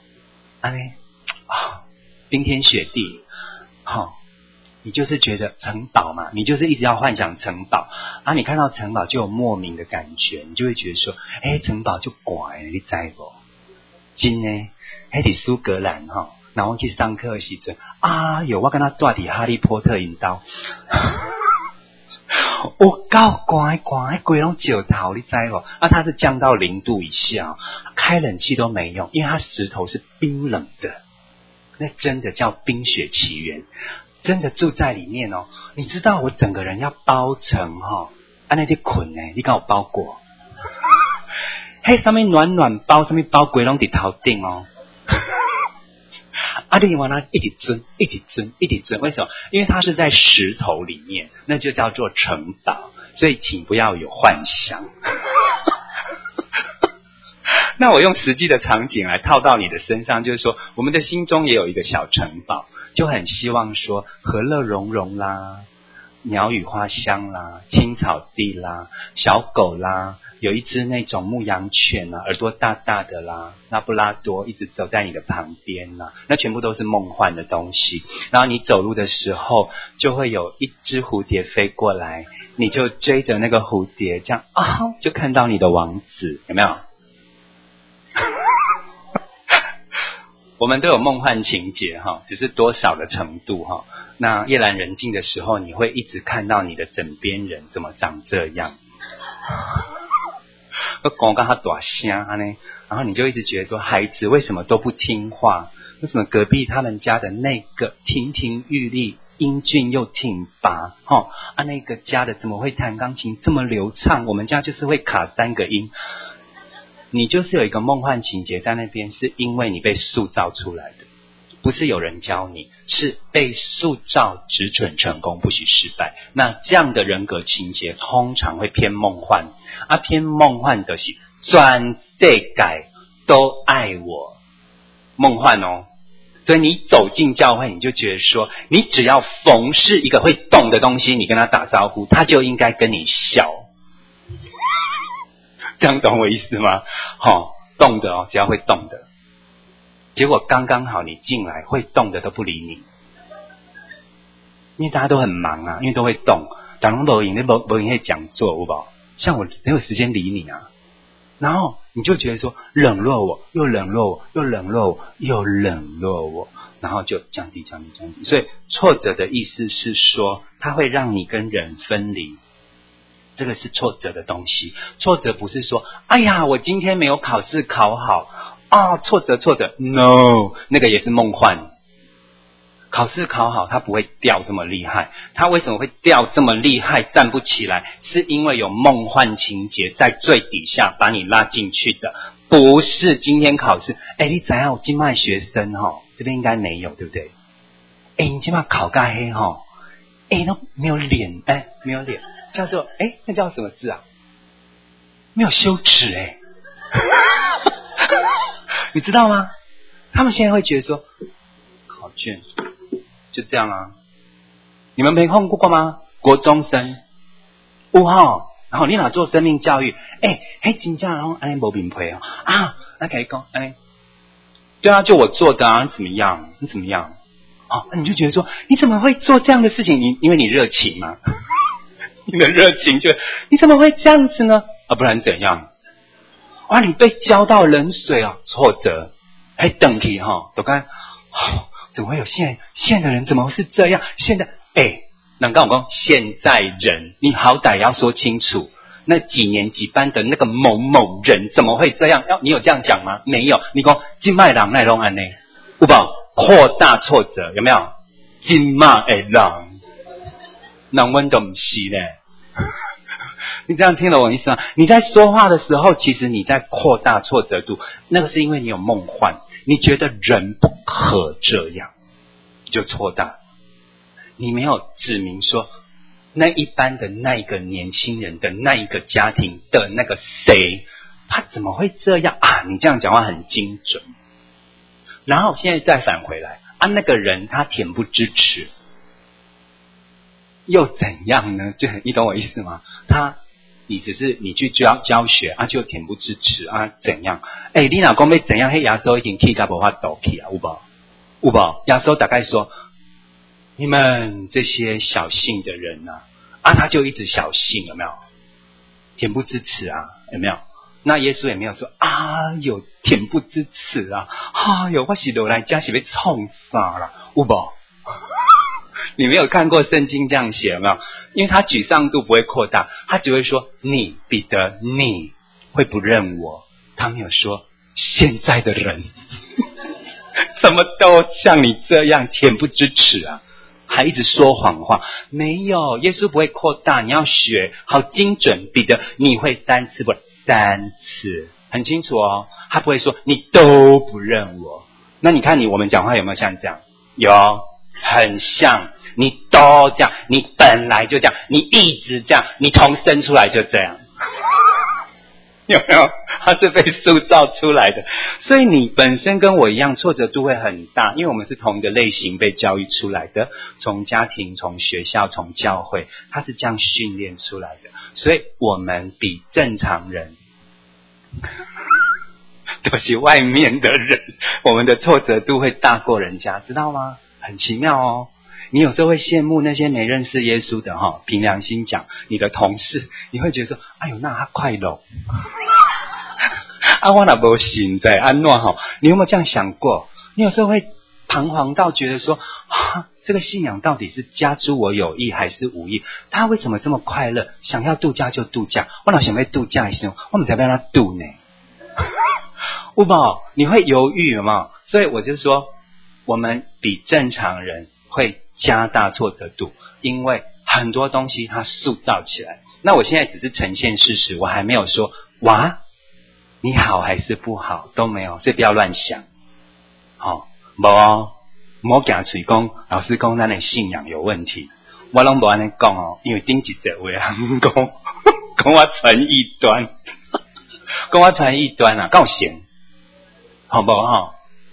冰天雪地，你就是觉得城堡嘛，你就是一直要幻想城堡你看到城堡就有莫名的感觉，你就会觉得说城堡就怪你知不？真的那是苏格兰然后去上课的时候有我跟他住在哈利波特引导我够乖乖鬼拢石头你知不？它是降到0度以下开冷气都没用，因为它石头是冰冷的，那真的叫冰雪奇缘，真的住在里面你知道我整个人要包成那在捆你跟我包过上面暖包，上面包鬼拢在头顶你往那一直尊，为什么？因为它是在石头里面，那就叫做城堡，所以请不要有幻想那我用实际的场景来套到你的身上，就是说我们的心中也有一个小城堡，就很希望说和乐融融啦， 鸟语花香啦，青草地啦，小狗啦，有一只那种牧羊犬啊，耳朵大大的啦，拉布拉多一直走在你的旁边啦，那全部都是梦幻的东西。然后你走路的时候，就会有一只蝴蝶飞过来，你就追着那个蝴蝶，这样就看到你的王子，有没有？我们都有梦幻情节哈，只是多少的程度哈。那夜阑人静的时候，你会一直看到你的枕边人怎么长这样，讲到他大声呢，然后你就一直觉得说，孩子为什么都不听话？为什么隔壁他们家的那个亭亭玉立、英俊又挺拔，那个家的怎么会弹钢琴这么流畅？我们家就是会卡3个音。你就是有一个梦幻情节在那边，是因为你被塑造出来的，不是有人教你，是被塑造，只准成功，不许失败。那这样的人格情节通常会偏梦幻，偏梦幻的是全世界都爱我，梦幻哦。所以你走进教会，你就觉得说，你只要逢是一个会动的东西，你跟他打招呼，他就应该跟你笑。这样懂我意思吗？动的只要会动的。结果刚刚好你进来，会动的都不理你，因为大家都很忙啊，因为都会动。当然没人会讲座，有没有？像我没有时间理你啊。然后你就觉得说，冷落我，又冷落我，又冷落我，又冷落我，然后就降低。所以挫折的意思是说，它会让你跟人分离。这个是挫折的东西。挫折不是说，哎呀，我今天没有考试考好挫折 ，no， 那个也是梦幻。考试考好，它不会掉这么厉害。它为什么会掉这么厉害，站不起来？是因为有梦幻情节在最底下把你拉进去的，不是今天考试。你知道我今麦学生这边应该没有，对不对？你今麦考咖黑都没有脸，没有脸。叫做那叫什么字啊？没有羞耻你知道吗？他们现在会觉得说，考卷就这样啊。你们没碰过吗？国中生然后你哪做生命教育？真正然后没名牌那可以讲对啊，就我做的啊，你怎么样？你就觉得说，你怎么会做这样的事情？因为你热情嘛。你的热情就，你怎么会这样子呢？不然怎样？你被浇到冷水挫折，等起都看，怎么会有现在的人怎么会是这样？现在能跟我讲现在人，你好歹要说清楚，那几年级班的那个某某人怎么会这样？你有这样讲吗？没有。你讲金麦郎奈龙安呢？有冇扩大挫折？有没有？金麦郎。人温都不是呢，你这样听了我意思吗？你在说话的时候，其实你在扩大挫折度，那个是因为你有梦幻，你觉得人不可这样，就扩大。你没有指明说那一班的那一个年轻人的那一个家庭的那个谁，他怎么会这样你这样讲话很精准。然后现在再返回来那个人他恬不知耻。又怎样呢？就你懂我意思吗？你只是你去教学就恬不知耻怎样？你老公被怎样？亚洲已经气到无法抖气有无？亚洲大概说，你们这些小性的人他就一直小性，有没有？恬不知耻有没有？那耶稣也没有说有恬不知耻我是落来家是被冲杀了，有无？你没有看过圣经这样写有没有？因为他沮丧度不会扩大，他只会说你彼得你会不认我。他没有说现在的人怎么都像你这样恬不知耻还一直说谎话。没有，耶稣不会扩大，你要学好精准。彼得你会3次不3次，很清楚他不会说你都不认我。那你看我们讲话有没有像这样？有，很像。你都这样，你本来就这样，你一直这样，你从生出来就这样。 有没有？它是被塑造出来的。所以你本身跟我一样，挫折度会很大，因为我们是同一个类型被教育出来的，从家庭、从学校、从教会，它是这样训练出来的。所以我们比正常人，都是外面的人，我们的挫折度会大过人家，知道吗？很奇妙哦。你有时候会羡慕那些没认识耶稣的哈，凭良心讲，你的同事，你会觉得说，哎呦，那他快乐。啊，我那没信在安诺哈，你有没有这样想过？你有时候会彷徨到觉得说，这个信仰到底是加诸我有益还是无益？他为什么这么快乐？想要度假就度假，我哪想要度假一声，我们才不让他度呢？有没有？你会犹豫有没有？所以我就说，我们比正常人会加大挫折度，因为很多东西它塑造起来。那我现在只是呈现事实，我还没有说哇，你好还是不好都没有，所以不要乱想。好，没哦，莫讲嘴讲，老师讲咱的信仰有问题，我拢无安尼讲哦，因为顶一节话人讲，讲我传异端，讲我传异端啊，够闲，好不好？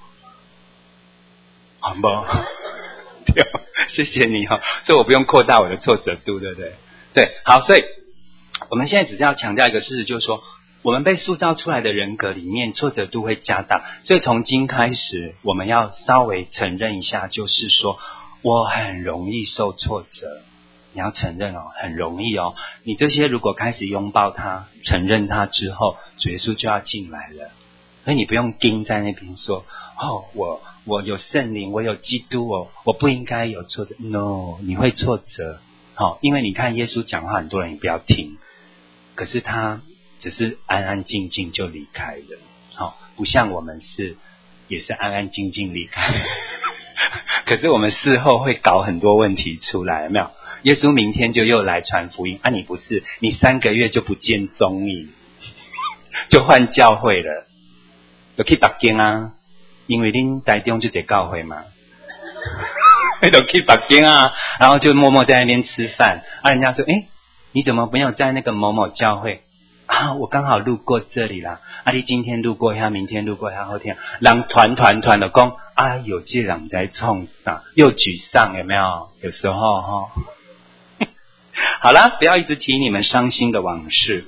好不好？对，谢谢你哈，所以我不用扩大我的挫折度，对不对？对，好，所以我们现在只是要强调一个事实，就是说，我们被塑造出来的人格里面，挫折度会加大。所以从今开始，我们要稍微承认一下，就是说，我很容易受挫折。你要承认哦，很容易哦。你这些如果开始拥抱它、承认它之后，主耶稣就要进来了。所以你不用盯在那边说，我有圣灵，我有基督哦，我不应该有挫折。No， 你会挫折。因为你看耶稣讲话，很多人也不要听，可是他只是安安静静就离开了。不像我们也是安安静静离开，可是我们事后会搞很多问题出来，有没有？耶稣明天就又来传福音，你不是，你3个月就不见踪影，就换教会了。就去北京啊，因为恁台中就这教会嘛，就去北京啊，然后就默默在那边吃饭。人家说，你怎么没有在那个某某教会啊？我刚好路过这里啦。你今天路过一下，明天路过一下，后天人团的讲，有这人在冲啥，又沮丧，有没有？有时候哈，好啦，不要一直提你们伤心的往事。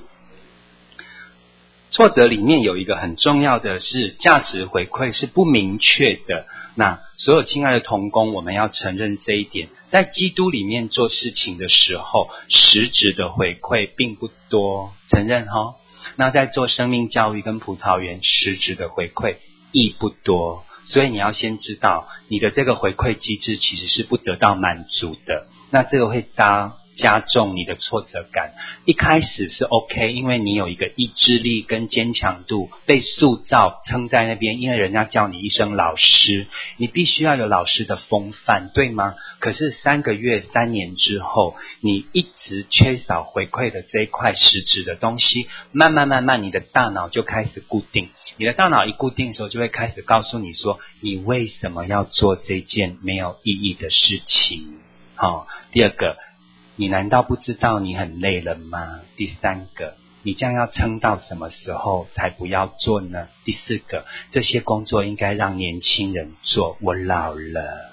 挫折里面有一个很重要的是价值回馈是不明确的。那所有亲爱的同工，我们要承认这一点，在基督里面做事情的时候，实质的回馈并不多，承认齁。那在做生命教育跟葡萄园，实质的回馈亦不多，所以你要先知道，你的这个回馈机制其实是不得到满足的，那这个会加重你的挫折感。一开始是 OK， 因为你有一个意志力跟坚强度被塑造撑在那边，因为人家叫你一声老师，你必须要有老师的风范，对吗？可是3个月、3年之后，你一直缺少回馈的这一块实质的东西，慢慢你的大脑就开始固定。你的大脑一固定的时候，就会开始告诉你说，你为什么要做这件没有意义的事情。第二个，你难道不知道你很累了吗？第3个，你这样要撑到什么时候才不要做呢？第4个，这些工作应该让年轻人做，我老了。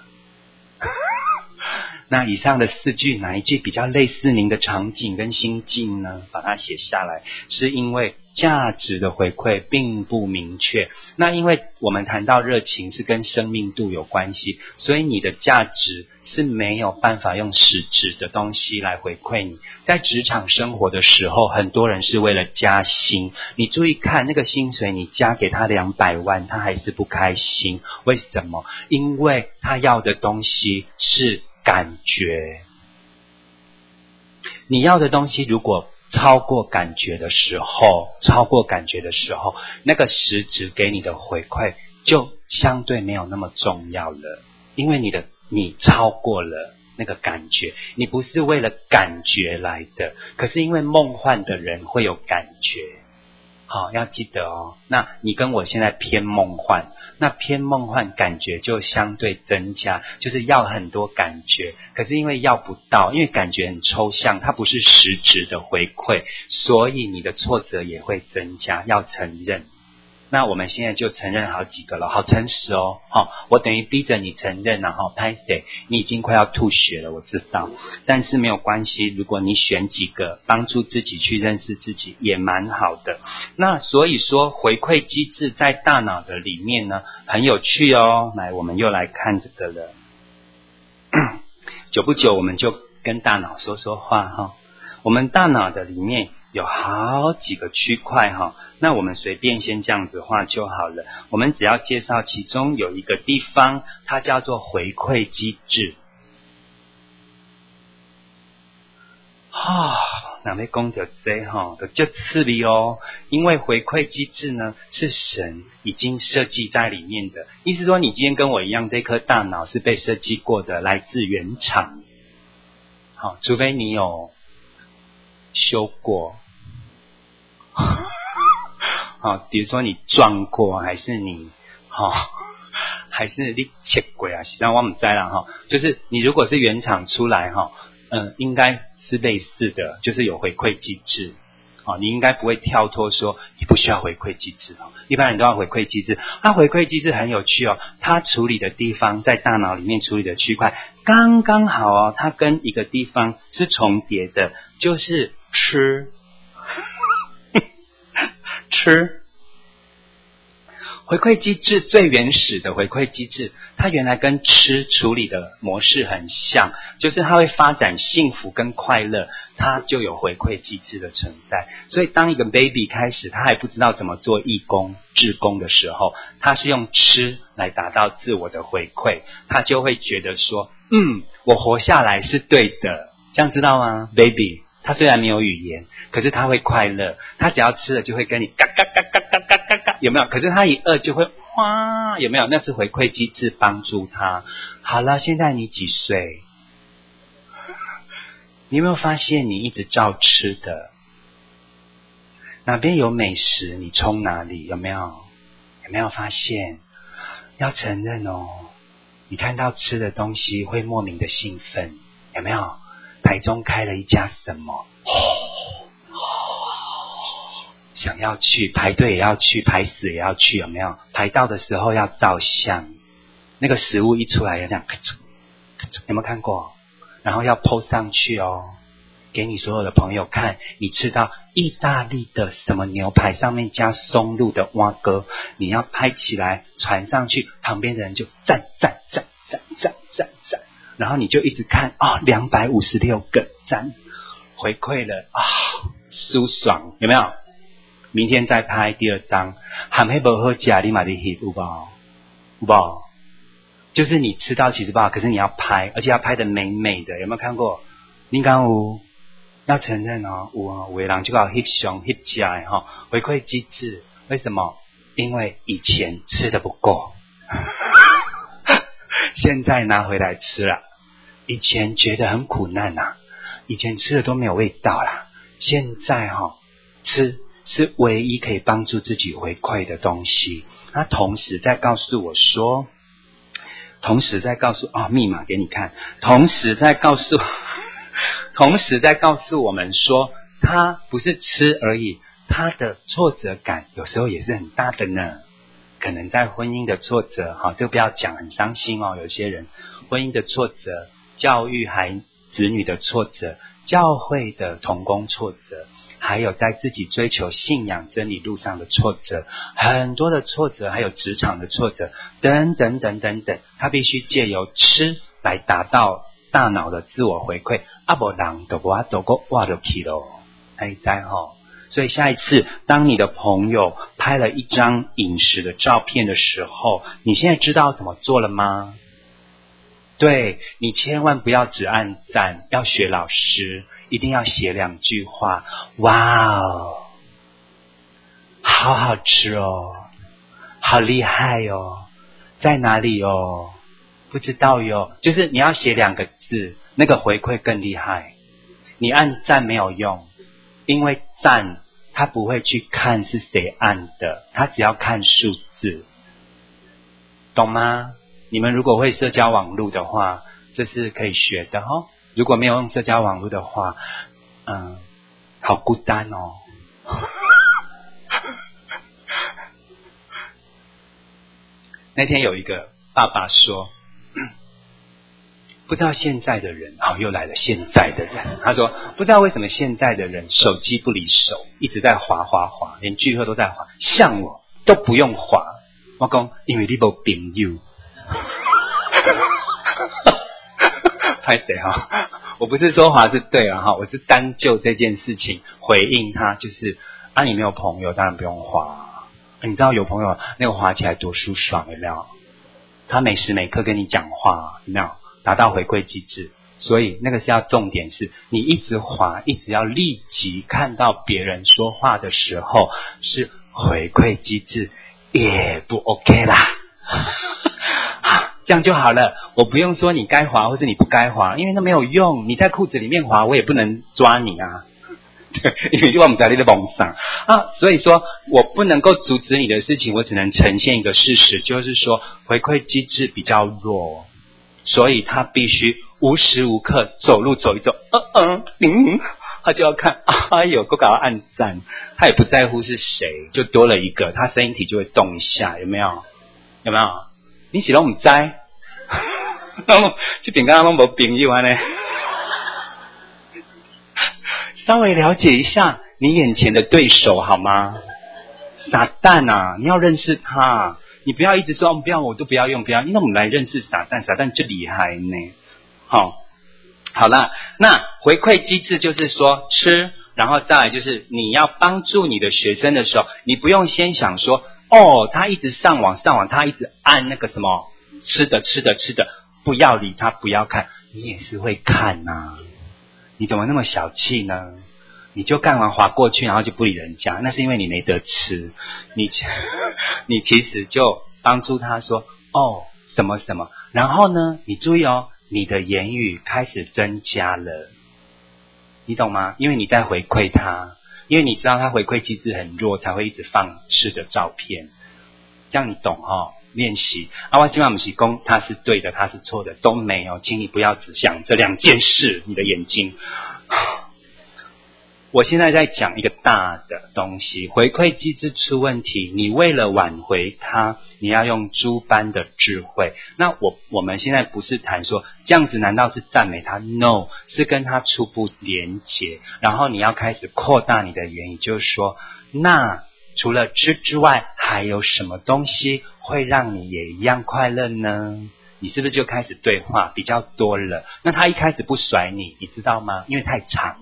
那以上的4句，哪一句比较类似您的场景跟心境呢？把它写下来，是因为价值的回馈并不明确。那因为我们谈到热情是跟生命度有关系，所以你的价值是没有办法用实质的东西来回馈你。在职场生活的时候，很多人是为了加薪，你注意看那个薪水，你加给他200万，他还是不开心。为什么？因为他要的东西是感觉。你要的东西如果超过感觉的时候，那个实质给你的回馈就相对没有那么重要了，因为你超过了那个感觉，你不是为了感觉来的，可是因为梦幻的人会有感觉。 好，要记得哦。那你跟我现在偏梦幻，那偏梦幻感觉就相对增加，就是要很多感觉，可是因为要不到，因为感觉很抽象，它不是实质的回馈，所以你的挫折也会增加，要承认。那我们现在就承认好几个了，好诚实哦，我等于逼着你承认，然后拍谁，你已经快要吐血了，我知道，但是没有关系，如果你选几个帮助自己去认识自己，也蛮好的。那所以说回馈机制在大脑的里面呢，很有趣哦。来，我们又来看这个了。久不久我们就跟大脑说说话哈。我们大脑的里面有好几个区块哈，那我们随便先这样子画就好了。我们只要介绍其中有一个地方，它叫做回馈机制。那要讲到这就刺激哦，因为回馈机制呢是神已经设计在里面的，意思说你今天跟我一样，这颗大脑是被设计过的，来自原厂。好，除非你有修过。好，比如说你撞过，还是你还是你切过啊？实际上我不知道啦就是你如果是原厂出来应该是类似的，就是有回馈机制。你应该不会跳脱说你不需要回馈机制一般人都要回馈机制。它回馈机制很有趣它处理的地方在大脑里面处理的区块刚刚好它跟一个地方是重叠的，就是吃。吃回馈机制最原始的回馈机制，它原来跟吃处理的模式很像，就是它会发展幸福跟快乐，它就有回馈机制的存在。所以当一个 baby 开始他还不知道怎么做义工志工的时候，他是用吃来达到自我的回馈，他就会觉得说我活下来是对的，这样知道吗 baby？他虽然没有语言，可是他会快乐，他只要吃了就会跟你嘎嘎嘎嘎嘎嘎嘎嘎，有没有？可是他一饿就会哇，有没有？那是回馈机制帮助他。好了，现在你几岁？你有没有发现你一直照吃的？哪边有美食你冲哪里？有没有？有没有发现？要承认哦，你看到吃的东西会莫名的兴奋，有没有？台中开了一家什么？想要去，排队也要去，排死也要去，有没有？排到的时候要照相，那个食物一出来有这样，有没有看过？然后要 po 上去哦，给你所有的朋友看，你吃到意大利的什么牛排上面加松露的蛙哥，你要拍起来传上去，旁边的人就赞赞赞赞赞赞赞。然后你就一直看256个赞，回馈了舒爽，有没有？明天再拍第二张，含黑不好吃，你买的 hit 有不？就是你吃到其实不好，可是你要拍，而且要拍的美美的，有没有看过？你敢有？要承认有的人就搞 hit 上 hit 加回馈机制，为什么？因为以前吃的不够。现在拿回来吃了，以前觉得很苦难以前吃的都没有味道啦，现在吃是唯一可以帮助自己回馈的东西。它同时在告诉我说，密码给你看，同时在告诉我们说，它不是吃而已，它的挫折感有时候也是很大的呢。可能在婚姻的挫折这个不要讲，很伤心有些人婚姻的挫折，教育子女的挫折，教会的同工挫折，还有在自己追求信仰真理路上的挫折，很多的挫折，还有职场的挫折等等等等等，他必须借由吃来达到大脑的自我回馈，不然就没办法活下去了。知道所以下一次当你的朋友拍了一张饮食的照片的时候，你现在知道怎么做了吗？对，你千万不要只按赞，要学老师，一定要写2句话。哇哦，好好吃哦，好厉害哦，在哪里哦？不知道哟。就是你要写2个字，那个回馈更厉害。你按赞没有用，因为赞他不会去看是谁按的，他只要看数字，懂吗？你们如果会社交网络的话，这是可以学的哦。如果没有用社交网络的话，好孤单哦。那天有一个爸爸说，不知道现在的人，又来了现在的人。他说，不知道为什么现在的人手机不离手，一直在滑，连聚会都在滑，像我都不用滑。我说，因为你没朋友。拍谁哈？我不是说滑是对了哈，我是单就这件事情回应他，就是你没有朋友，当然不用滑。你知道有朋友那个滑起来多舒爽，有没有？他每时每刻跟你讲话，有没有？达到回馈机制。所以那个是要重点是，你一直滑，一直要立即看到别人说话的时候是回馈机制，也不 OK 啦。这样就好了，我不用说你该滑或是你不该滑，因为那没有用。你在裤子里面滑，我也不能抓你啊。对，因为我们在你的网上所以说我不能够阻止你的事情，我只能呈现一个事实，就是说回馈机制比较弱，所以他必须无时无刻走路走一走，他就要看，哎呦，给我按赞，他也不在乎是谁，就多了一个，他身体就会动一下，有没有？有没有？你是都不知道，这边刚刚都没朋友呢。稍微了解一下你眼前的对手好吗？撒旦啊，你要认识他，你不要一直说不要，我都不要用，不要，那我们来认识撒旦，撒旦最厉害呢。好啦，那回馈机制就是说吃，然后再来就是你要帮助你的学生的时候，你不用先想说他一直上网，他一直按那个什么吃的，不要理他，不要看，你也是会看啊。你怎么那么小气呢？你就干完滑过去，然后就不理人家，那是因为你没得吃。你其实就帮助他说什么什么，然后呢，你注意你的言语开始增加了，你懂吗？因为你在回馈他，因为你知道他回馈机制很弱，才会一直放吃的照片，这样你懂练习我今晚不是说他是对的，他是错的，都没有，请你不要只想这两件事，你的眼睛。我现在在讲一个大的东西，回馈机制出问题，你为了挽回它，你要用诸般的智慧。那我们现在不是谈说这样子难道是赞美他 ？No， 是跟他初步连结，然后你要开始扩大你的言语，就是说，那除了吃之外，还有什么东西会让你也一样快乐呢？你是不是就开始对话比较多了？那他一开始不甩你，你知道吗？因为太长。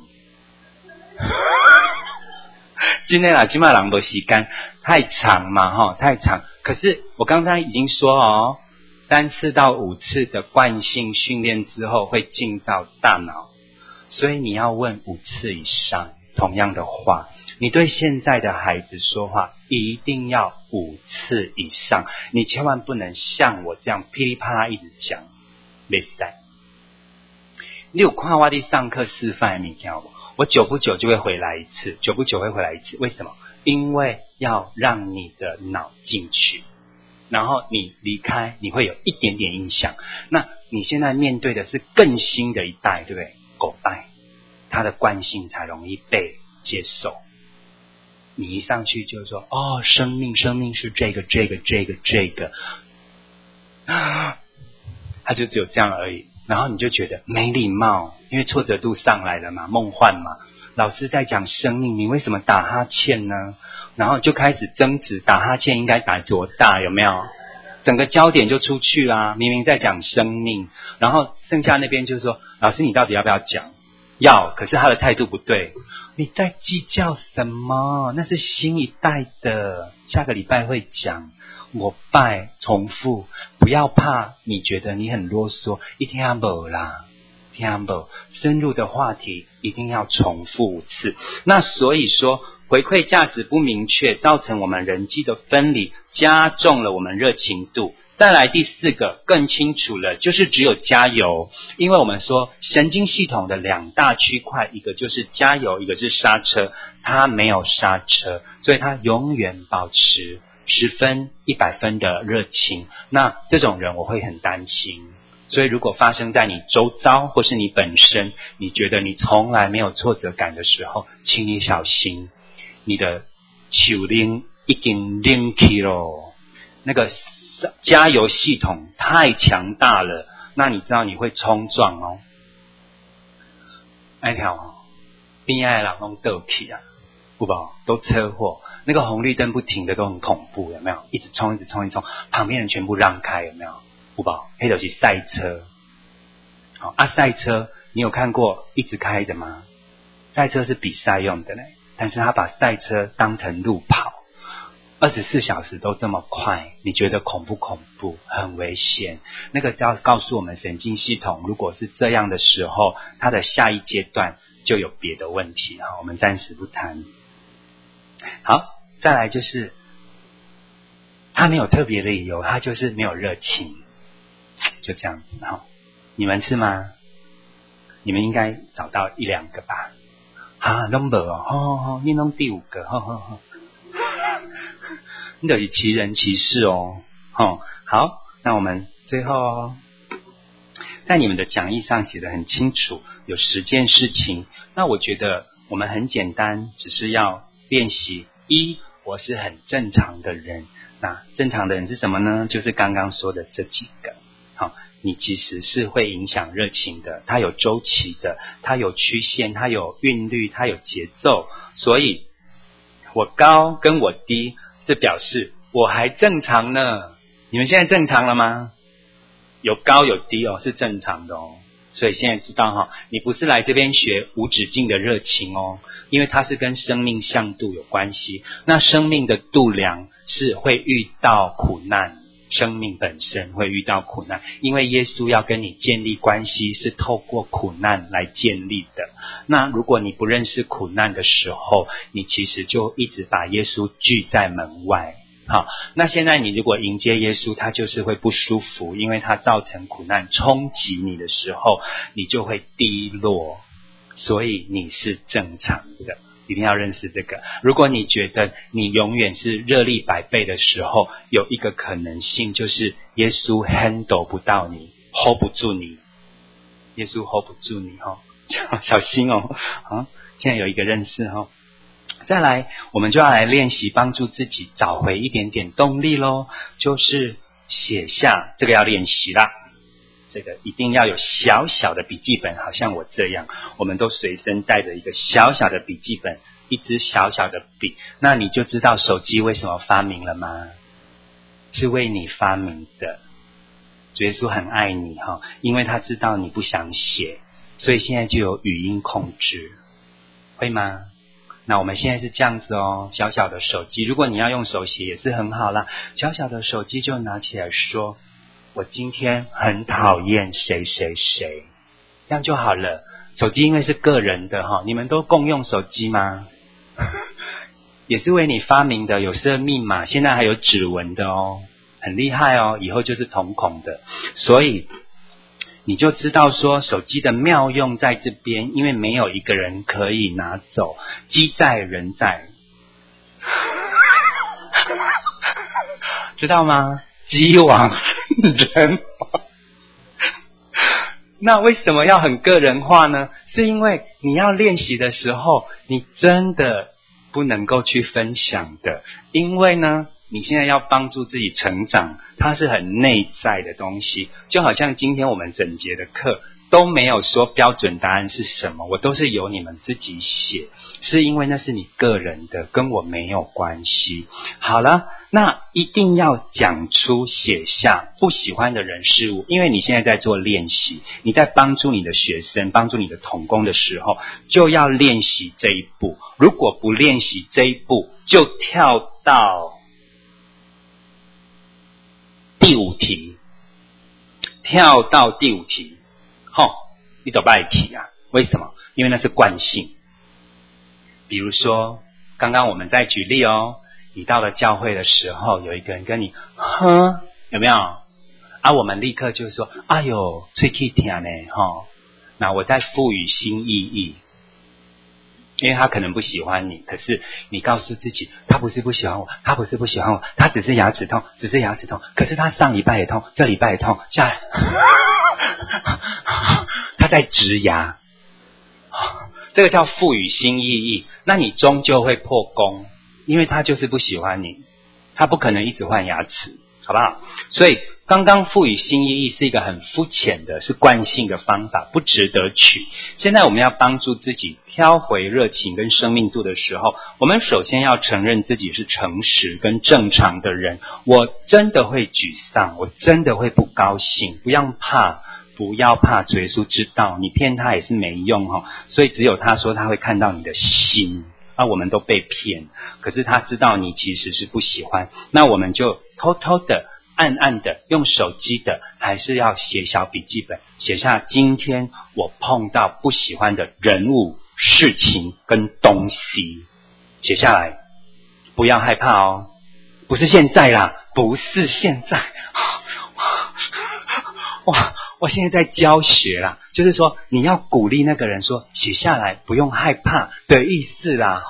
今天今晚人没时间，太长嘛太长。可是我刚才已经说3次到5次的惯性训练之后会进到大脑，所以你要问5次以上同样的话。你对现在的孩子说话一定要5次以上，你千万不能像我这样噼里啪啦一直讲，没事。你有看我在上课示范的物件，我久不久就会回来一次，为什么？因为要让你的脑进去，然后你离开，你会有一点点印象。那你现在面对的是更新的一代，对不对？狗代，它的惯性才容易被接受。你一上去就说生命是这个，它就只有这样而已。然后你就觉得没礼貌，因为挫折度上来了嘛，梦幻嘛。老师在讲生命，你为什么打哈欠呢？然后就开始争执，打哈欠应该打多大，有没有？整个焦点就出去啦，明明在讲生命，然后剩下那边就说，老师你到底要不要讲？要，可是他的态度不对。你在计较什么？那是新一代的，下个礼拜会讲。我拜重复，不要怕你觉得你很啰嗦，一听不啦，听不深入的话题一定要重复5次。那所以说回馈价值不明确，造成我们人际的分离，加重了我们热情度， 再来第4个更清楚了，就是只有加油。因为我们说神经系统的2大区块，一个就是加油，一个是刹车。它没有刹车，所以它永远保持10分、100分的热情。那这种人我会很担心。所以如果发生在你周遭或是你本身，你觉得你从来没有挫折感的时候，请你小心，你的手铃已经拎起了，那个加油系统太强大了，那你知道你会冲撞哦。那条边爱的人都倒去啊，有没有？都车祸，那个红绿灯不停的都很恐怖，有没有？一直冲，一直冲，一直冲，旁边人全部让开，有没有？有没有？那就是赛车。好啊，赛车你有看过一直开的吗？赛车是比赛用的嘞，但是他把赛车当成路跑。24小时都这么快，你觉得恐不恐怖？很危险。那个要告诉我们神经系统，如果是这样的时候，它的下一阶段就有别的问题。我们暂时不谈。好，再来就是他没有特别的理由，他就是没有热情，就这样子。你们是吗？你们应该找到1-2个吧。都没哦，你弄第5个，你就是奇人奇事哦。好，那我们最后在你们的讲义上写得很清楚，有10件事情。那我觉得我们很简单，只是要练习。我是很正常的人。那正常的人是什么呢？就是刚刚说的这几个。你其实是会影响热情的，它有周期的，它有曲线，它有韵律，它有节奏。所以我高跟我低，这表示我还正常呢。你们现在正常了吗？有高有低哦，是正常的哦。所以现在知道你不是来这边学无止境的热情哦，因为它是跟生命向度有关系。那生命的度量是会遇到苦难，生命本身会遇到苦难，因为耶稣要跟你建立关系是透过苦难来建立的。那如果你不认识苦难的时候，你其实就一直把耶稣拒在门外。好，那现在你如果迎接耶稣，他就是会不舒服，因为他造成苦难冲击你的时候，你就会低落，所以你是正常的，一定要认识这个。如果你觉得你永远是热力100倍的时候，有一个可能性就是耶稣 handle 不到你， hold 不住你，耶稣 hold 不住你小心哦。现在有一个认识再来我们就要来练习帮助自己找回一点点动力咯，就是写下，这个要练习啦。这个一定要有小小的笔记本，好像我这样，我们都随身带着一个小小的笔记本，一支小小的笔。那你就知道手机为什么发明了吗？是为你发明的。主耶稣很爱你因为他知道你不想写，所以现在就有语音控制，会吗？那我们现在是这样子小小的手机，如果你要用手写也是很好啦，小小的手机就拿起来说，我今天很讨厌谁谁谁，这样就好了。手机因为是个人的你们都共用手机吗？也是为你发明的，有设密码，现在还有指纹的很厉害以后就是瞳孔的。所以你就知道说手机的妙用在这边，因为没有一个人可以拿走，机在人在知道吗？机往人往那为什么要很个人化呢？是因为你要练习的时候，你真的不能够去分享的，因为呢你现在要帮助自己成长，它是很内在的东西。就好像今天我们整节的课都没有说标准答案是什么，我都是由你们自己写，是因为那是你个人的，跟我没有关系。好了，那一定要讲出写下不喜欢的人事物，因为你现在在做练习，你在帮助你的学生，帮助你的同工的时候，就要练习这一步。如果不练习这一步，就跳到第5题，你都不爱提啊？为什么？因为那是惯性。比如说刚刚我们在举例你到了教会的时候，有一个人跟你有没有？ 我们立刻就说，哎呦，嘴齿疼呢，那我再赋予新意义。因为他可能不喜欢你，可是你告诉自己，他不是不喜欢我，他不是不喜欢我，他只是牙齿痛，只是牙齿痛。可是他上礼拜也痛，这礼拜也痛，他在植牙，这个叫赋予新意义。那你终究会破功，因为他就是不喜欢你，他不可能一直换牙齿，好不好？所以刚刚赋予新意义是一个很肤浅的，是惯性的方法，不值得取。现在我们要帮助自己挑回热情跟生命度的时候，我们首先要承认自己是诚实跟正常的人。我真的会沮丧，我真的会不高兴，不要怕，主耶稣知道你骗他也是没用所以只有他说他会看到你的心。我们都被骗，可是他知道你其实是不喜欢，那我们就偷偷的暗暗的用手机的，还是要写小笔记本，写下今天我碰到不喜欢的人物、事情跟东西，写下来，不要害怕哦，不是现在啦，不是现在，哇，我现在在教学啦，就是说你要鼓励那个人说写下来，不用害怕的意思啦。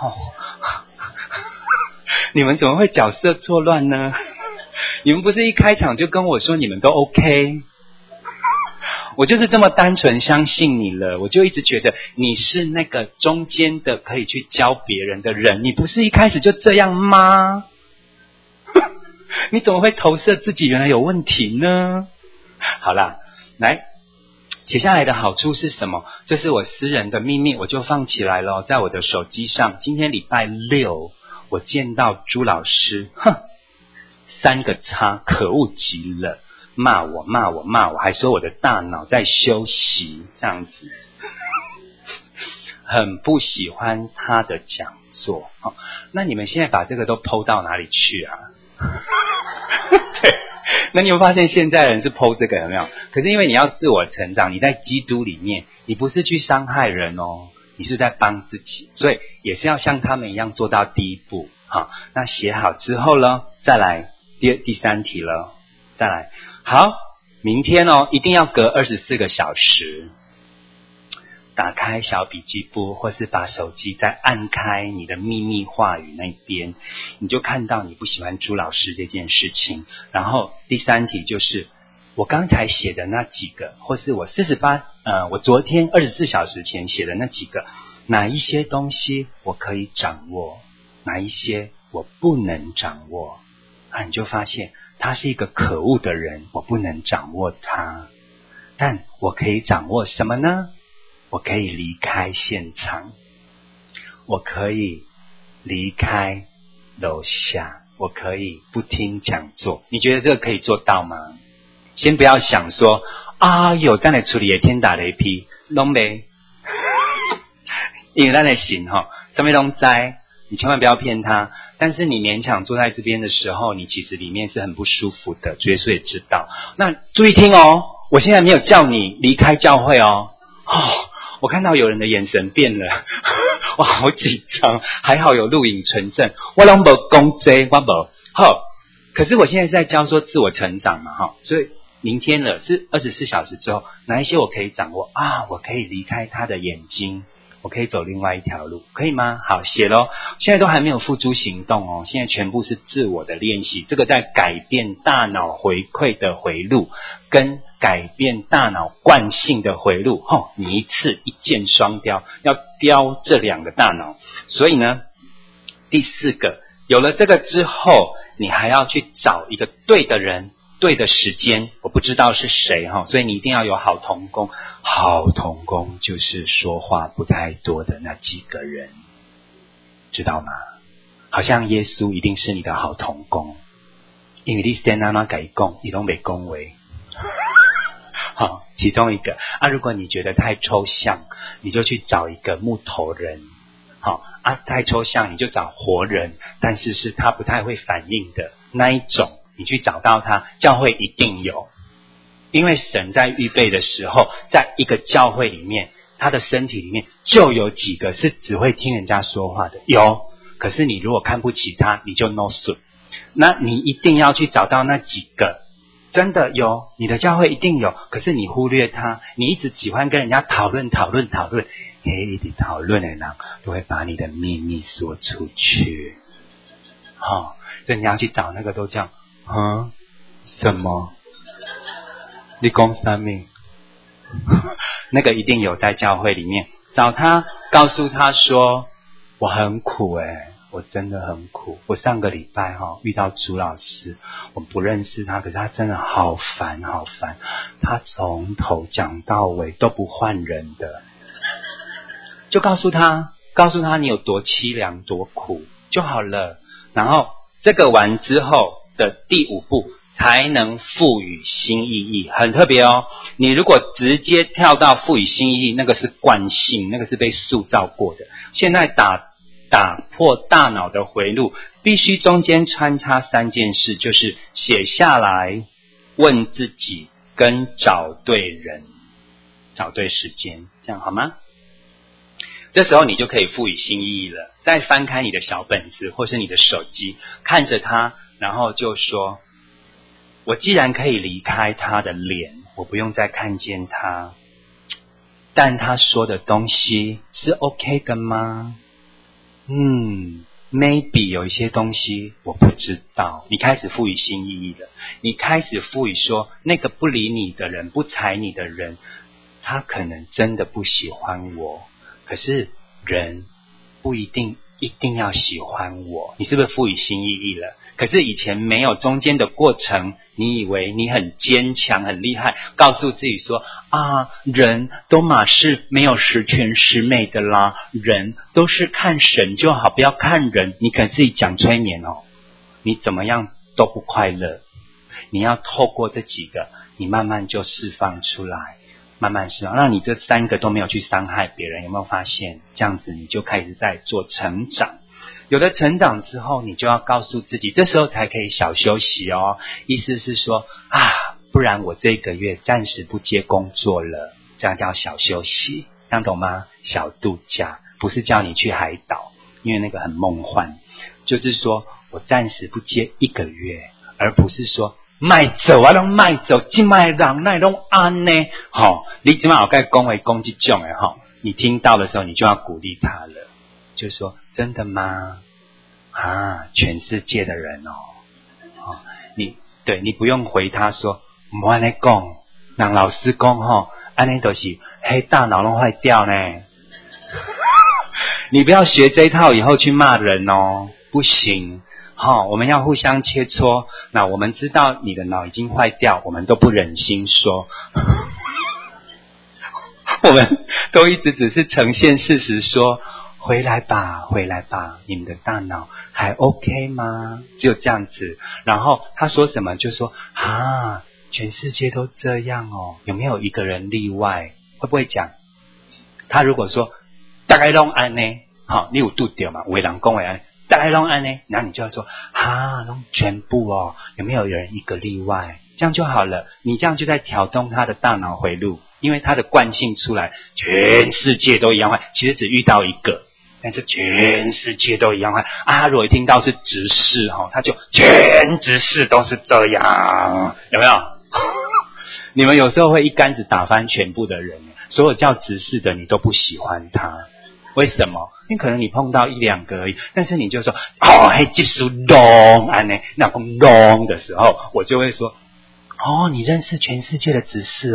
你们怎么会角色错乱呢？你们不是一开场就跟我说你们都 OK？ 我就是这么单纯相信你了，我就一直觉得你是那个中间的可以去教别人的人，你不是一开始就这样吗？你怎么会投射自己原来有问题呢？好啦，来写下来的好处是什么？这是我私人的秘密，我就放起来了，在我的手机上。今天礼拜六，我见到朱老师，3个叉，可恶极了，骂我，还说我的大脑在休息，这样子，很不喜欢他的讲座。那你们现在把这个都 po 到哪里去啊？对。那你有发现现在人是 po 这个有没有？可是因为你要自我成长，你在基督里面，你不是去伤害人哦，你是在帮自己，所以也是要像他们一样做到第一步。那写好之后呢，再来第3题了，再来。好，明天一定要隔24个小时，打开小笔记簿，或是把手机再按开你的秘密话语那边，你就看到你不喜欢朱老师这件事情。然后第3题就是我刚才写的那几个，或是我我昨天24小时前写的那几个，哪一些东西我可以掌握，哪一些我不能掌握。你就发现他是一个可恶的人，我不能掌握他，但我可以掌握什么呢？我可以离开现场，我可以离开楼下，我可以不听讲座。你觉得这个可以做到吗？先不要想说有这样的处理的天打雷劈都没，因为咱的心什么都在，你千万不要骗他。但是你勉强坐在这边的时候，你其实里面是很不舒服的，主耶稣也知道。那注意听我现在没有叫你离开教会我看到有人的眼神变了，哇，好紧张！还好有录影存证，我都没讲这，我没好。可是我现在是在教说自我成长嘛，所以明天了是24小时之后，哪一些我可以掌握我可以离开他的眼睛，我可以走另外一条路，可以吗？好，写咯。现在都还没有付诸行动现在全部是自我的练习，这个在改变大脑回馈的回路，跟改变大脑惯性的回路你一次一箭双雕，要雕这2个大脑。所以呢，第4个，有了这个之后，你还要去找一个对的人，对的时间，我不知道是谁所以你一定要有好同工。好同工就是说话不太多的那几个人，知道吗？好像耶稣一定是你的好同工，因为你先那么改讲，你都没恭维。好，其中一个如果你觉得太抽象，你就去找一个木头人。太抽象你就找活人，但是是他不太会反应的那一种，你去找到他，教会一定有。因为神在预备的时候，在一个教会里面，他的身体里面就有几个是只会听人家说话的，有。可是你如果看不起他，你就 no 损。那你一定要去找到那几个真的有，你的教会一定有，可是你忽略它，你一直喜欢跟人家讨论，一直讨论的人都会把你的秘密说出去。所以你要去找那个都叫什么？你讲什么？那个一定有在教会里面，找他，告诉他说我很苦我真的很苦。我上个礼拜遇到朱老师，我不认识他，可是他真的好烦，他从头讲到尾都不换人的。就告诉他你有多凄凉多苦就好了。然后这个完之后的第5步才能赋予新意义，很特别哦。你如果直接跳到赋予新意义，那个是惯性，那个是被塑造过的。现在打破大脑的回路，必须中间穿插3件事，就是写下来、问自己跟找对人、找对时间，这样好吗？这时候你就可以赋予新意义了。再翻开你的小本子或是你的手机，看着它，然后就说，我既然可以离开他的脸，我不用再看见他，但他说的东西是 OK 的吗？maybe 有一些东西我不知道。你开始赋予新意义了，你开始赋予说，那个不理你的人，不睬你的人，他可能真的不喜欢我，可是人不一定要喜欢我。你是不是赋予新意义了？可是以前没有中间的过程，你以为你很坚强很厉害，告诉自己说人都嘛是没有十全十美的啦，人都是看神就好，不要看人。你可能自己讲催眠你怎么样都不快乐。你要透过这几个，你慢慢就释放出来，慢慢释放，让你这3个都没有去伤害别人。有没有发现这样子你就开始在做成长？有了成长之后，你就要告诉自己，这时候才可以小休息意思是说不然我这个月暂时不接工作了，这样叫小休息，这样懂吗？小度假，不是叫你去海岛，因为那个很梦幻。就是说我暂时不接1个月，而不是说卖走都卖走，现在人哪会都这样呢？你现在有跟讲这种的你听到的时候，你就要鼓励他了，就说真的吗？全世界的人你不用回他说不要这样说，让老师说这样就是黑大脑都坏掉呢。你不要学这一套以后去骂人不行我们要互相切磋。那我们知道你的脑已经坏掉，我们都不忍心说我们都一直只是呈现事实，说回来吧，你们的大脑还 OK 吗？只有这样子。然后他说什么就说全世界都这样有没有一个人例外？会不会讲？他如果说大概都这样你有拄到嘛？有的人说的大概都这样，然后你就要说都全部有没有人一个例外？这样就好了。你这样就在挑动他的大脑回路，因为他的惯性出来，全世界都一样坏，其实只遇到一个，但是全世界都一样坏如果一听到是执事他就全执事都是这样，有没有？你们有时候会一竿子打翻全部的人，所有叫执事的你都不喜欢他，为什么？因为可能你碰到1、2个而已，但是你就说技术long那碰 long 的时候，我就会说你认识全世界的执事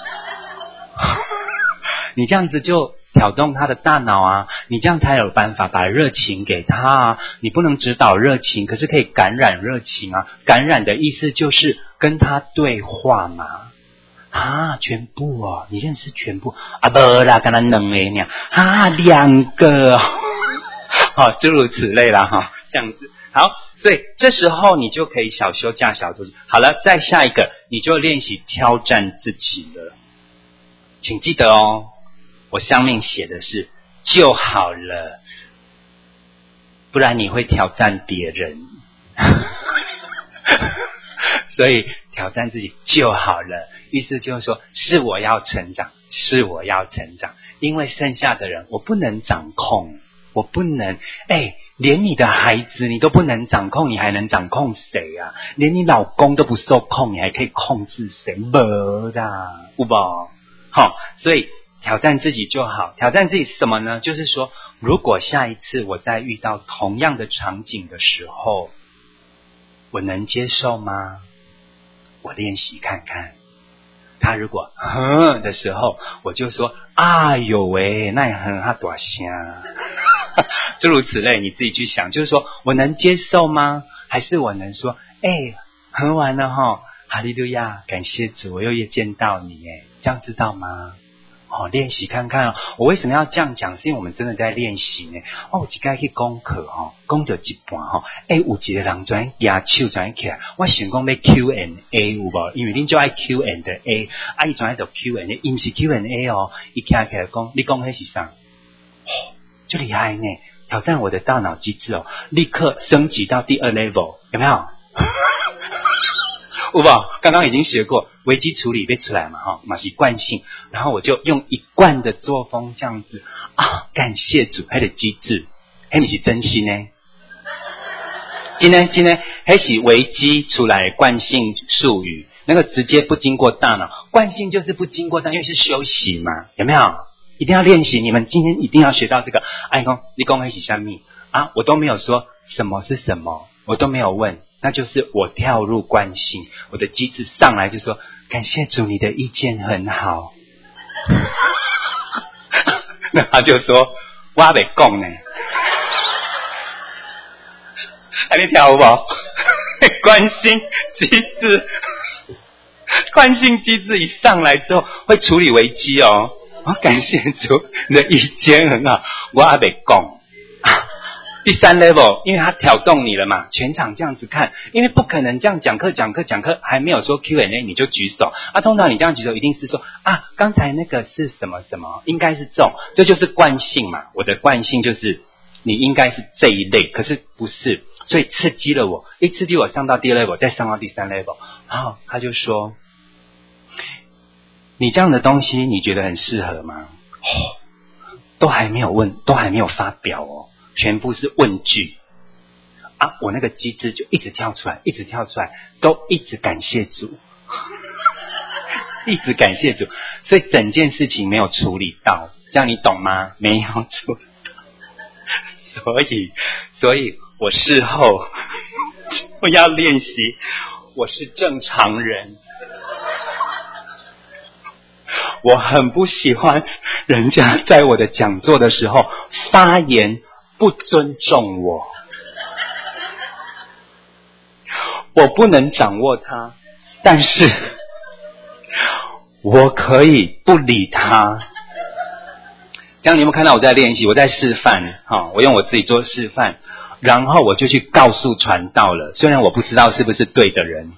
你这样子就挑动他的大脑你这样才有办法把热情给他你不能指导热情，可是可以感染热情感染的意思就是跟他对话嘛。全部你认识全部没啦，跟他2个2个诸如此类啦这样子。好，所以这时候你就可以小休假小度假。好了，再下一个你就练习挑战自己了。请记得我上面写的是就好了，不然你会挑战别人所以挑战自己就好了，意思就是说是我要成长，因为剩下的人我不能掌控，我不能连你的孩子你都不能掌控，你还能掌控谁啊？连你老公都不受控，你还可以控制谁？没啦，有没有？好，所以挑战自己就好。挑战自己是什么呢？就是说，如果下一次我再遇到同样的场景的时候，我能接受吗？我练习看看。他如果的时候，我就说：哎呦喂，那也很他大声，诸如此类，你自己去想。就是说我能接受吗？还是我能说：很完了哈，哈利路亚，感谢主，我又见到你，这样知道吗？练习看看哦。我为什么要这样讲？是因为我们真的在练习呢。有一次去功课讲到一半有一个人转举手转起来，我想讲要 Q&A 有无？因为恁就爱 Q&A， 伊转喺度 Q&A， 伊唔是 Q&A 伊起来讲，你讲迄是啥？就厉害呢！挑战我的大脑机制立刻升级到第2 level， 有没有？有没有？刚刚已经学过危机处理被出来嘛嘛是惯性，然后我就用一贯的作风这样子感谢主，那个机制，那不是真心呢？今天那是危机出来惯性术语，那个直接不经过大脑，惯性就是不经过大脑，因为是休息嘛，有没有？一定要练习，你们今天一定要学到这个。你讲那是什么我都没有说什么是什么，我都没有问。那就是我跳入惯性，我的机制上来就说感谢主，你的意见很好。那他就说我还没讲呢，你跳有无？惯性机制，惯性机制一上来之后会处理危机感谢主，你的意见很好，我还没讲。第3 level， 因为他挑动你了嘛，全场这样子看，因为不可能这样讲课还没有说 Q&A 你就举手通常你这样举手一定是说刚才那个是什么什么，应该是中，这就是惯性嘛。我的惯性就是你应该是这一类，可是不是，所以刺激了我，一刺激我上到第2 level， 再上到第3 level， 然后他就说你这样的东西你觉得很适合吗？都还没有问，都还没有发表全部是问句我那个机制就一直跳出来，都一直感谢主，一直感谢主，所以整件事情没有处理到，这样你懂吗？没有处理到，所以我事后我要练习，我是正常人。我很不喜欢人家在我的讲座的时候发言不尊重我，我不能掌握他，但是我可以不理他。这样你有没有看到我在练习？我在示范我用我自己做示范，然后我就去告诉传道了，虽然我不知道是不是对的人。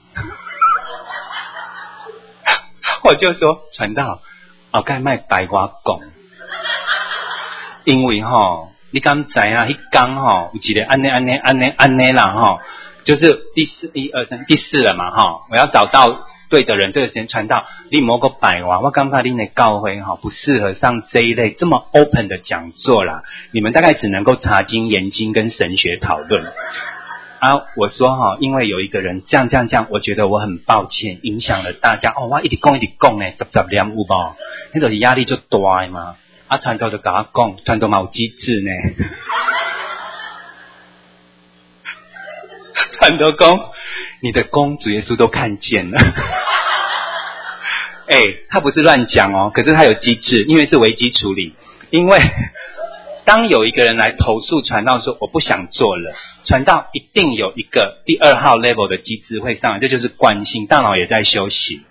我就说传道该卖白话讲，因为你敢知那天有一个安内啦就是第4了嘛我要找到对的人，这个时间传道，你莫个白话，我感觉你的教会不适合上这一类这么 open 的讲座啦，你们大概只能够查经研经跟神学讨论。我说因为有一个人这样，我觉得我很抱歉，影响了大家。我一直讲呢，10年有无？那就是压力就大嘛。传道就跟我讲，传道嘛有机制呢。传道讲，你的功主耶稣都看见了。他不是乱讲可是他有机制，因为是危机处理，因为当有一个人来投诉传道说我不想做了，传道一定有一个第2号 level 的机制会上来，这就是惯性，大脑也在休息。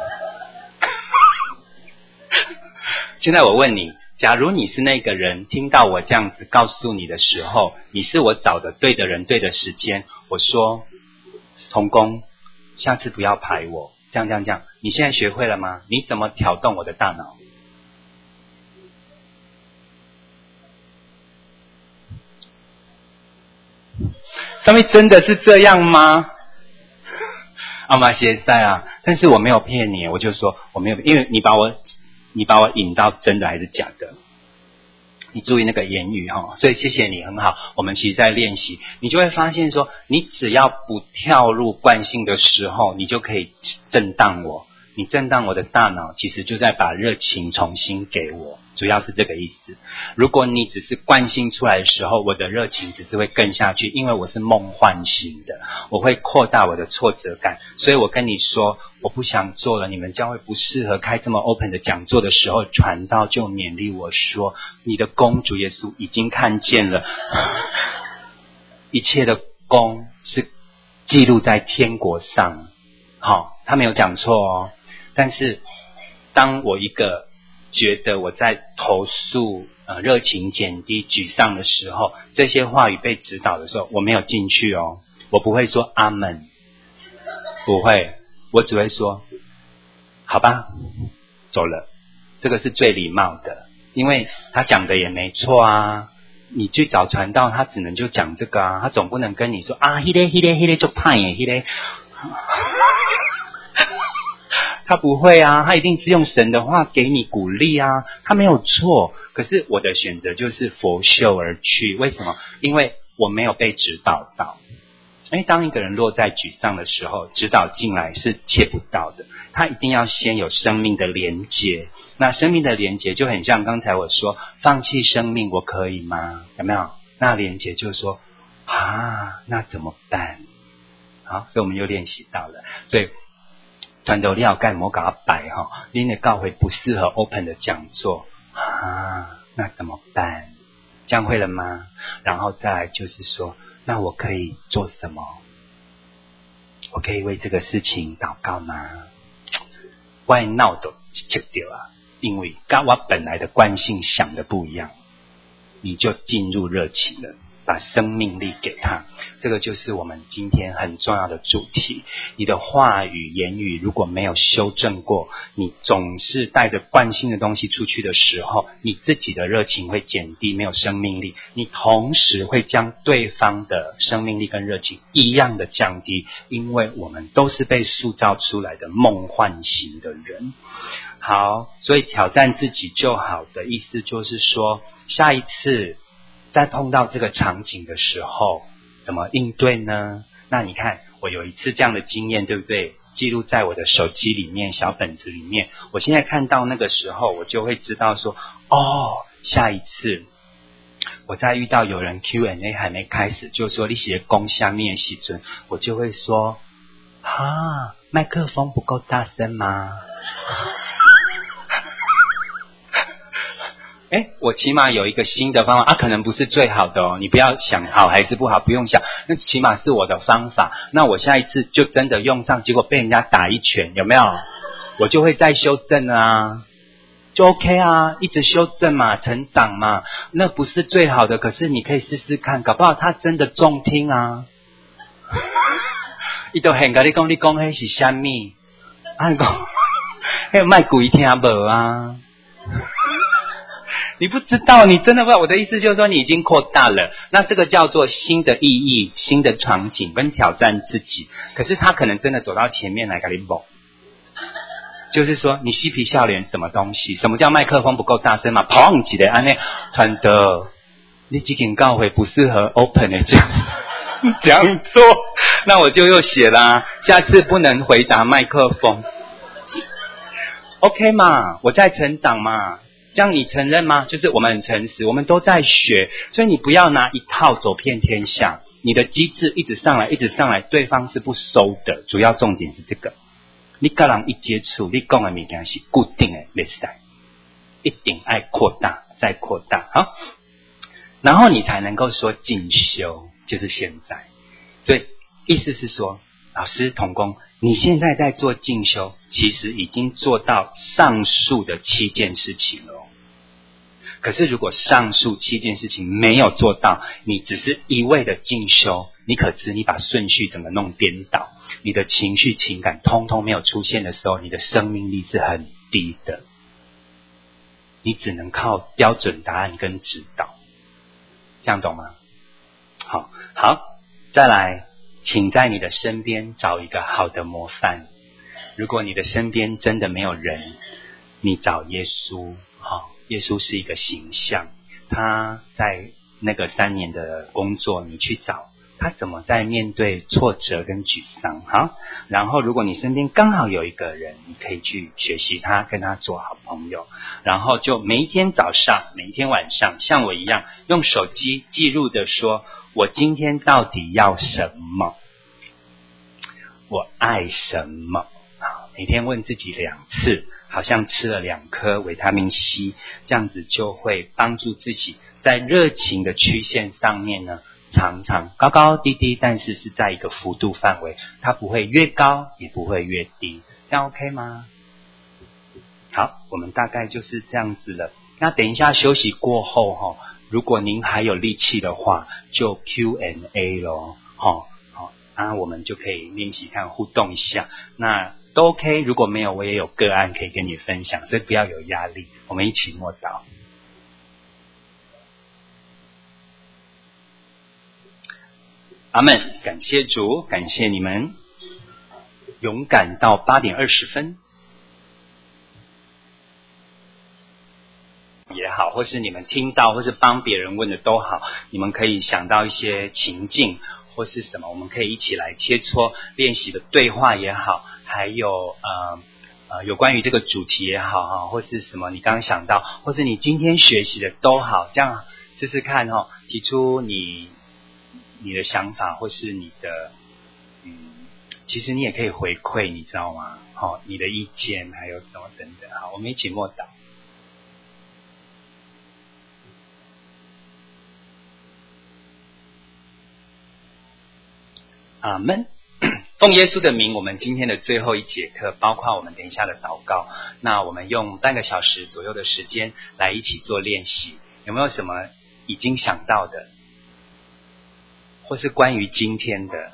现在我问你，假如你是那个人，听到我这样子告诉你的时候，你是我找的对的人，对的时间，我说同工下次不要排我，这样，你现在学会了吗？你怎么挑动我的大脑？上面真的是这样吗？马谢赛但是我没有骗你，我就说我没有，因为你把我引到真的还是假的。 你注意那个言语所以谢谢你，很好。我们其实在练习，你就会发现说，你只要不跳入惯性的时候，你就可以震荡我。你震荡我的大脑，其实就在把热情重新给我，主要是这个意思。如果你只是惯性出来的时候，我的热情只是会更下去，因为我是梦幻型的，我会扩大我的挫折感。所以我跟你说，我不想做了，你们教会不适合开这么 open 的讲座的时候，传道就勉励我说，你的公主耶稣已经看见了，一切的功是记录在天国上。好，他没有讲错哦。但是当我一个觉得我在投诉热情减低沮丧的时候，这些话语被指导的时候，我没有进去哦，我不会说阿门，不会，我只会说好吧，走了。这个是最礼貌的，因为他讲的也没错啊。你去找传道，他只能就讲这个啊，他总不能跟你说啊，那个就怕耶，那个他不会啊，他一定是用神的话给你鼓励啊，他没有错。可是我的选择就是拂袖而去，为什么？因为我没有被指导到。当一个人落在沮丧的时候，指导进来是切不到的，他一定要先有生命的连结。那生命的连结就很像刚才我说，放弃生命我可以吗？有没有？那连结就是说那怎么办？好，所以我们又练习到了。所以传道你要干莫搞摆你的教会不适合 open 的讲座那怎么办？这样会了吗？然后再来就是说，那我可以做什么？我可以为这个事情祷告吗？我的脑都切掉啊，因为跟我本来的惯性想的不一样，你就进入热情了，把生命力给他。这个就是我们今天很重要的主题。你的话语言语如果没有修正过，你总是带着惯性的东西出去的时候，你自己的热情会减低，没有生命力，你同时会将对方的生命力跟热情一样的降低，因为我们都是被塑造出来的梦幻型的人。好，所以挑战自己就好的意思就是说，下一次在碰到这个场景的时候怎么应对呢？那你看我有一次这样的经验，对不对？记录在我的手机里面，小本子里面。我现在看到那个时候，我就会知道说，下一次我在遇到有人 Q&A 还没开始就说你写公下面的时阵，我就会说麦克风不够大声吗？我起码有一个新的方法可能不是最好的你不要想好还是不好，不用想，那起码是我的方法。那我下一次就真的用上，结果被人家打一拳，有没有？我就会再修正啊，就 OK 啊，一直修正嘛，成长嘛。那不是最好的，可是你可以试试看，搞不好他真的中听啊。他就现跟你讲，你讲那是什么？你讲那卖鬼听无啊？你不知道，你真的不知道。我的意思就是说，你已经扩大了，那这个叫做新的意义、新的场景跟挑战自己。可是他可能真的走到前面来跟你蹦，就是说你嬉皮笑脸什么东西？什么叫麦克风不够大声嘛？砰起来，传的你这间教会不适合 open 的这样做，那我就又写啦，下次不能回答麦克风。OK 嘛，我在成长嘛。这样你承认吗？就是我们很诚实，我们都在学，所以你不要拿一套走遍天下，你的机制一直上来，一直上来，对方是不收的。主要重点是这个，你跟人一接触，你讲的物件是固定的，没事，一定爱扩大，再扩大，好，然后你才能够说进修，就是现在。所以意思是说，老师同工，你现在在做进修，其实已经做到上述的7件事情了。可是如果上述7件事情没有做到，你只是一味的进修，你可知你把顺序怎么弄颠倒，你的情绪情感通通没有出现的时候，你的生命力是很低的，你只能靠标准答案跟指导。这样懂吗？好，再来，请在你的身边找一个好的模范。如果你的身边真的没有人，你找耶稣。耶稣是一个形象， 他在那个3年的工作，你去找他怎么在面对挫折跟沮丧。好，然后如果你身边刚好有一个人，你可以去学习他，跟他做好朋友，然后就每一天早上每一天晚上像我一样用手机记录的说，我今天到底要什么，我爱什么。好，每天问自己2次，好像吃了2颗维他命 C， 这样子就会帮助自己在热情的曲线上面呢，常常高高低低，但是是在一个幅度范围，它不会越高也不会越低，这样 OK 吗？好，我们大概就是这样子了。那等一下休息过后如果您还有力气的话，就 Q&A 咯好，我们就可以练习看互动一下，那都 OK。如果没有，我也有个案可以跟你分享，所以不要有压力，我们一起默祷。阿们，感谢主，感谢你们勇敢到8点20分也好，或是你们听到或是帮别人问的都好，你们可以想到一些情境或是什么，我们可以一起来切磋练习的对话也好，还有有关于这个主题也好或是什么你刚刚想到，或是你今天学习的都好，这样试试看提出你的想法，或是你的其实你也可以回馈，你知道吗？你的意见还有什么等等。好，我们一起默祷。阿们。奉耶稣的名，我们今天的最后一节课，包括我们等一下的祷告，那我们用半个小时左右的时间来一起做练习。有没有什么已经想到的，或是关于今天的？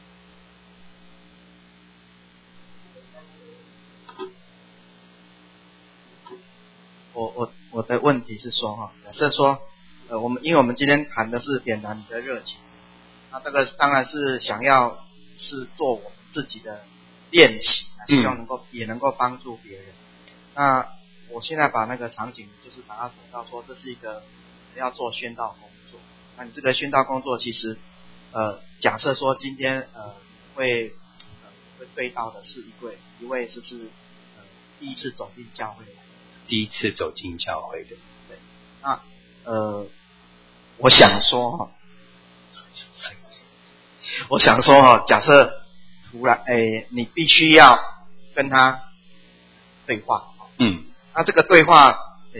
我的问题是说假设说因为我们今天谈的是点燃你的热情，那这个当然是想要是做我们自己的练习，希望也能够帮助别人。那我现在把那个场景就是把它走到说，这是一个要做宣道工作。那你这个宣道工作其实假设说今天会对到的是一位就是第一次走进教会的人， 第一次走进教会的， 对。那我想说假设突然你必须要跟他对话，那这个对话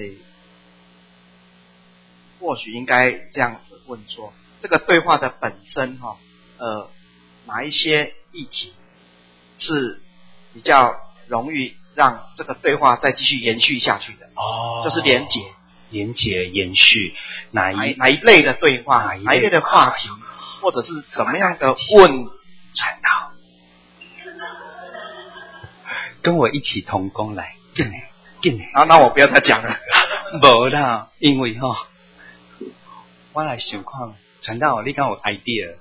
或许应该这样子问说，这个对话的本身哪一些议题是比较容易让这个对话再继续延续下去的？就是连结延续哪一类的对话，哪一类的话题，或者是怎么样的问传道，跟我一起同工来，进来。 那我不要再讲了。 没啦，因为我来想看传道，你刚有 idea，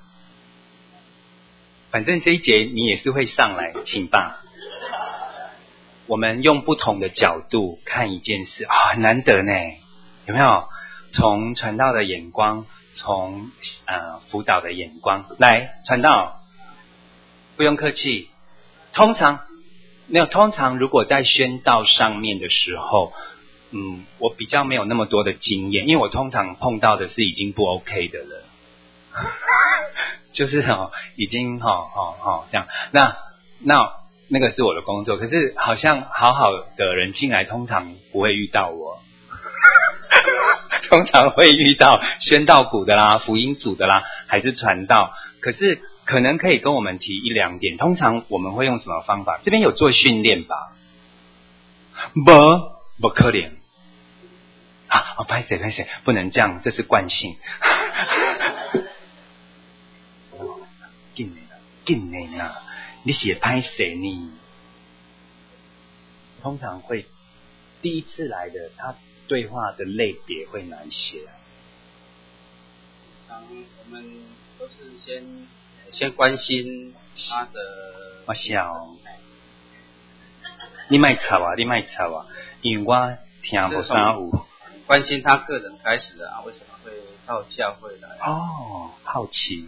反正这一节你也是会上来，请吧。我们用不同的角度看一件事很难得呢，有没有？从传道的眼光，从辅导的眼光来传道，不用客气。通常如果在宣道上面的时候，我比较没有那么多的经验，因为我通常碰到的是已经不 OK 的了，就是已经这样。那个是我的工作，可是好像好好的人进来，通常不会遇到我，通常会遇到宣道股的啦、福音组的啦，还是传道。可是可能可以跟我们提1-2点，通常我们会用什么方法？这边有做训练吧？不可能拍谁，不能这样，这是惯性。进来啦！你写拍谁呢？通常会第一次来的，他对话的类别会哪一些？ 我们都是先关心他的。 我想，你别吵啊！因为我听不啥有。 关心他个人开始的为什么会到教会来？ 哦，好奇。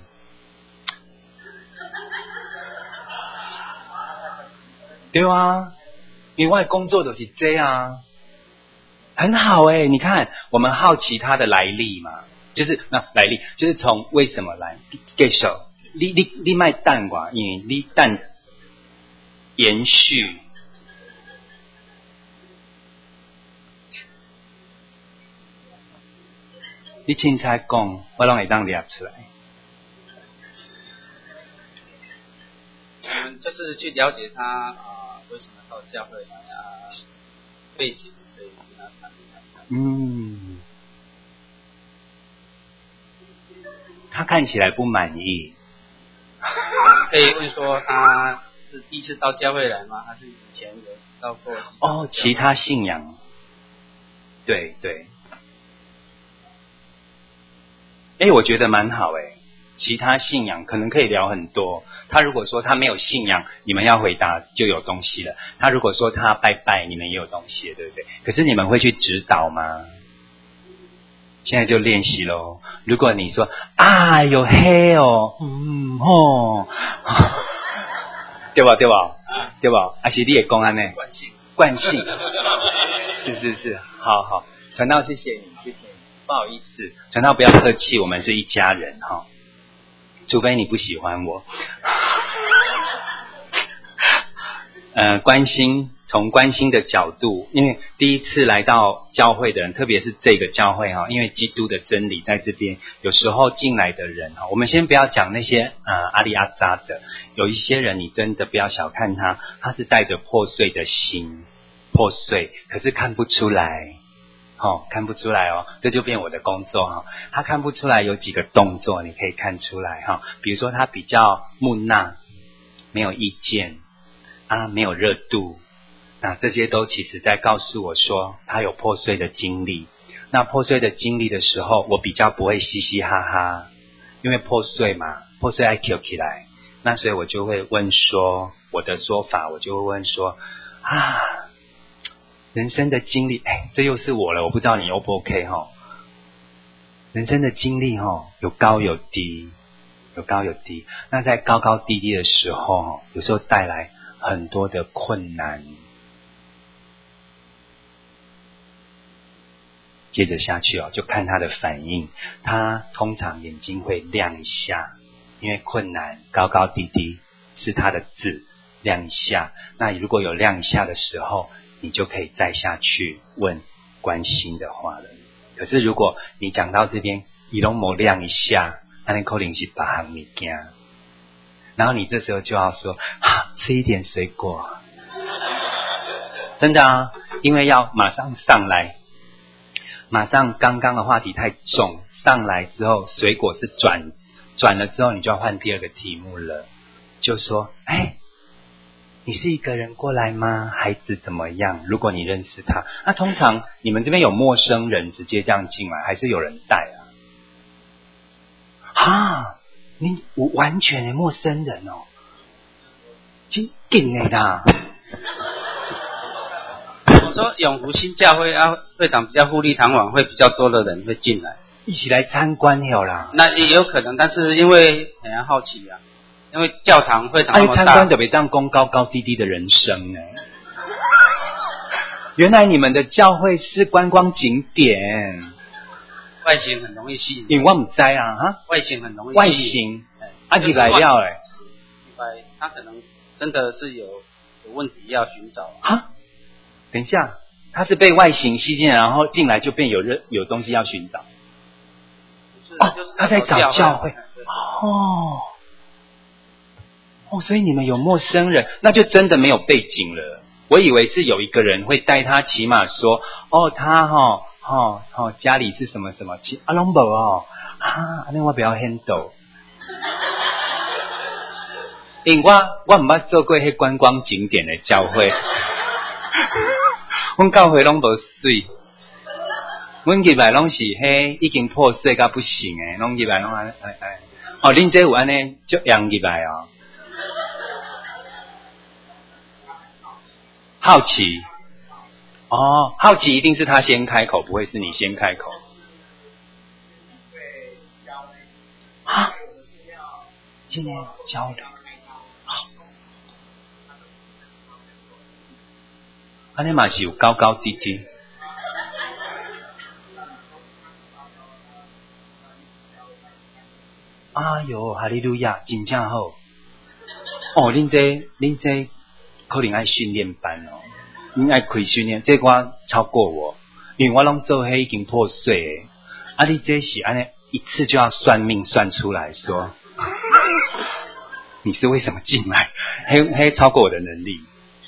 对啊，因为我的工作就是这样，很好欸。你看，我们好奇他的来历嘛，就是来历，就是从为什么来。继续，你卖蛋话，因为你蛋延续。你凊彩讲，我拢会当列出来。 我们就是去了解他为什么到教会来背景可以跟他谈一谈。 他看起来不满意。 可以问说他是第一次到教会来吗？还是以前有到过？ 其他信仰。对对。我觉得蛮好其他信仰可能可以聊很多。他如果说他没有信仰，你们要回答就有东西了。他如果说他拜拜，你们也有东西了，对不对？可是你们会去指导吗？现在就练习咯。如果你说有黑哦，对吧？对吧？还是你也讲安呢？惯性。是，好，传道谢谢你，谢谢你，不好意思，传道不要客气，我们是一家人哈。除非你不喜欢我。关心，从关心的角度，因为第一次来到教会的人，特别是这个教会因为基督的真理在这边，有时候进来的人我们先不要讲那些阿里阿扎的，有一些人你真的不要小看他，他是带着破碎的心，破碎，可是看不出来。看不出来这就变我的工作他看不出来有几个动作你可以看出来比如说他比较木讷，没有意见没有热度，那这些都其实在告诉我说他有破碎的经历。那破碎的经历的时候，我比较不会嘻嘻哈哈，因为破碎嘛，破碎爱 Q 起来，那所以我就会问说，我的说法我就会问说人生的经历，这又是我了，我不知道你 O 不 OK 人生的经历有高有低，有高有低。那在高高低低的时候有时候带来很多的困难。接着下去就看他的反应，他通常眼睛会亮一下，因为困难高高低低是他的字，亮一下。那如果有亮一下的时候，你就可以再下去问关心的话了。可是如果你讲到这边你都没亮一下，那你可能是别项物件，然后你这时候就要说吃一点水果，真的因为要马上上来，马上刚刚的话题太重，上来之后水果是转了之后，你就要换第二个题目了，就说你是一个人过来吗？孩子怎么样？如果你认识他，那通常你们这边有陌生人直接这样进来，还是有人带你完全的陌生人真劲啦！ 我说永福新教会会长比较富丽堂皇，会比较多的人会进来， 一起来参观有啦。 那也有可能，但是因为很要好奇因为教堂会堂那么大， 参观特别当公高高低低的人生原来你们的教会是观光景点， 外形很容易吸引。 因为我不知外形很容易吸引。 外形你来了他可能真的是有问题要寻找等一下，他是被外形吸引，然后进来就变有东西要寻找。他在找教会。所以你们有陌生人，那就真的没有背景了。我以为是有一个人会带他，起码说他家里是什么什么，拢无那我不要 handle。因为我唔捌做过迄观光景点的教会，阮教会拢无水，阮入来拢是迄已经破碎到不行诶，拢入来拢恁这有安尼足洋入来好奇， 哦，好奇一定是他先开口，不会是你先开口。啊，今天交流。安尼嘛是有高高低低。哎哟，哈利路亚，真正好。哦，恁这可能爱训练班哦，恁爱开训练，这我超过我，因为我拢做黑已经破碎诶。啊，你这是安尼一次就要算命算出来说，你是为什么进来？黑超过我的能力。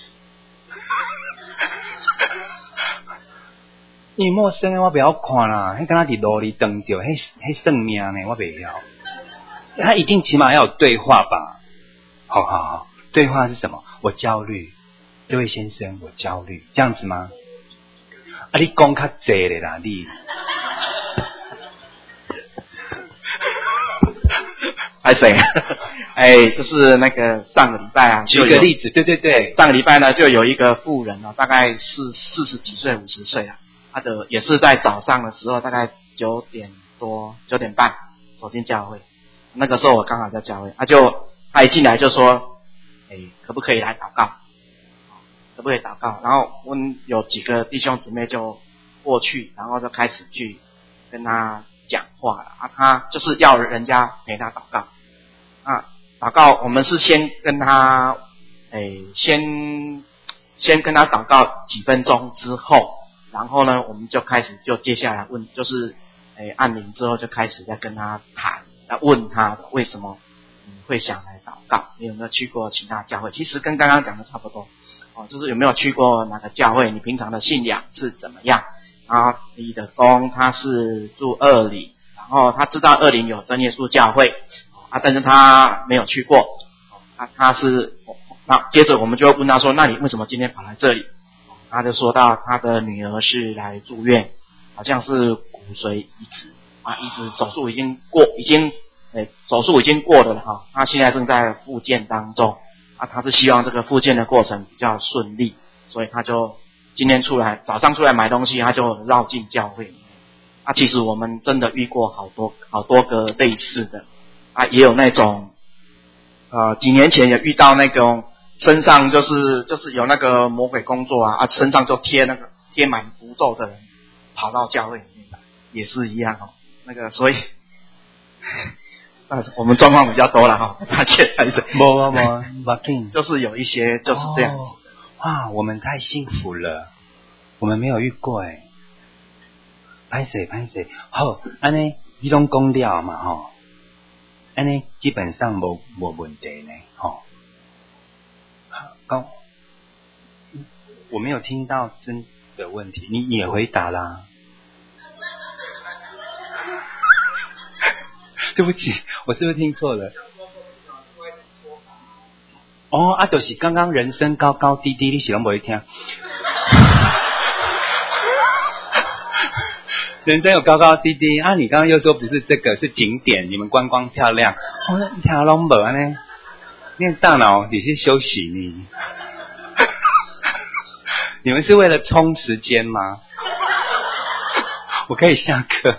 因为陌生的我不要看啦，迄敢若伫路里撞着，迄算命呢，我袂晓。他一定起码要有对话吧？好，对话是什么？我焦虑，这位先生，我焦虑，这样子吗？啊，你讲较济咧啦，你。 就是那个上个礼拜啊， 举个例子，对， 上个礼拜呢，就有一个妇人大概是40几岁、50岁啊，他的也是在早上的时候，大概9点多、9点半走进教会。那个时候我刚好在教会，他一进来就说，可不可以来祷告？可不可以祷告？然后我们有几个弟兄姊妹就过去，然后就开始去跟他讲话了啊，他就是要人家陪他祷告啊。祷告我们是先跟他先跟他祷告几分钟之后，然后呢我们就开始就接下来问，就是按铃之后就开始在跟他谈，要问他为什么会想来祷告，你有没有去过其他教会？其实跟刚刚讲的差不多就是有没有去过哪个教会，你平常的信仰是怎么样啊？你的公他是住二里，然后他知道二里有真耶稣教会但是他没有去过那接着我们就会问他说，那你为什么今天跑来这里？他就说到他的女儿是来住院，好像是骨髓移植移植手术已经手术已经过了哈，他现在正在复健当中他是希望这个复健的过程比较顺利，所以他就今天早上出来买东西，他就绕进教会里面其实我们真的遇过好多个类似的也有那种几年前也遇到那种身上就是有那个魔鬼工作身上就贴满符咒的人跑到教会里面来，也是一样那个所以我们状况比较多了抱歉还是没就是有一些就是这样子我们太幸福了，我们没有遇过拍谁好，安尼你拢讲了嘛安尼基本上没问题呢我没有听到真的问题，你也回答啦。对不起，我是不是听错了？就是刚刚人生高高低低，你是拢没听。人生有高高低低你刚刚又说不是这个，是景点，你们观光漂亮。听拢无安尼，你大脑你是休息你。你们是为了冲时间吗？我可以下课。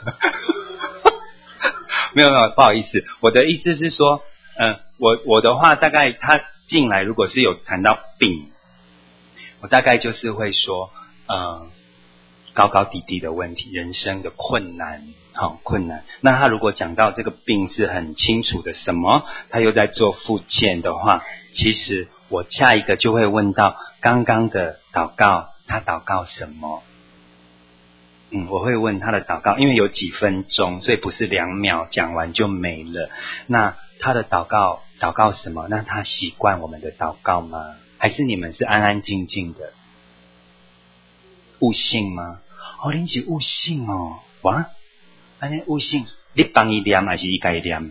没有，不好意思，我的意思是说，我的话大概他进来如果是有谈到病，我大概就是会说，高高低低的问题，人生的困难，困难。那他如果讲到这个病是很清楚的什么，他又在做复健的话，其实我下一个就会问到刚刚的祷告，他祷告什么？我会问他的祷告，因为有几分钟，所以不是2秒讲完就没了。那他的祷告什么？那他习惯我们的祷告吗？还是你们是安安静静的？悟性吗？恁是悟性哇，安尼悟性，你帮伊念还是伊家己念？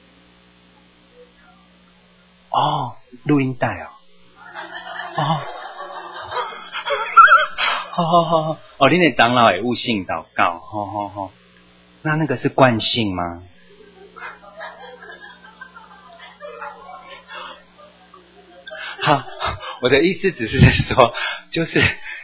录音带好，恁的长老会悟性祷告，好，那个是惯性吗？好，我的意思只是说，就是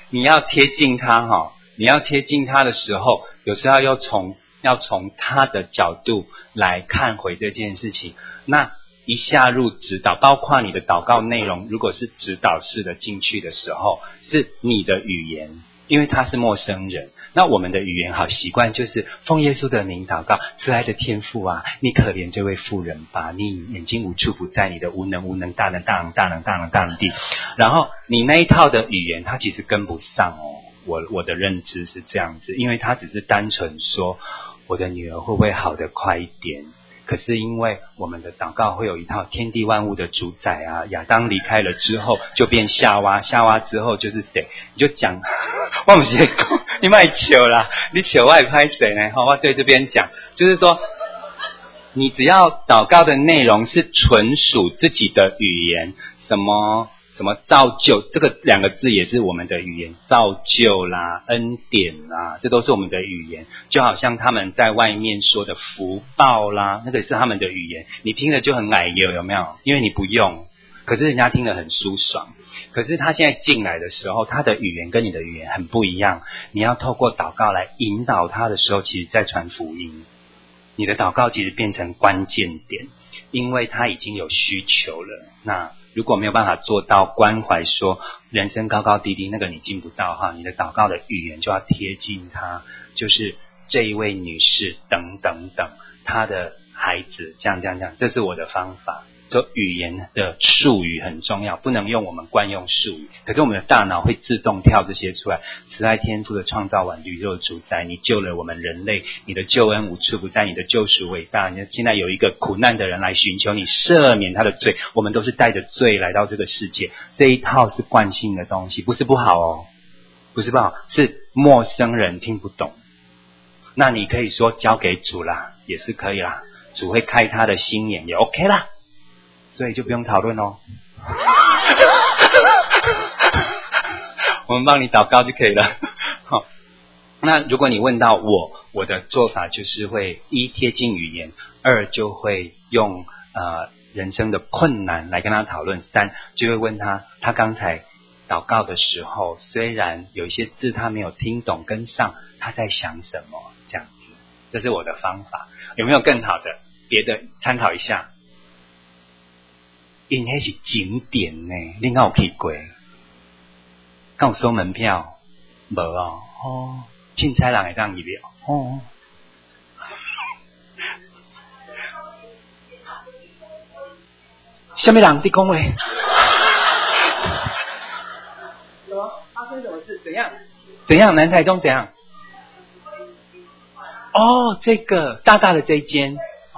你要贴近他你要贴近他的时候，有时候要从他的角度来看回这件事情。那一下入指导，包括你的祷告内容，如果是指导式的进去的时候，是你的语言，因为他是陌生人。那我们的语言好习惯就是奉耶稣的名祷告，慈爱的天父啊，你可怜这位妇人吧，你眼睛无处不在，你的无能大能地。然后你那一套的语言他其实跟不上我的认知是这样子，因为他只是单纯说我的女儿会不会好得快一点。可是因为我们的祷告会有一套天地万物的主宰啊，亚当离开了之后就变夏娃，夏娃之后就是谁？你就讲，我不是在讲，你别笑啦，你笑我也拍谁呢？我对这边讲，就是说，你只要祷告的内容是纯属自己的语言，什么造就，这个2个字也是我们的语言，造就啦、恩典啦，这都是我们的语言。就好像他们在外面说的福报啦，那个是他们的语言，你听了就很矮油，有没有？因为你不用，可是人家听了很舒爽。可是他现在进来的时候，他的语言跟你的语言很不一样，你要透过祷告来引导他的时候，其实在传福音。你的祷告其实变成关键点，因为他已经有需求了。那如果没有办法做到关怀，说人生高高低低，那个你进不到你的祷告的语言就要贴近他，就是这一位女士等等等，她的孩子这样，这是我的方法。就语言的术语很重要，不能用我们惯用术语，可是我们的大脑会自动跳这些出来。慈爱天父的创造完宇宙主宰，你救了我们人类，你的救恩无处不在，你的救赎伟大。你现在有一个苦难的人来寻求你赦免他的罪，我们都是带着罪来到这个世界，这一套是惯性的东西，不是不好不是不好，是陌生人听不懂。那你可以说交给主啦，也是可以啦，主会开他的心眼，也 OK 啦，所以就不用讨论我们帮你祷告就可以了。好，那如果你问到我的做法就是会1贴近语言，2就会用人生的困难来跟他讨论，3就会问他刚才祷告的时候，虽然有一些字他没有听懂跟上，他在想什么，这样子。这是我的方法，有没有更好的别的参考一下？因那是景点呢，你敢有去过？敢有收门票？没凊彩人会当去了什么人在讲话？发生什么事？怎样？南台中怎样？这个大大的这一间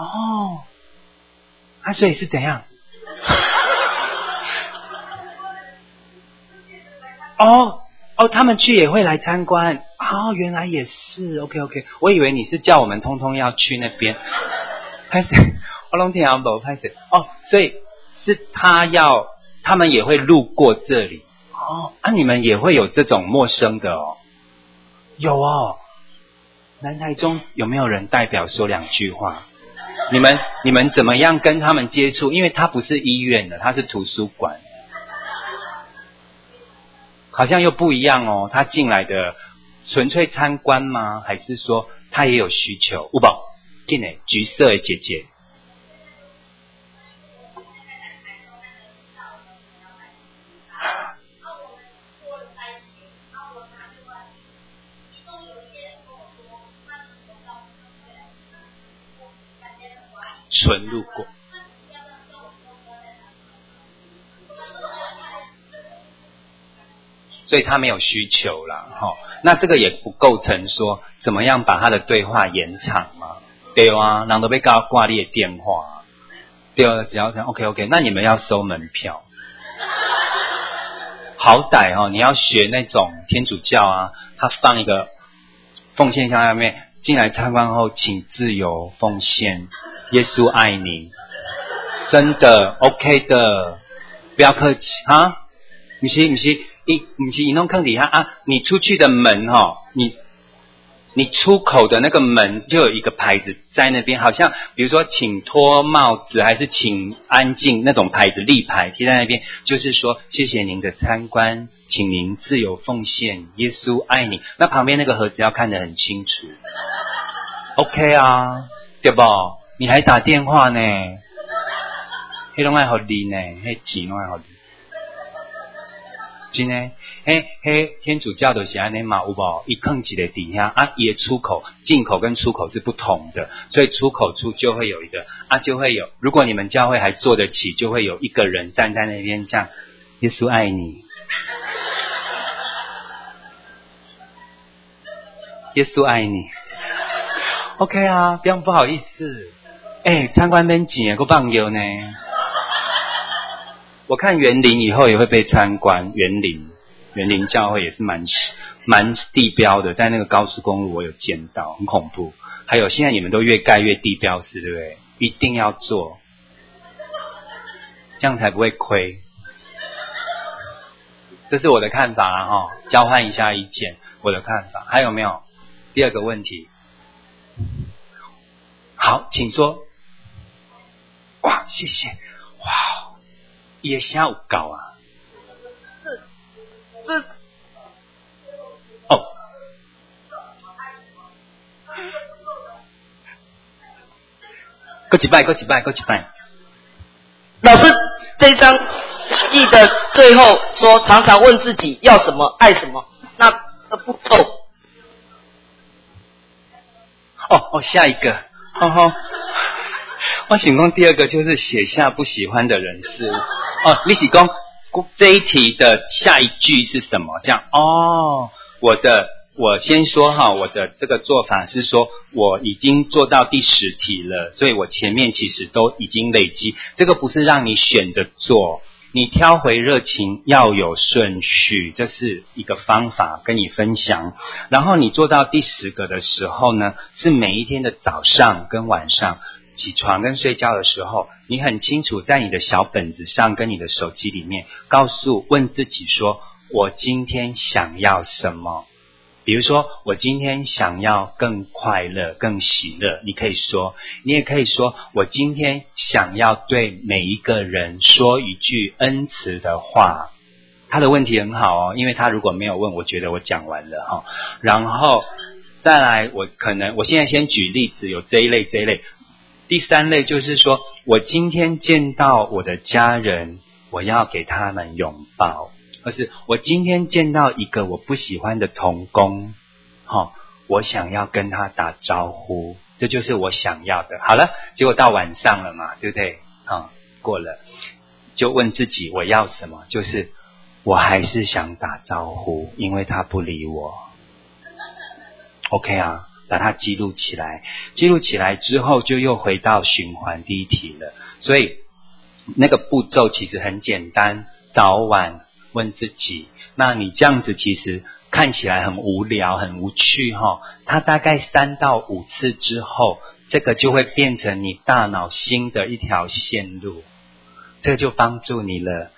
所以是怎样？他们去也会来参观原来也是 OK， 我以为你是叫我们通通要去那边。拍谁？我拢听不拍谁？所以是他们也会路过这里你们也会有这种陌生的有南台中有没有人代表说2句话？你们怎么样跟他们接触？因为他不是医院的，他是图书馆，好像又不一样他进来的纯粹参观吗？还是说他也有需求？有没？进来橘色的姐姐。纯路过，所以他没有需求啦那这个也不构成说怎么样把他的对话延长嘛？对啊，人都被挂你的电话，对啊，只要这样 OK， 那你们要收门票，好歹你要学那种天主教他放一个奉献箱下面，进来参观后请自由奉献。耶稣爱你，真的 OK 的，不要客气不是你弄坑底下你出去的门你出口的那个门就有一个牌子在那边，好像比如说请脱帽子还是请安静那种牌子立牌贴在那边，就是说谢谢您的参观， 请您自由奉献，耶稣爱你。那旁边那个盒子要看得很清楚。OK 啊，对不？你还打电话呢？迄拢爱互你呢，迄钱拢爱互你。真的，天主教就是安尼嘛，有无？伊放一个底下啊，伊的出口、进口跟出口是不同的，所以出口处就会有一个啊，就会有。如果你们教会还做得起，就会有一个人站在那边这样，耶稣爱你，耶稣爱你。OK 啊，不用不好意思。参观免钱，够棒游呢。我看园林以后也会被参观，园林教会也是蛮地标的，在那个高速公路我有见到，很恐怖。还有现在你们都越盖越地标式，对不对？一定要做，这样才不会亏。这是我的看法啊，交换一下意见，我的看法。还有没有第二个问题？好，请说。哇，谢谢。哇，也下午搞啊。 这哦。过一摆。 老师这一章译的最后说，常常问自己要什么，爱什么，那步骤。 下一个，我想讲第二个就是写下不喜欢的人事物。你是讲这一题的下一句是什么？这样我先说哈，我的这个做法是说，我已经做到第10题了，所以我前面其实都已经累积。这个不是让你选着做，你挑回热情要有顺序，这是一个方法跟你分享。然后你做到第10个的时候呢，是每一天的早上跟晚上起床跟睡觉的时候，你很清楚在你的小本子上跟你的手机里面问自己说，我今天想要什么。比如说我今天想要更快乐更喜乐，你也可以说我今天想要对每一个人说一句恩慈的话。他的问题很好因为他如果没有问，我觉得我讲完了然后再来我现在先举例子，有这一类。第3类就是说，我今天见到我的家人，我要给他们拥抱。或是我今天见到一个我不喜欢的同工，我想要跟他打招呼，这就是我想要的。好了，结果到晚上了嘛，对不对？过了，就问自己我要什么，就是我还是想打招呼，因为他不理我。OK 啊，把它记录起来之后，就又回到循环第1题了。所以那个步骤其实很简单，早晚问自己。那你这样子其实看起来很无聊很无趣它大概3到5次之后，这个就会变成你大脑新的一条线路，这个就帮助你了。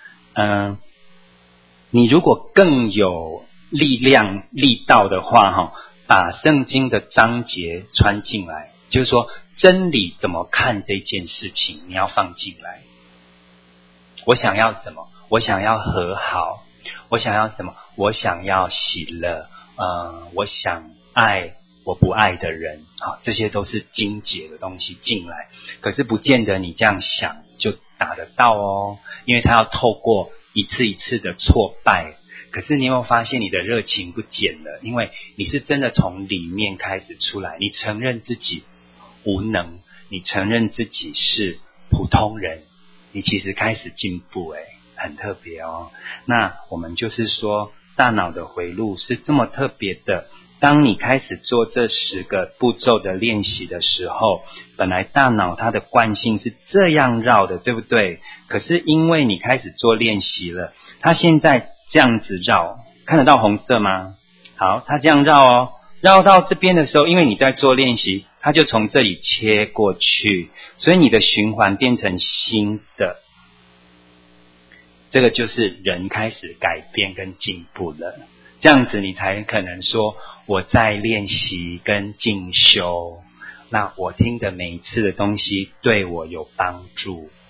你如果更有力道的话把圣经的章节穿进来，就是说真理怎么看这件事情，你要放进来。我想要什么？我想要和好。我想要什么？我想要喜乐。我想爱我不爱的人。这些都是经节的东西进来，可是不见得你这样想就达得到因为他要透过一次一次的挫败。可是你有没有发现你的热情不减了？因为你是真的从里面开始出来，你承认自己无能，你承认自己是普通人，你其实开始进步很特别那我们就是说，大脑的回路是这么特别的。当你开始做这10个步骤的练习的时候，本来大脑它的惯性是这样绕的，对不对？可是因为你开始做练习了，它现在这样子绕，看得到红色吗？好，它这样绕绕到这边的时候，因为你在做练习，它就从这里切过去，所以你的循环变成新的。这个就是人开始改变跟进步了，这样子你才可能说我在练习跟进修，那我听的每一次的东西对我有帮助，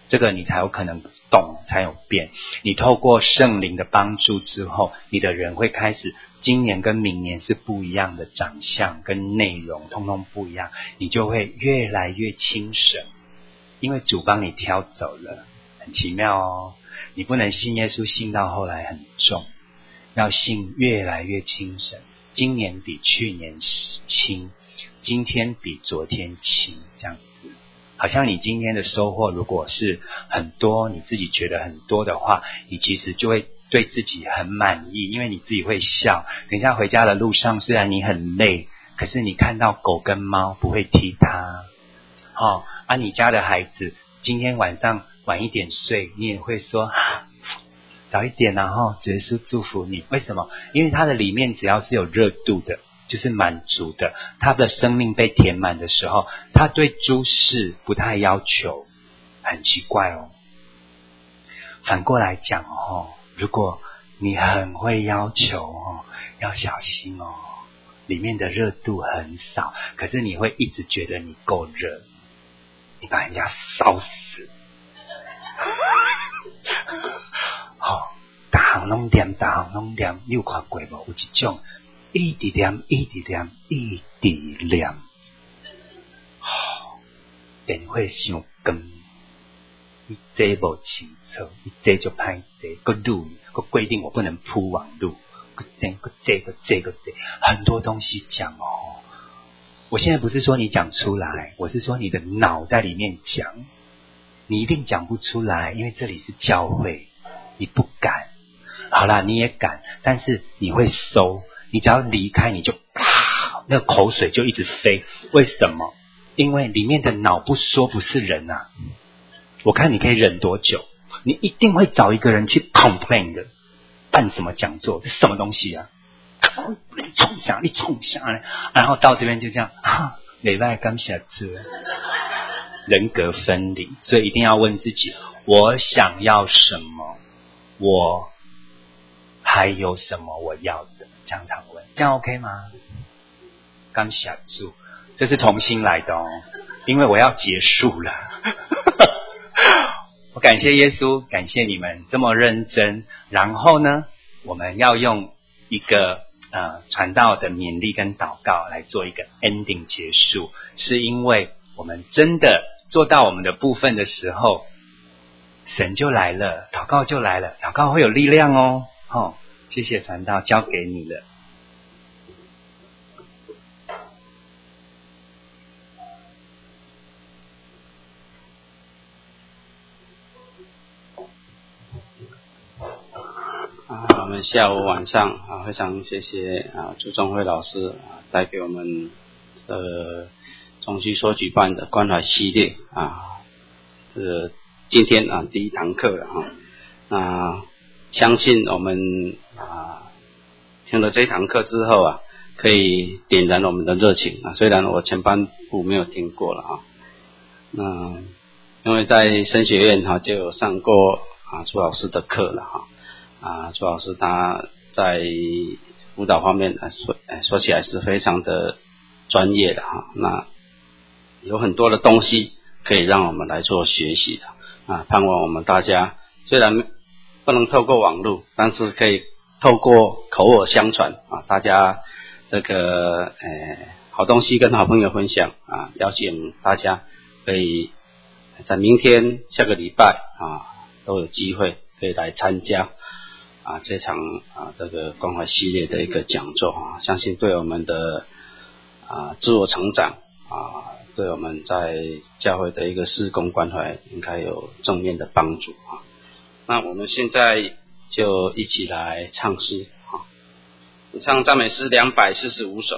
这个你才有可能懂，才有变。你透过圣灵的帮助之后，你的人会开始，今年跟明年是不一样的长相跟内容，通通不一样，你就会越来越轻省，因为主帮你挑走了，很奇妙哦。你不能信耶稣信到后来很重，要信越来越轻省，今年比去年轻，今天比昨天轻，这样子。好像你今天的收获如果是很多，你自己觉得很多的话，你其实就会对自己很满意，因为你自己会笑。等一下回家的路上，虽然你很累，可是你看到狗跟猫不会踢它。你家的孩子今天晚上晚一点睡，你也会说早一点啊，主耶稣祝福你。为什么？因为他的里面只要是有热度的，就是满足的，他的生命被填满的时候，他对诸事不太要求，很奇怪哦。反过来讲如果你很会要求要小心里面的热度很少，可是你会一直觉得你够热，你把人家烧死。每项拢念，你有看过无？有一种一直念，便会伤光。你这无清楚，你这就歹这个路，个规定我不能铺网路，个这，很多东西讲我现在不是说你讲出来，我是说你的脑在里面讲，你一定讲不出来，因为这里是教会，你不敢。好啦，你也敢，但是你会收，你只要离开，你就那个口水就一直飞。为什么？因为里面的脑不说不是人啊。我看你可以忍多久？你一定会找一个人去 complain 的。办什么讲座？这什么东西啊？你冲下来，然后到这边就这样礼拜刚下车，人格分离。所以一定要问自己，我想要什么？我还有什么我要的？常常问，这样 OK 吗？刚下注，这是重新来的因为我要结束了。我感谢耶稣，感谢你们这么认真。然后呢，我们要用一个传道的勉励跟祷告来做一个 ending 结束，是因为我们真的做到我们的部分的时候，神就来了，祷告就来了，祷告会有力量谢谢传道，交给你了。 我们下午晚上非常谢谢朱宗辉老师带给我们中区所举办的关怀系列今天第一堂课了相信我们听了这堂课之后可以点燃我们的热情虽然我前半部没有听过了因为在神学院就有上过朱老师的课了朱老师他在辅导方面说起来是非常的专业的那有很多的东西可以让我们来做学习的盼望我们大家虽然不能透过网络，但是可以透过口耳相传大家这个好东西跟好朋友分享邀请大家可以在明天下个礼拜都有机会可以来参加这场这个关怀系列的一个讲座相信对我们的自我成长对我们在教会的一个事工关怀应该有正面的帮助那我们现在就一起来唱诗唱赞美诗245首。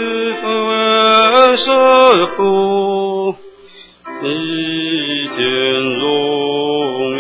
一天